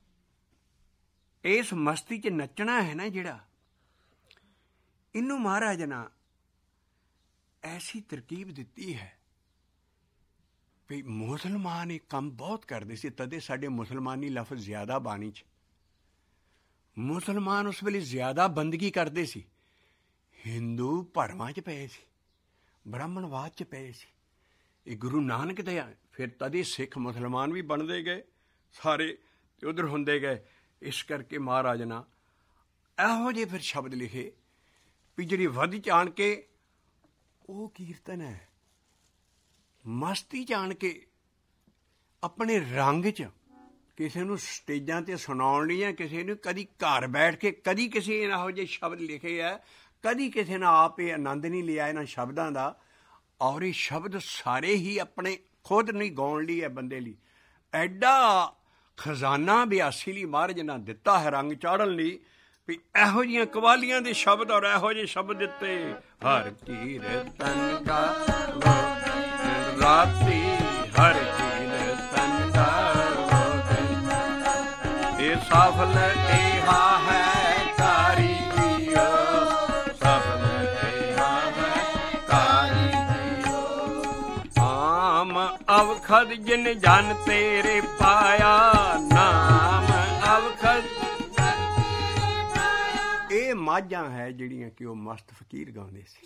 A: ਇਸ ਮਸਤੀ 'ਚ ਨੱਚਣਾ ਹੈ ਨਾ, ਜਿਹੜਾ ਇਹਨੂੰ ਮਹਾਰਾਜ ਨਾ ਐਸੀ ਤਰਕੀਬ ਦਿੱਤੀ ਹੈ ਵੀ ਮੁਸਲਮਾਨ ਇਹ ਕੰਮ ਬਹੁਤ ਕਰਦੇ ਸੀ। ਤਦੇ ਸਾਡੇ ਮੁਸਲਮਾਨੀ ਲਫ਼ਜ਼ ਜ਼ਿਆਦਾ ਬਾਣੀ 'ਚ, ਮੁਸਲਮਾਨ ਉਸ ਵੇਲੇ ਜ਼ਿਆਦਾ ਬੰਦਗੀ ਕਰਦੇ ਸੀ। ਹਿੰਦੂ ਭਰਮਾਂ 'ਚ ਪਏ ਸੀ, ਬ੍ਰਾਹਮਣਵਾਦ 'ਚ ਪਏ ਸੀ। ਇਹ ਗੁਰੂ ਨਾਨਕ ਦੇ ਫਿਰ ਤਦੇ ਸਿੱਖ ਮੁਸਲਮਾਨ ਵੀ ਬਣਦੇ ਗਏ ਸਾਰੇ, ਤੇ ਉੱਧਰ ਹੁੰਦੇ ਗਏ। ਇਸ ਕਰਕੇ ਮਹਾਰਾਜ ਨੇ ਇਹੋ ਜਿਹੇ ਫਿਰ ਸ਼ਬਦ ਲਿਖੇ ਵੀ ਜਿਹੜੀ ਵੱਧ 'ਚ ਆਣ ਕੇ ਉਹ ਕੀਰਤਨ ਹੈ, ਮਸਤੀ 'ਚ ਆਣ ਕੇ ਆਪਣੇ ਰੰਗ 'ਚ ਕਿਸੇ ਨੂੰ ਸਟੇਜਾਂ 'ਤੇ ਸੁਣਾਉਣ ਲਈ, ਜਾਂ ਕਿਸੇ ਨੂੰ ਕਦੀ ਘਰ ਬੈਠ ਕੇ ਕਦੀ ਕਿਸੇ ਇਹੋ ਜਿਹੇ ਸ਼ਬਦ ਲਿਖੇ ਹੈ, ਕਦੀ ਕਿਸੇ ਨੇ ਆਪ ਇਹ ਆਨੰਦ ਨਹੀਂ ਲਿਆ ਇਹਨਾਂ ਸ਼ਬਦਾਂ ਦਾ। ਔਰ ਇਹ ਸ਼ਬਦ ਸਾਰੇ ਹੀ ਆਪਣੇ ਖੁਦ ਨਹੀਂ ਗਾਉਣ ਲਈ ਹੈ, ਬੰਦੇ ਲਈ ਐਡਾ ਖਜ਼ਾਨਾ ਬਿਆਸੀ ਲਈ ਮਹਾਰਾਜ ਨੇ ਦਿੱਤਾ ਹੈ ਰੰਗ ਚਾੜਨ ਲਈ, ਵੀ ਇਹੋ ਜਿਹੀਆਂ ਕਵਾਲੀਆਂ ਦੇ ਸ਼ਬਦ ਔਰ ਇਹੋ ਜਿਹੇ ਸ਼ਬਦ ਦਿੱਤੇ। ਹਰ ਕੀਰਤਨ ਗਾਵੋ ਦਿਨ ਰਾਤੀ, ਹਰ ਕੀਰਤਨ ਗਾਵੋ ਦਿਨ, ਇਹ ਸਫਲ ਇਹਾ ਹੈ ਕਾਰੀ ਜੀਓ, ਸਫਲ ਇਹਾ ਹੈ ਕਾਰੀ ਜੀਓ। ਆਮ ਅਵਖਦ ਜਿਨ ਜਨ ਤੇਰੇ ਪਾਇਆ, ਨਾਮ ਅਵਖਦ। ਇਹ ਮਾਝਾਂ ਹੈ ਜਿਹੜੀਆਂ ਕਿ ਉਹ ਮਸਤ ਫਕੀਰ ਗਾਉਂਦੇ ਸੀ।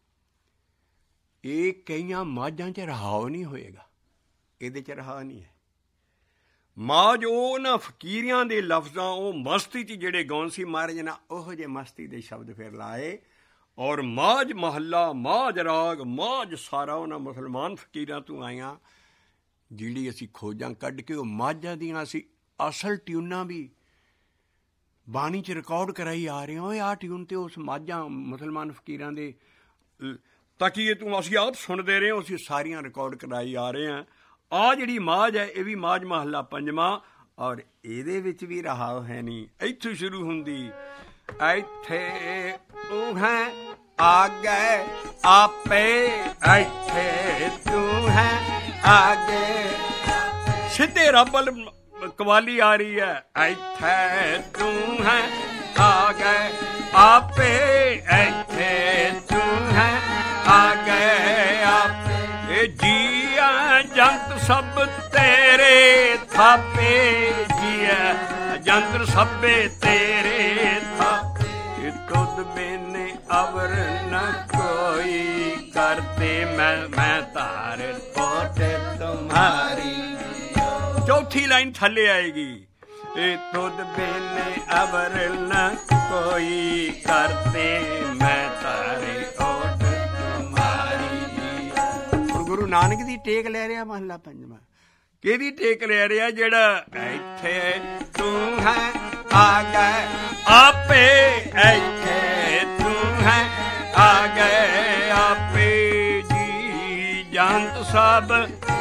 A: ਇਹ ਕਈਆਂ ਮਾਝਾਂ 'ਚ ਰਹਾਓ ਨਹੀਂ ਹੋਏਗਾ, ਇਹਦੇ 'ਚ ਰਹਾ ਨਹੀਂ ਹੈ। ਮਾਝ ਉਹਨਾਂ ਫਕੀਰੀਆਂ ਦੇ ਲਫ਼ਜ਼ਾਂ, ਉਹ ਮਸਤੀ 'ਚ ਜਿਹੜੇ ਗਾਉਣ ਸੀ, ਮਹਾਰਾਜ ਨੇ ਉਹੋ ਜਿਹੇ ਮਸਤੀ ਦੇ ਸ਼ਬਦ ਫਿਰ ਲਾਏ। ਔਰ ਮਾਝ ਮਹੱਲਾ, ਮਾਝ ਰਾਗ, ਮਾਝ ਸਾਰਾ ਉਹਨਾਂ ਮੁਸਲਮਾਨ ਫਕੀਰਾਂ ਤੋਂ ਆਈਆਂ, ਜਿਹੜੀ ਅਸੀਂ ਖੋਜਾਂ ਕੱਢ ਕੇ ਉਹ ਮਾਝਾਂ ਦੀਆਂ ਅਸੀਂ ਅਸਲ ਟਿਊਨਾਂ ਵੀ ਬਾਣੀ 'ਚ ਰਿਕਾਰਡ ਕਰਾਈ ਆ ਰਹੇ ਹਾਂ। ਆਹ ਟਿਊਨ ਤੇ ਉਸ ਮਾਝਾਂ ਮੁਸਲਮਾਨ ਫਕੀਰਾਂ ਦੇ ਤਕੀਏ ਤੋਂ ਅਸੀਂ ਆਪ ਸੁਣਦੇ ਰਹੇ ਹਾਂ, ਅਸੀਂ ਸਾਰੀਆਂ ਰਿਕਾਰਡ ਕਰਾਈ ਆ ਰਹੇ ਹਾਂ। ਆਹ ਜਿਹੜੀ ਮਾਝ ਹੈ ਇਹ ਵੀ ਮਾਝ ਮਹੱਲਾ ਪੰਜਵਾਂ, ਔਰ ਇਹਦੇ ਵਿੱਚ ਵੀ ਰਹਾਓ ਹੈ ਨਹੀਂ। ਇੱਥੋਂ ਸ਼ੁਰੂ ਹੁੰਦੀ, ਇੱਥੇ ਤੂੰ ਹੈ ਆਗੇ ਆਪੇ, ਇੱਥੇ ਤੂੰ ਹੈ ਆਗੇ। ਸਿੱਧੇ ਰੱਬ ਵੱਲ ਕਵਾਲੀ ਆ ਰਹੀ ਹੈ, ਇੱਥੇ ਤੂੰ ਹੈ ਆ ਗਏ ਆਪੇ, ਇੱਥੇ ਤੂੰ ਹੈ ਆ ਗਏ ਆਪੇ, ਜੀਆ ਜੰਤ ਸਭ ਤੇਰੇ ਥਾਪੇ, ਜੀਆ ਜੰਤ ਸਭੇ ਤੇਰੇ ਥਾਪੇ, ਤੁਧ ਬਿਨ ਅਵਰ ਨ ਕੋਈ ਕਰਤੇ, ਮੈਂ ਮੈਂ ਤਾਰ ਪੋਟੇ ਤੁਮਾਰੀ। ਚੌਥੀ ਲਾਈਨ ਥੱਲੇ ਆਏਗੀ, ਇਹ ਤੁਧ ਬਿਨ ਅਵਰ ਨ ਕੋਈ ਕਰਤੇ, ਮੈਂ ਤਾਰੇ ਓਟ ਤੁਮਾਰੀ। ਗੁਰੂ ਨਾਨਕ ਦੀ ਟੇਕ ਲੈ ਰਿਹਾ ਮਹਲਾ ਪੰਜਵਾਂ। ਕਿਹਦੀ ਟੇਕ ਲੈ ਰਿਹਾ? ਜਿਹੜਾ ਇੱਥੇ ਤੂੰ ਹੈ ਆ ਗਏ ਆਪੇ, ਇੱਥੇ ਤੂੰ ਹੈ ਆ ਗਏ ਆਪੇ, ਜੀ ਜੰਤ ਸਭ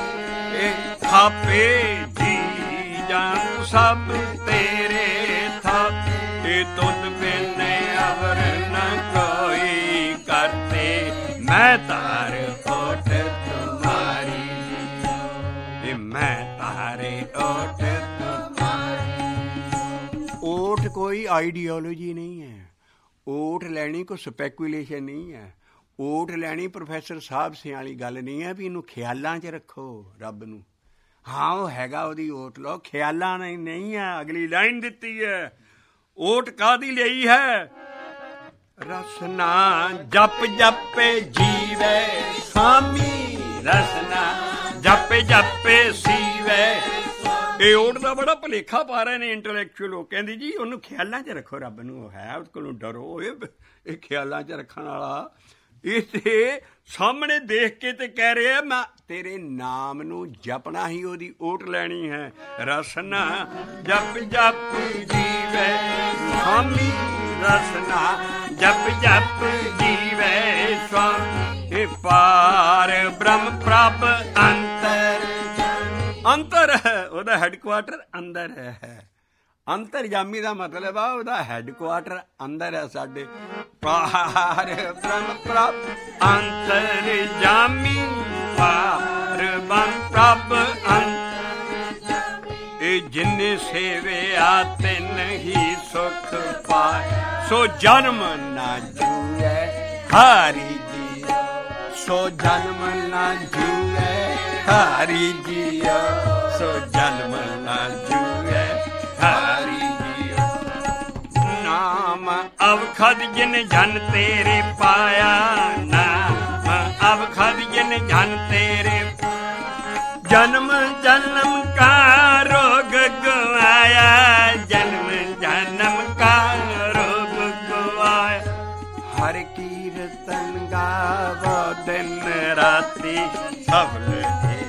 A: ਥਾਪੇ, ਜੀ ਜੰਤ ਸਭ ਤੇਰੇ ਥਾਪੇ, ਤੁਧ ਬਿਨ ਅਵਰ ਨ ਕੋਈ ਕਰਤੇ, ਮੈਂ ਤਾਰ ਓਟ ਤੁਮਾਰੀ, ਮੈਂ ਤਾਰੇ ਓਟ ਤੁਮਾਰੀ। ਓਟ ਕੋਈ ਆਈਡੀਓਲੋਜੀ ਨਹੀਂ ਹੈ, ਓਟ ਲੈਣੀ ਕੋਈ ਸਪੈਕੂਲੇਸ਼ਨ ਨਹੀਂ ਹੈ, ਓਟ ਲੈਣੀ ਪ੍ਰੋਫੈਸਰ ਸਾਹਿਬ ਸਿਆਂ ਵਾਲੀ ਗੱਲ ਨਹੀਂ ਹੈ ਵੀ ਇਹਨੂੰ ਖਿਆਲਾਂ 'ਚ ਰੱਖੋ ਰੱਬ ਨੂੰ। ਹਾਂ ਉਹ ਹੈਗਾ, ਉਹਦੀ ਓਟ ਲਓ, ਖਿਆਲਾਂ ਨਹੀਂ ਨਹੀਂ ਹੈ। ਅਗਲੀ ਲਾਈਨ ਦਿੱਤੀ ਹੈ, ਓਟ ਕਾਹਦੀ ਲਈ ਹੈ? ਰਸਨਾ ਜਪ ਜਪੇ ਜੀਵੇ ਸਾਮੀ, ਰਸਨਾ ਜਪੇ ਜਪੇ ਸੀਵੇ। ਇਹ ਓਟ ਦਾ ਬੜਾ ਭੁਲੇਖਾ ਪਾ ਰਹੇ ਨੇ ਇੰਟਲੈਕਚੁਅਲ ਲੋਕ। ਕਹਿੰਦੀ ਜੀ ਉਹਨੂੰ ਖਿਆਲਾਂ 'ਚ ਰੱਖੋ ਰੱਬ ਨੂੰ, ਉਹ ਹੈ ਉਹਦੇ ਕੋਲੋਂ ਡਰੋ। ਇਹ ਇਹ ਖਿਆਲਾਂ 'ਚ ਰੱਖਣ ਵਾਲਾ ਇਹ ਤੇ ਸਾਹਮਣੇ ਦੇਖ ਕੇ ਤੇ ਕਹਿ ਰਿਹਾ ਮੈਂ ਤੇਰੇ ਨਾਮ ਨੂੰ ਜਪਣਾ ਹੀ ਉਹਦੀ ਓਟ ਲੈਣੀ ਹੈ। ਰਸਨਾ ਜਪ ਜਪ ਜੀਵੇ ਸਾਮੀ, ਰਸਨਾ ਜਪ ਜਪ ਜੀਵੇ ਸਵਾਮੀ, ਇਹ ਪਾਰ ਬ੍ਰਹਮ ਪ੍ਰਭ ਅੰਤਰ, ਅੰਤਰ ਹੈ ਉਹਦਾ ਹੈਡਕੁਆਟਰ ਅੰਦਰ ਹੈ। ਅੰਤਰਜਾਮੀ ਦਾ ਮਤਲਬ ਆ ਉਹਦਾ ਹੈਡਕੁਆਟਰ ਅੰਦਰ ਹੈ ਸਾਡੇ। ਪਾਰ ਬ੍ਰਹਮ ਪ੍ਰਭ ਅੰਤਰਜਾਮੀ, ਪਾਰ ਬ੍ਰਹਮ ਪ੍ਰਭ ਅੰਤਰ, ਇਹ ਜਿਨੇ ਸੇਵਿਆ ਤਿਨ ਹੀ ਸੁਖ ਪਾਏ, ਸੋ ਜਨਮ ਨਾ ਜੂਏ ਹਾਰੀ ਜੀ, ਸੋ ਜਨਮ ਨਾ ਜੂਏ ਹਾਰੀ ਜੀ, ਸੋ ਜਨਮ ਨਾ ਜੂਏ ਹਾਰੀ ਜੀ। ਨਾਮ ਅਵਖਦ ਜਿਨ ਜਨ ਤੇਰੇ ਪਾਇਆ, ਨਾਮ ਅਵਖਦ ਜਿਨ ਜਨ ਤੇਰੇ, ਜਨਮ ਜਨਮ ਕਾ ਰੋਗ ਗਵਾਇਆ, ਜਨਮ ਜਨਮ ਕਾ ਰੋਗ ਗਵਾਇਆ। ਹਰ ਕੀਰਤਨ ਗਾਵੋ ਦਿਨ ਰਾਤੀ, ਸਫਲ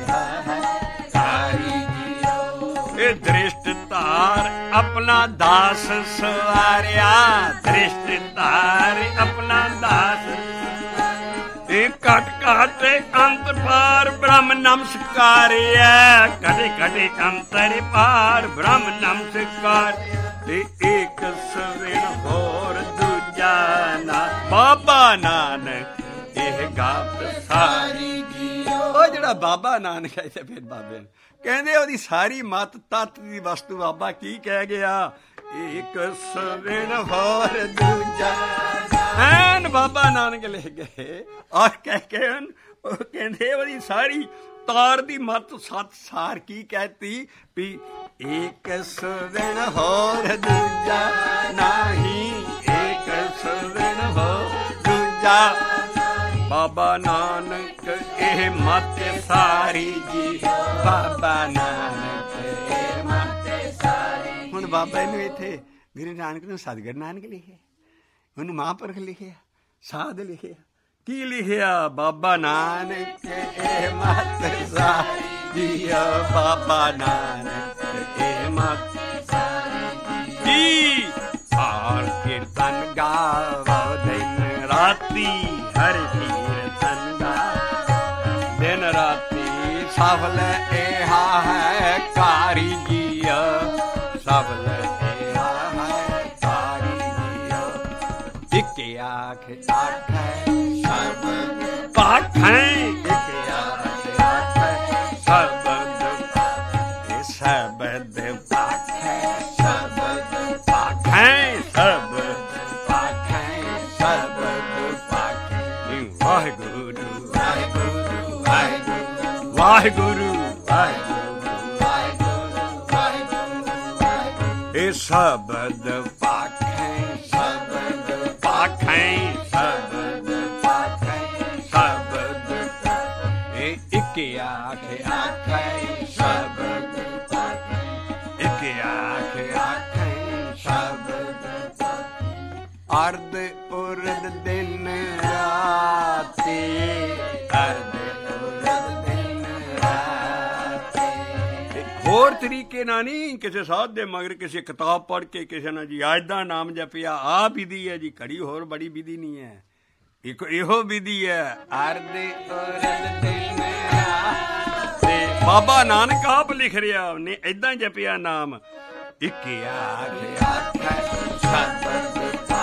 A: ਇਹ ਦ੍ਰਿਸ਼ਟ ਧਾਰ ਆਪਣਾ ਦਾਸ ਸਵਾਰਿਆ, ਦ੍ਰਿਸ਼ਟ ਧਾਰ ਆਪਣਾ ਦਾਸ, ਇਹ ਘਟ ਘਟ ਅੰਤ ਪਾਰ ਬ੍ਰਹਮ ਨਮਸਕਾਰਿਆ, ਕਦੇ ਕਦੇ ਅੰਤਰ ਪਾਰ ਬ੍ਰਹਮ ਨਮਸਕਾਰ, ਤੇ ਇੱਕ ਸਵੇਣ ਹੋਰ ਦੂਜਾ ਨਾ, ਬਾਬਾ ਨਾਨਕ ਇਹ ਗਾਵਤ ਸਾਰੀ ਜੀ। ਉਹ ਜਿਹੜਾ ਬਾਬਾ ਨਾਨਕ ਹੈ ਤੇ ਫਿਰ ਬਾਬੇ ਕਹਿੰਦੇ ਉਹਦੀ ਸਾਰੀ ਮੱਤ ਤੱਤ ਦੀ ਵਸਤੂ ਬਾਬਾ ਕੀ ਕਹਿ ਗਿਆ? ਇੱਕ ਸਵੇਣ ਹੋਰ ਦੂਜਾ, ਐਨ ਬਾਬਾ ਨਾਨਕ ਲਿਖ ਗਏ। ਔਰ ਕਹਿ ਕੇ ਉਹ ਕਹਿੰਦੇ ਉਹਦੀ ਸਾਰੀ ਤਾਰ ਦੀ ਮੱਤ ਸੱਤ ਸਾਰ ਕੀ ਕਹਿਤੀ ਵੀ ਇੱਕ ਸਵੇਣ ਹੋਰ ਦੂਜਾ ਨਹੀਂ, ਇੱਕ ਸਵੇਣ ਹੋਰ ਦੂਜਾ, ਬਾਬਾ ਨਾਨਕ ਇਹ ਮੱਤ ਸਾਰੀ ਜੀ, ਬਾਬਾ ਨਾਨਕ ਇਹ ਮੱਤ ਸਾਰੀ। ਹੁਣ ਬਾਬਾ ਨੂੰ ਇੱਥੇ ਗੁਰੂ ਨਾਨਕ ਨੂੰ ਸਤਿਗੁਰੂ ਨਾਨਕ ਲਿਖਿਆ, ਉਹਨੂੰ ਮਹਾਂਪੁਰਖ ਲਿਖਿਆ, ਸਾਧ ਲਿਖਿਆ, ਕੀ ਲਿਖਿਆ? ਬਾਬਾ ਨਾਨਕ ਇਹ ਮੱਤ ਸਾਰੀ ਜੀ, ਬਾਬਾ ਨਾਨਕ ਇਹ ਮੱਤ ਸਾਰੀ ਜੀ। ਹਾਰ ਕੀਰਤਨ ਗਾਵੋ ਦਿਨ ਰਾਤੀ, ਹਰ ਕੀਰਤਨ ਗਾਵੋ ਦਿਨ ਰਾਤੀ, ਸਫਲ ਇਹਾ ਹੈ ਕਾਰੀ ਜੀ, ਸਫਲ ਇਹਾ ਹੈ ਕਾਰੀ ਜੀ। ਇੱਕ ਆਖ ਆਖੈ ਸ਼ਬਦ ਪਾਖੈ, ਇੱਕ ਆਖ ਆਖੈ ਸ਼ਬਦ, ਇਹ ਸ਼ਬਦ ਸ਼ਬਦ ਪਾਖੈ ਸ਼ਬਦ ਪਾਖੈ ਸ਼ਬਦ ਪਾਖੈ ਸ਼ਬਦ ਪਾਖੈ ਵਾਹਿਗੁਰੂ ਵਾਹਿਗੁਰੂ ਵਾਹਿਗੁਰੂ ਵਾਹਿਗੁਰੂ ਇਹ ਸ਼ਬਦ ਪਾਖੈ ਸ਼ਬਦ ਪਾਖੈ ਸ਼ਬਦ ਪਾਖੈ ਸ਼ਬਦ ਇਹ ਇੱਕ ਆਖ ਆਖੈ ਸ਼ਬਦ ਪਾਖੈ ਇੱਕ ਆਖ ਆਖੈ ਸ਼ਬਦ ਅਰਧ ਉਰਧ ਦਿਨ ਰਾਤੀ ਅਰਧ ਉਰਧ ਦਿਨ ਰਾਤੀ ਹੋਰ ਤਰੀਕੇ ਨਾਲ ਨਹੀਂ ਕਿਸੇ ਸਾਧ ਦੇ ਮਗਰ ਕਿਸੇ ਕਿਤਾਬ ਪੜ੍ਹ ਕੇ ਕਿਸੇ ਨਾਲ ਜੀ ਅੱਜ ਦਾ ਨਾਮ ਜਪਿਆ ਆ ਵਿਧੀ ਹੈ ਜੀ ਘੜੀ ਹੋਰ ਬੜੀ ਵਿਧੀ ਨਹੀਂ ਹੈ ਇੱਕ ਇਹੋ ਵਿਧੀ ਹੈ ਅਰਧ ਉਰਧ ਦਿਨ ਰਾਤੀ ਬਾਬਾ ਨਾਨਕ ਆਪ ਲਿਖ ਰਿਹਾ ਉਹਨੇ ਏਦਾਂ ਜਪਿਆ ਨਾਮ ਇੱਕ ਆਖ ਆਖੈ ਸ਼ਬਦ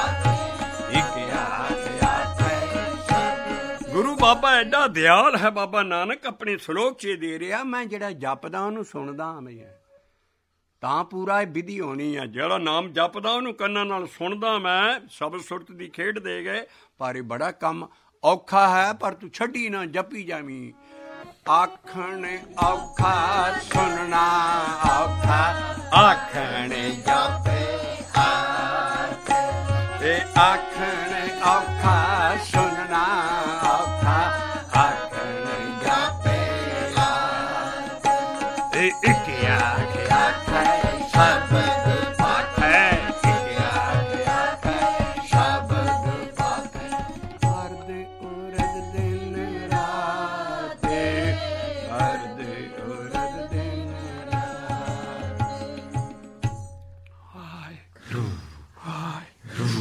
A: ਗੁਰੂ ਬਾਬਾ ਐਡਾ ਦਿਆਲ ਹੈ ਬਾਬਾ ਨਾਨਕ ਆਪਣੇ ਸਲੋਕ 'ਚ ਦੇ ਰਿਹਾ ਮੈਂ ਜਿਹੜਾ ਜਪਦਾ ਉਹਨੂੰ ਸੁਣਦਾ ਮੈਂ ਤਾਂ ਪੂਰਾ ਇਹ ਵਿਧੀ ਹੋਣੀ ਆ ਜਿਹੜਾ ਨਾਮ ਜਪਦਾ ਉਹਨੂੰ ਕੰਨਾਂ ਨਾਲ ਸੁਣਦਾ ਮੈਂ ਸ਼ਬਦ ਸੁਰਤ ਦੀ ਖੇਡ ਦੇ ਗਏ ਪਰ ਇਹ ਬੜਾ ਕੰਮ ਔਖਾ ਹੈ ਪਰ ਤੂੰ ਛੱਡੀ ਨਾ ਜਪੀ ਜਾਵੀਂ ਆਖਣ ਔਖਾ ਸੁਣਨਾ ਔਖਾ ਆਖਣ ਜਪੇ ਇਹ ਆਖਣ ਔਖਾ ਸੁਣਨਾ ਔਖਾ ਆਖਣ ਜਪੇ ਇਹ ਇੱਕ ਆਖ ਆਖੈ ਸ਼ਬਦ ਪਾਖੈ ਇੱਕ ਆਖ ਆਖੈ ਸ਼ਬਦ ਪਾਖੈ ਅਰਧ ਉਰਧ ਦਿਨ ਰਾਤੇ ਅਰਧ ਉਰਧ ਦਿਨ ਰਾਤ ਵਾਹਿਗੁਰੂ ਵਾਹਿਗੁਰੂ